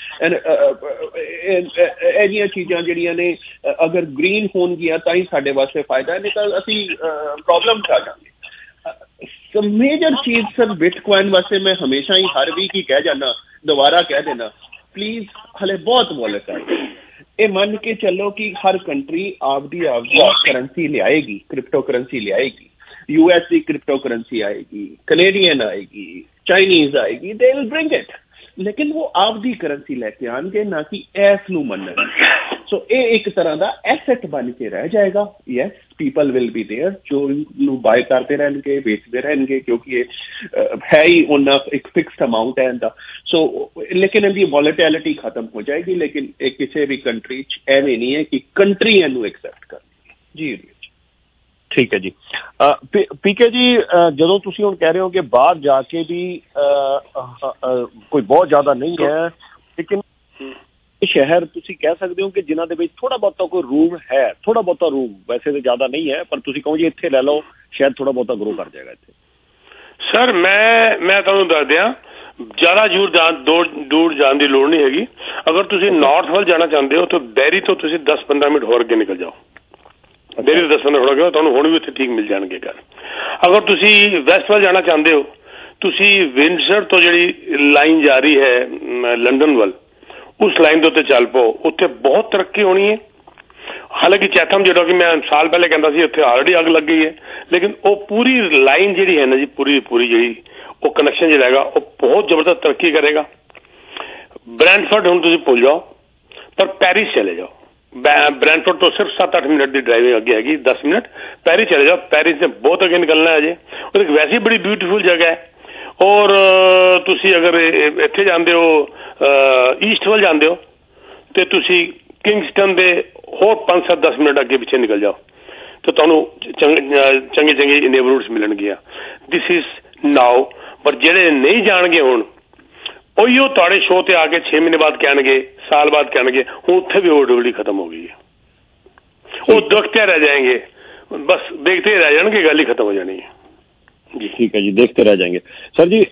ਇਹ ਜਿਹੀਆਂ ਚੀਜ਼ਾਂ ਜਿਹੜੀਆਂ ਨੇ ਅਗਰ ਗ੍ਰੀਨ ਹੋਣਗੀਆਂ ਤਾਂ ਹੀ ਸਾਡੇ ਵਾਸਤੇ ਫਾਇਦਾ ਹੈ, ਨਹੀਂ ਤਾਂ ਅਸੀਂ ਪ੍ਰੋਬਲਮ 'ਚ ਆ ਜਾਵਾਂਗੇ। ਸੋ ਮੇਜਰ ਚੀਜ਼ ਸਰ ਬਿਟਕੋਇਨ ਵਾਸਤੇ ਮੈਂ ਹਮੇਸ਼ਾ ਹੀ ਹਰ ਵੀਕ ਹੀ ਕਹਿ ਜਾਂਦਾ, ਦੁਬਾਰਾ ਕਹਿ ਦੇਣਾ, ਪਲੀਜ਼ ਹਲੇ ਬਹੁਤ ਵੋਲੇਟਾਈਲ। ਇਹ ਮੰਨ ਕੇ ਚੱਲੋ ਕਿ ਹਰ ਕੰਟਰੀ ਆਪਦੀ ਕਰੰਸੀ ਲਿਆਏਗੀ, ਕ੍ਰਿਪਟੋ ਕਰੰਸੀ ਲਿਆਏਗੀ। US ਦੀ ਕ੍ਰਿਪਟੋ ਕਰੰਸੀ ਆਏਗੀ, ਕੈਨੇਡੀਅਨ ਆਏਗੀ, ਚਾਈਨੀਜ਼ ਆਏਗੀ, ਦੇ ਵਿਲ ਬ੍ਰਿੰਗ ਇਟ, ਲੇਕਿਨ ਉਹ ਆਪਦੀ ਕਰੰਸੀ ਲੈ ਕੇ ਆਉਣਗੇ, ਨਾ ਕਿ ਐਸ ਨੂੰ ਮੰਨਣਗੇ। ਸੋ ਇਹ ਇੱਕ ਤਰ੍ਹਾਂ ਦਾ ਐਸੈਟ ਬਣ ਕੇ ਰਹਿ ਜਾਏਗਾ। Yes, people will be there ਜੋ ਇਹਨੂੰ ਬਾਏ ਕਰਦੇ ਰਹਿਣਗੇ, ਵੇਚਦੇ ਰਹਿਣਗੇ, ਕਿਉਂਕਿ ਇਹ ਹੈ ਹੀ ਉਹਨਾਂ ਇੱਕ ਫਿਕਸਡ ਅਮਾਊਂਟ ਹੈ ਇਹਦਾ। ਸੋ ਲੇਕਿਨ ਇਹਦੀ ਵੋਲੇਟਿਲਿਟੀ ਖਤਮ ਹੋ ਜਾਏਗੀ, ਲੇਕਿਨ ਇਹ ਕਿਸੇ ਵੀ ਕੰਟਰੀ 'ਚ ਐਵੇਂ ਨਹੀਂ ਹੈ ਕਿ ਕੰਟਰੀ ਇਹਨੂੰ ਐਕਸੈਪਟ ਕਰਦੀ। ਜੀ
ਠੀਕ ਹੈ ਜੀ। ਪੀਕੇ ਜੀ, ਜਦੋਂ ਤੁਸੀਂ ਹੁਣ ਕਹਿ ਰਹੇ ਹੋ ਕਿ ਬਾਹਰ ਜਾ ਕੇ ਵੀ ਕੋਈ ਬਹੁਤ ਜ਼ਿਆਦਾ ਨਹੀਂ ਹੈ, ਲੇਕਿਨ ਸ਼ਹਿਰ ਤੁਸੀਂ ਕਹਿ ਸਕਦੇ ਹੋ ਕਿ ਜਿਨ੍ਹਾਂ ਦੇ ਵਿੱਚ ਥੋੜਾ ਬਹੁਤਾ ਕੋਈ ਰੂਮ ਹੈ, ਥੋੜਾ ਬਹੁਤਾ ਰੂਮ, ਵੈਸੇ ਤਾਂ ਜ਼ਿਆਦਾ ਨਹੀਂ ਹੈ, ਪਰ ਤੁਸੀਂ ਕਹੋ ਜੀ ਇੱਥੇ ਲੈ ਲਓ, ਸ਼ਾਇਦ ਥੋੜਾ ਬਹੁਤਾ ਗਰੋ ਕਰ ਜਾਏਗਾ ਇੱਥੇ।
ਸਰ ਮੈਂ ਤੁਹਾਨੂੰ ਦੱਸ ਦਿਆਂ, ਜ਼ਿਆਦਾ ਦੂਰ ਜਾਣ ਦੀ ਲੋੜ ਨਹੀਂ ਹੈਗੀ। ਅਗਰ ਤੁਸੀਂ ਨਾਰਥ ਵੱਲ ਜਾਣਾ ਚਾਹੁੰਦੇ ਹੋ ਤਾਂ ਬੈਰੀ ਤੋਂ ਤੁਸੀਂ 10-15 ਮਿੰਟ ਹੋਰ ਅੱਗੇ ਨਿਕਲ ਜਾਓ। ਬੈਰੀ ਤੋਂ 10 ਮਿੰਟ ਹੋਰ ਅੱਗੇ ਤੁਹਾਨੂੰ ਹੁਣ ਵੀ ਉੱਥੇ ਠੀਕ ਮਿਲ ਜਾਣਗੇ ਘਰ। ਅਗਰ ਤੁਸੀਂ ਵੈਸਟ ਵੱਲ ਜਾਣਾ ਚਾਹੁੰਦੇ ਹੋ, ਤੁਸੀਂ ਵਿੰਡਸਰ ਤੋਂ ਜਿਹੜੀ ਲਾਈਨ ਜਾ ਰਹੀ ਹੈ ਲੰਡਨ ਵੱਲ, ਉਸ ਲਾਈਨ ਦੇ ਉੱਤੇ ਚੱਲ ਪਓ, ਉੱਥੇ ਬਹੁਤ ਤਰੱਕੀ ਹੋਣੀ ਹੈ। ਹਾਲਾਂਕਿ ਚੈਥਮ ਜਿਹੜਾ ਕਿ ਮੈਂ ਸਾਲ ਪਹਿਲੇ ਕਹਿੰਦਾ ਸੀ ਉੱਥੇ ਆਲਰੇਡੀ ਅੱਗ ਲੱਗ ਗਈ ਹੈ, ਲੇਕਿਨ ਉਹ ਪੂਰੀ ਲਾਈਨ ਜਿਹੜੀ ਹੈ ਨਾ ਜੀ, ਪੂਰੀ ਜਿਹੜੀ ਉਹ ਕਨੈਕਸ਼ਨ ਜਿਹੜਾ ਹੈਗਾ ਉਹ ਬਹੁਤ ਜ਼ਬਰਦਸਤ ਤਰੱਕੀ ਕਰੇਗਾ। ਬ੍ਰੈਂਟਫੋਰਡ ਹੁਣ ਤੁਸੀਂ ਭੁੱਲ ਜਾਓ, ਪਰ ਪੈਰਿਸ ਚਲੇ ਜਾਓ। ਬ੍ਰੈਂਟਫੋਰਡ ਤੋਂ ਸਿਰਫ 7-8 ਮਿੰਟ ਦੀ ਡਰਾਈਵਿੰਗ ਅੱਗੇ ਹੈਗੀ, 10 ਮਿੰਟ। ਪੈਰਿਸ ਚਲੇ ਜਾਓ, ਪੈਰਿਸ ਨੇ ਬਹੁਤ ਅੱਗੇ ਨਿਕਲਣਾ ਹੈ ਅਜੇ। ਉਹ ਇੱਕ ਵੈਸੇ ਬੜੀ ਬਿਊਟੀਫੁਲ ਜਗ੍ਹਾ ਹੈ। ਔਰ ਤੁਸੀਂ ਅਗਰ ਇੱਥੇ ਜਾਂਦੇ ਹੋ, ਈਸਟ ਵੱਲ ਜਾਂਦੇ ਹੋ, ਤੇ ਤੁਸੀਂ ਕਿੰਗਸਟਨ ਦੇ ਹੋਰ 5-7-10 ਮਿੰਟ ਅੱਗੇ ਪਿੱਛੇ ਨਿਕਲ ਜਾਓ ਤਾਂ ਤੁਹਾਨੂੰ ਚੰਗੇ ਨੇਬਰਹੁਡਸ ਮਿਲਣਗੀਆਂ। This is now. ਪਰ ਜਿਹੜੇ ਨਹੀਂ ਜਾਣਗੇ ਹੁਣ, ਉਹੀਓ ਤੁਹਾਡੇ ਸ਼ੋਅ ਤੇ ਆ ਕੇ 6 ਮਹੀਨੇ ਬਾਅਦ ਕਹਿਣਗੇ, ਸਾਲ ਬਾਅਦ ਕਹਿਣਗੇ ਹੁਣ ਉੱਥੇ ਵੀ ਅਫੋਰਡੇਬਿਲਿਟੀ ਖਤਮ ਹੋ ਗਈ ਹੈ। ਉਹ ਦੇਖਤੇ ਰਹਿ ਜਾएंगे, ਬਸ ਦੇਖते ਰਹਿ ਜਾਣਗੇ, ਗੱਲ ਹੀ ਖਤਮ ਹੋ ਜਾਣੀ ਹੈ ਜੀ।
ਠੀਕ ਹੈ ਜੀ, ਦੇਖते रह जाएंगे। ਸਰ ਜੀ,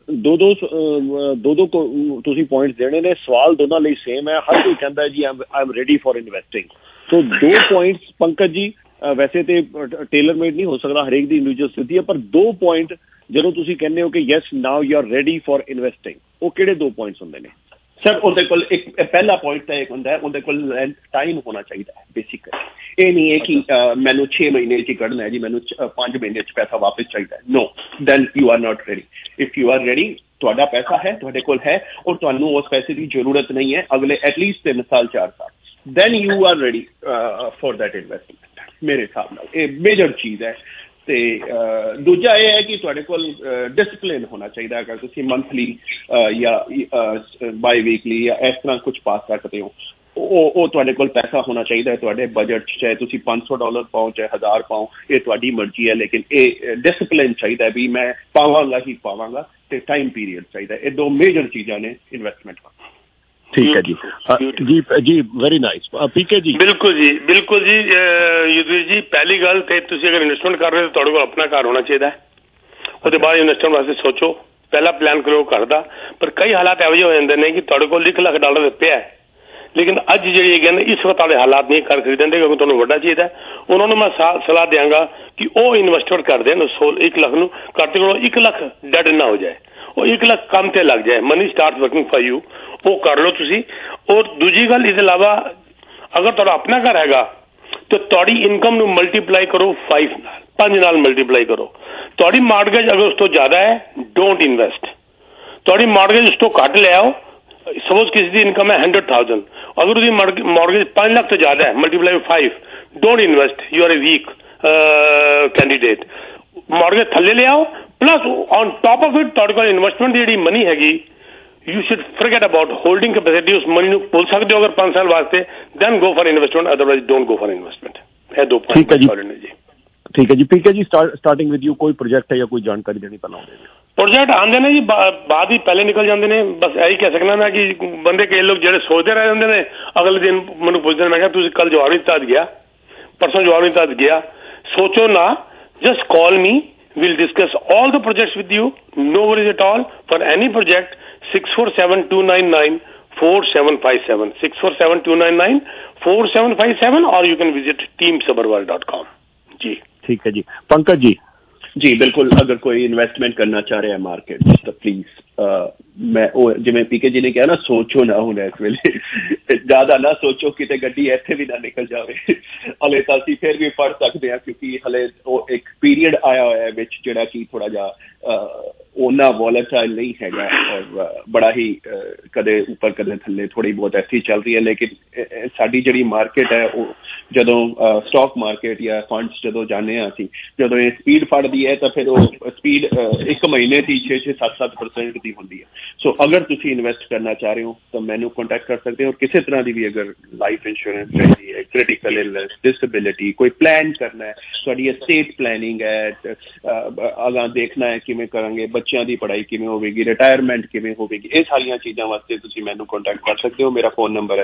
ਦੋ ਤੁਸੀਂ ਪੁਆਇੰਟਸ ਦੇਣੇ ਨੇ, ਸਵਾਲ ਦੋਨਾਂ ਲਈ ਸੇਮ ਹੈ। ਹਰ ਕੋਈ ਕਹਿੰਦਾ ਜੀ I am ready for investing. So 2 points Pankaj ji, ਵੈਸੇ ਤੇ ਟੇਲਰ ਮੇਡ ਨਹੀਂ ਹੋ ਸਕਦਾ, ਹਰੇਕ ਦੀ ਇੰਡੀਵਿਜੂਅਲ ਸਥਿਤੀ ਹੈ, ਪਰ 2 ਪੁਆਇੰਟ ਜਦੋਂ ਤੁਸੀਂ ਕਹਿੰਦੇ ਹੋ ਕਿ yes now you are ready for investing, ਉਹ ਕਿਹੜੇ 2 ਪੁਆਇੰਟਸ ਹੁੰਦੇ ਨੇ?
ਸਰ ਉਹਦੇ ਕੋਲ ਇੱਕ ਪਹਿਲਾ ਪੁਆਇੰਟ ਤਾਂ ਇੱਕ ਹੁੰਦਾ ਹੈ, ਉਹਦੇ ਕੋਲ ਟਾਈਮ ਹੋਣਾ ਚਾਹੀਦਾ ਹੈ ਬੇਸਿਕਲੀ। ਇਹ ਨਹੀਂ ਹੈ ਕਿ ਮੈਨੂੰ 6 ਮਹੀਨੇ 'ਚ ਕੱਢਣਾ ਹੈ ਜੀ, ਮੈਨੂੰ 5 ਮਹੀਨੇ 'ਚ ਪੈਸਾ ਵਾਪਸ ਚਾਹੀਦਾ ਹੈ। No, then you are not ready. If you are ready, ਤੁਹਾਡਾ ਪੈਸਾ ਹੈ, ਤੁਹਾਡੇ ਕੋਲ ਹੈ, ਔਰ ਤੁਹਾਨੂੰ ਉਸ ਪੈਸੇ ਦੀ ਜ਼ਰੂਰਤ ਨਹੀਂ ਹੈ ਅਗਲੇ ਐਟਲੀਸਟ 3 ਸਾਲ 4 ਸਾਲ, then you are ready for that investment. ਮੇਰੇ ਹਿਸਾਬ ਨਾਲ ਇਹ ਮੇਜਰ ਚੀਜ਼ ਹੈ। ਤੇ ਦੂਜਾ ਇਹ ਹੈ ਕਿ ਤੁਹਾਡੇ ਕੋਲ ਡਿਸਪਲਿਨ ਹੋਣਾ ਚਾਹੀਦਾ। ਅਗਰ ਤੁਸੀਂ ਮੰਥਲੀ ਜਾਂ ਬਾਈ ਵੀਕਲੀ ਜਾਂ ਇਸ ਤਰ੍ਹਾਂ ਕੁਝ ਪਾ ਸਕਦੇ ਹੋ, ਉਹ ਤੁਹਾਡੇ ਕੋਲ ਪੈਸਾ ਹੋਣਾ ਚਾਹੀਦਾ ਹੈ ਤੁਹਾਡੇ ਬਜਟ 'ਚ। ਚਾਹੇ ਤੁਸੀਂ $500 ਪਾਓ, ਚਾਹੇ 1000 ਪਾਓ, ਇਹ ਤੁਹਾਡੀ ਮਰਜ਼ੀ ਹੈ, ਲੇਕਿਨ ਇਹ ਡਿਸਪਲਿਨ ਚਾਹੀਦਾ ਵੀ ਮੈਂ ਪਾਵਾਂਗਾ ਹੀ ਪਾਵਾਂਗਾ, ਤੇ ਟਾਈਮ ਪੀਰੀਅਡ ਚਾਹੀਦਾ। ਇਹ 2 ਮੇਜਰ ਚੀਜ਼ਾਂ ਨੇ ਇਨਵੈਸਟਮੈਂਟ।
ठीक है जी जी वेरी नाइस पीके जी
बिल्कुल जी युद्धवीर जी पहली गल ते तुसीं अगर इन्वेस्टमेंट कर रहे हो तुहाडे कोल अपना घर होना चाहिए ਉਹਦੇ ਬਾਅਦ ਇਨਵੈਸਟਮੈਂਟ ਵਾਸਤੇ ਸੋਚੋ ਪਹਿਲਾਂ ਪਲਾਨ ਕਰੋ ਘਰ ਦਾ ਪਰ ਕਈ ਹਾਲਾਤ ਇਹੋ ਜਿਹੇ ਹੋ ਜਾਂਦੇ ਨੇ ਕਿ ਤੁਹਾਡੇ ਕੋਲ $1 ਲੱਖ ਪਿਆ ਲੇਕਿਨ ਅੱਜ ਜਿਹੜੀ ਹੈਗੇ ਨੇ ਇਸ ਵਕਤ ਵਾਲੇ ਹਾਲਾਤ ਨਹੀਂ ਕਰ ਖਰੀਦਣ ਦੇ ਕਿਉਂਕਿ ਤੁਹਾਨੂੰ ਵੱਡਾ ਚਾਹੀਦਾ ਉਹਨਾਂ ਨੂੰ ਮੈਂ ਸਲਾਹ ਦਿਆਂਗਾ ਕਿ ਉਹ ਇਨਵੈਸਟਮੈਂਟ ਕਰ ਦੇਣ 1 ਲੱਖ ਨੂੰ ਘੱਟ ਤੋਂ 1 ਲੱਖ ਡੈਡ ਨਾ ਹੋ ਜਾਏ ਉਹ 1 ਲੱਖ ਕੰਮ ਤੇ ਲੱਗ ਜਾਏ money start working for you ਉਹ ਕਰ ਲਓ ਤੁਸੀਂ ਔਰ ਦੂਜੀ ਗੱਲ ਇਸ ਇਲਾਵਾ ਅਗਰ ਤੁਹਾਡਾ ਆਪਣਾ ਘਰ ਹੈਗਾ ਤੇ ਤੁਹਾਡੀ ਇਨਕਮ ਨੂੰ ਮਲਟੀਪਲਾਈ ਕਰੋ 5 ਨਾਲ ਮਲਟੀਪਲਾਈ ਕਰੋ ਤੁਹਾਡੀ ਮਾਰਗੇਜ ਅਗਰ ਉਸ ਤੋਂ ਜ਼ਿਆਦਾ ਹੈ ਡੋਂਟ ਇਨਵੈਸਟ ਤੁਹਾਡੀ ਮਾਰਗੇਜ ਉਸ ਤੋਂ ਘੱਟ ਲੈ ਆਓ ਸਪੋਜ਼ ਕਿਸੇ ਦੀ ਇਨਕਮ ਹੈ 100,000 ਅਗਰ ਉਹਦੀ ਮਾਰਗੇਜ 5 ਲੱਖ ਤੋਂ ਜ਼ਿਆਦਾ ਹੈ multiply 5 don't invest you are a weak candidate mortgage ਥੱਲੇ ਲੈ ਆਓ plus on top of it ਤੁਹਾਡੇ ਕੋਲ ਇਨਵੈਸਟਮੈਂਟ ਦੀ ਜਿਹੜੀ ਮਨੀ ਹੈਗੀ you should forget about holding capacity ਉਸ ਮਨੀ ਨੂੰ ਭੁੱਲ ਸਕਦੇ ਹੋ ਅਗਰ 5 ਸਾਲ ਵਾਸਤੇ then go for investment otherwise don't go for investment ਇਹ ਦੋ ਪੁਆਇੰਟ ਨੇ ਜੀ
ਠੀਕ ਹੈ ਜੀ PK ji starting with you ਕੋਈ ਪ੍ਰੋਜੈਕਟ ਹੈ ਜਾਂ ਕੋਈ ਜਾਣਕਾਰੀ ਦੇਣੀ ਪਹਿਲਾਂ ਆਉਂਦੇ ਨੇ
ਪ੍ਰੋਜੈਕਟ ਆਉਂਦੇ ਨੇ ਜੀ ਬਾਅਦ ਹੀ ਪਹਿਲੇ ਨਿਕਲ ਜਾਂਦੇ ਨੇ ਬਸ ਇਹੀ ਕਹਿ ਸਕਦਾ ਮੈਂ ਕਿ ਬੰਦੇ ਕਈ ਲੋਕ ਜਿਹੜੇ ਸੋਚਦੇ ਰਹਿ ਜਾਂਦੇ ਨੇ ਅਗਲੇ ਦਿਨ ਮੈਨੂੰ ਪੁੱਛਦੇ ਨੇ ਮੈਂ ਕਿਹਾ ਤੁਸੀਂ ਕੱਲ ਜਵਾਬ ਨਹੀਂ ਦਿੱਤਾ ਗਿਆ ਪਰਸੋਂ ਜਵਾਬ ਨਹੀਂ ਦਿੱਤਾ ਗਿਆ ਸੋਚੋ ਨਾ just call me we'll discuss all the projects with you no worries at all for any project 647-299-4757 647-299-4757 or you can visit teamsabarwal.com जी
ठीक है जी पंकज जी बिल्कुल अगर कोई इन्वेस्टमेंट करना चाह रहे हैं मार्केट तो प्लीज मैं जिवें पीके जी ने कहा ना सोचो ना हुण इस वेले ज्यादा ना सोचो किते गड्डी इत्थे भी ना निकल जावे हले तां असीं फिर भी पढ़ सकते हैं क्योंकि हले एक पीरियड आया होया है विच जिहड़ा कि थोड़ा जिहा ओना वॉलेटाइल नहीं हैगा और बड़ा ही कदे ऊपर कदे थल्ले थोड़ी बहुत ऐसी चल रही है लेकिन साडी जिहड़ी मार्केट है वो जदों स्टॉक मार्केट या फंड्स जदों जाने असीं जदों ये स्पीड फड़दी है तो फिर वो स्पीड एक महीने की 6-7% की होंदी है सो अगर तुसीं इन्वेस्ट करना चाह रहे हो तो मैनू कॉन्टैक्ट कर सकते हो और किसी तरह की भी अगर लाइफ इंश्योरेंस चाहिए है क्रिटिकल इलनेस डिसेबिलिटी कोई प्लान करना है तुहाडी एस्टेट प्लानिंग है अगां देखना है किवें करांगे बच्चों की पढ़ाई किवें होवेगी रिटायरमेंट किवें होवेगी ये सारियां चीज़ां वास्ते तुसीं मैनू कॉन्टैक्ट कर सकते हो मेरा फोन नंबर है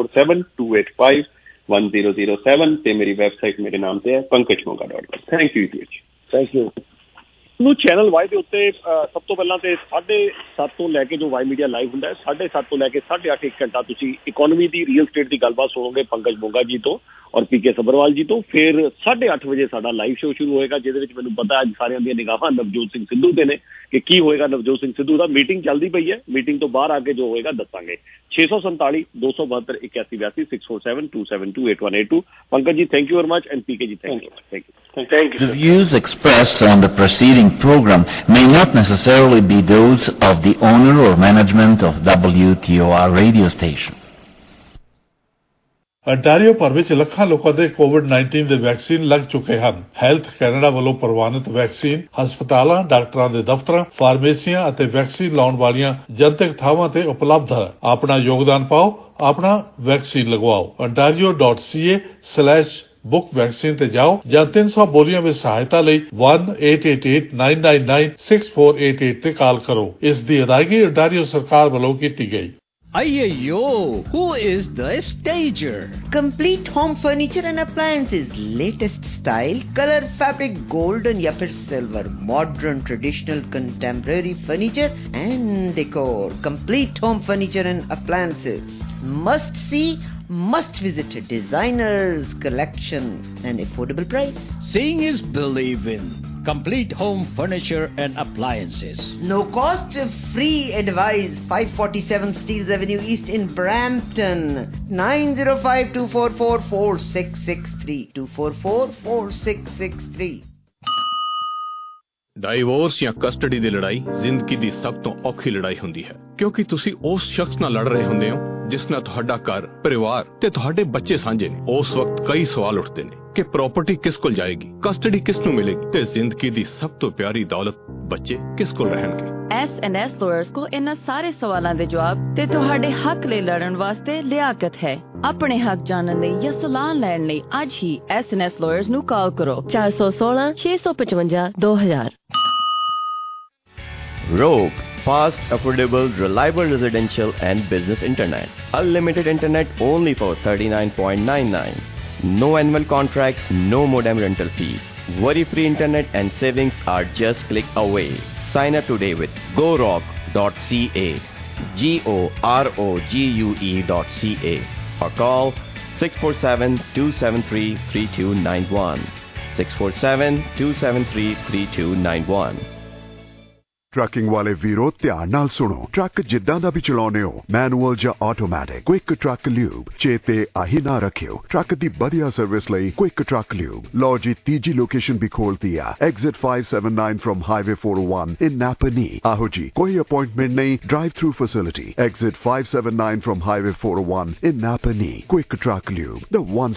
6472851007 ते मेरी वैबसाइट मेरे नाम से है pankajmoga.com थैंक यू ਨੂੰ ਚੈਨਲ ਵਾਈ ਦੇ ਉੱਤੇ ਸਭ ਤੋਂ ਪਹਿਲਾਂ ਤੇ 7:30 ਤੋਂ ਲੈ ਕੇ ਜੋ ਵਾਈ ਮੀਡੀਆ ਲਾਈਵ ਹੁੰਦਾ ਹੈ 7:30 ਤੋਂ ਲੈ ਕੇ 8:30 ਇੱਕ ਘੰਟਾ ਤੁਸੀਂ ਇਕਨੋਮੀ ਦੀ ਰੀਅਲ ਸਟੇਟ ਦੀ ਗੱਲਬਾਤ ਸੁਣੋਗੇ ਪੰਕਜ ਮੋਗਾ ਜੀ ਤੋਂ ਔਰ ਪੀਕੇ ਸਬਰਵਾਲ ਜੀ ਤੋਂ ਫਿਰ 8:30 ਵਜੇ ਸਾਡਾ ਲਾਈਵ ਸ਼ੋਅ ਸ਼ੁਰੂ ਹੋਏਗਾ ਜਿਹਦੇ ਵਿੱਚ ਮੈਨੂੰ ਪਤਾ ਅੱਜ ਸਾਰਿਆਂ ਦੀਆਂ ਨਿਗਾਹਾਂ ਨਵਜੋਤ ਸਿੰਘ ਸਿੱਧੂ ਤੇ ਨੇ ਕਿ ਕੀ ਹੋਏਗਾ ਨਵਜੋਤ ਸਿੰਘ ਸਿੱਧੂ ਦਾ ਮੀਟਿੰਗ ਚੱਲਦੀ ਪਈ ਹੈ ਮੀਟਿੰਗ ਤੋਂ ਬਾਹਰ ਆ ਕੇ ਜੋ ਹੋਏਗਾ ਦੱਸਾਂਗੇ 647-272-8182 647-272-8182 Pankaj ji thank you very much and PK ji thank you.
The views expressed on the preceding program may not necessarily be those of the owner or management of WTOR radio station.
Ontario ਭਰ ਵਿੱਚ ਲੱਖਾਂ ਲੋਕਾਂ ਦੇ ਕੋਵਿਡ-19 ਦੇ vaccine ਲੱਗ ਚੁੱਕੇ ਹਨ। Health Canada ਵੱਲੋਂ ਪ੍ਰਵਾਨਿਤ ਵੈਕਸੀਨ ਹਸਪਤਾਲਾਂ, ਡਾਕਟਰਾਂ ਦੇ ਦਫ਼ਤਰਾਂ, ਫਾਰਮੇਸੀਆਂ ਅਤੇ ਵੈਕਸੀਨ ਲਾਉਣ ਵਾਲੀਆਂ ਜਨਤਕ ਥਾਵਾਂ ਤੇ ਉਪਲਬਧ ਹੈ। ਆਪਣਾ ਯੋਗਦਾਨ ਪਾਓ, ਆਪਣਾ ਵੈਕਸੀਨ ਲਗਵਾਓ। ontario.ca/book ਵੈਕਸੀਨ ਤੇ ਜਾਓ ਜਾਂ 300 ਬੋਲੀਆਂ ਵਿੱਚ ਸਹਾਇਤਾ ਲਈ 1-888-999-6488 ਤੇ ਕਾਲ ਕਰੋ। ਇਸ ਦੀ ਅਦਾਇਗੀ ਅੰਟਾਰੀਓ ਸਰਕਾਰ ਵੱਲੋਂ ਕੀਤੀ ਗਈ।
Ayyo, who is the stager?
Complete home furniture and appliances, latest style, color, fabric, golden या फिर silver, modern, traditional, contemporary furniture and decor. Complete home furniture and appliances. Must see, must visit designers collection and affordable price.
Seeing is believing. Complete home furniture and appliances.
No cost, free advice. 547 Steeles Avenue East in Brampton. 905-244-4663. 244-4663.
Divorce ਜਾਂ custody ਦੀ ਲੜਾਈ ਜ਼ਿੰਦਗੀ ਦੀ ਸਭ ਤੋਂ ਔਖੀ ਲੜਾਈ ਹੁੰਦੀ ਹੈ ਕਿਉਂਕਿ ਤੁਸੀਂ ਉਸ ਸ਼ਖਸ ਨਾਲ ਲੜ ਰਹੇ ਹੁੰਦੇ ਹੋ ਜਿਸ ਨਾਲ ਤੁਹਾਡਾ ਘਰ, ਪਰਿਵਾਰ ਤੇ ਤੁਹਾਡੇ ਬੱਚੇ ਸਾਂਝੇ ਨੇ। ਉਸ ਵਕਤ ਕਈ ਸਵਾਲ ਉੱਠਦੇ ਨੇ ਕਿ ਪ੍ਰਾਪਰਟੀ ਕਿਸ ਕੋਲ ਜਾਏਗੀ, ਕਸਟਡੀ ਕਿਸ ਨੂੰ ਮਿਲੇਗੀ ਤੇ ਜ਼ਿੰਦਗੀ ਦੀ ਸਭ ਤੋਂ ਪਿਆਰੀ ਦੌਲਤ ਬੱਚੇ ਕਿਸ ਕੋਲ ਰਹਿਣਗੇ।
S&S ਲਾਇਰਸ ਕੋ ਇਹਨਾਂ ਸਾਰੇ ਸਵਾਲਾਂ ਦੇ ਜਵਾਬ ਤੇ ਤੁਹਾਡੇ ਹੱਕ ਲਈ ਲੜਨ ਵਾਸਤੇ ਲਿਆਕਤ ਹੈ। ਆਪਣੇ ਹੱਕ ਜਾਣਨ ਲਈ ਜਾਂ ਸਲਾਹ ਲੈਣ ਲਈ ਅੱਜ ਹੀ S&S ਲਾਇਰਸ ਨੂੰ ਕਾਲ ਕਰੋ 416 655 2000।
Rogue
Fast, affordable, reliable residential and business internet. Unlimited internet only for $39.99. No annual contract, no modem rental fee. Worry-free internet and savings are just click away. Sign up today with gorogue.ca. GOROGUE.ca or call 647-273-3291. 647-273-3291.
Trucking ਵਾਲੇ ਵੀਰੋ ਧਿਆਨ ਨਾਲ ਸੁਣੋ। Truck ਜਿੱਦਾਂ ਦਾ ਵੀ ਚਲਾਉਨੇ ਹੋ, manual ਜਾਂ automatic, quick truck lube ਚੇਤੇ ਆਹੀ ਨਾ ਰੱਖਿਓ। ਟਰੱਕ ਦੀ ਵਧੀਆ ਸਰਵਿਸ ਲਈ ਕੁਇਕ ਟਰੱਕ ਲਿਊਬ। ਲਓ ਜੀ ਤੀਜੀ ਲੋਕੇਸ਼ਨ ਵੀ ਖੋਲਤੀ ਆ, exit 579 from highway 401 in Napanee. ਆਹੋ ਜੀ, ਕੋਈ ਅਪਾਇੰਟਮੈਂਟ ਨਹੀਂ, drive through facility. Exit 579 from highway 401 in Napanee. Quick Truck Lube, the one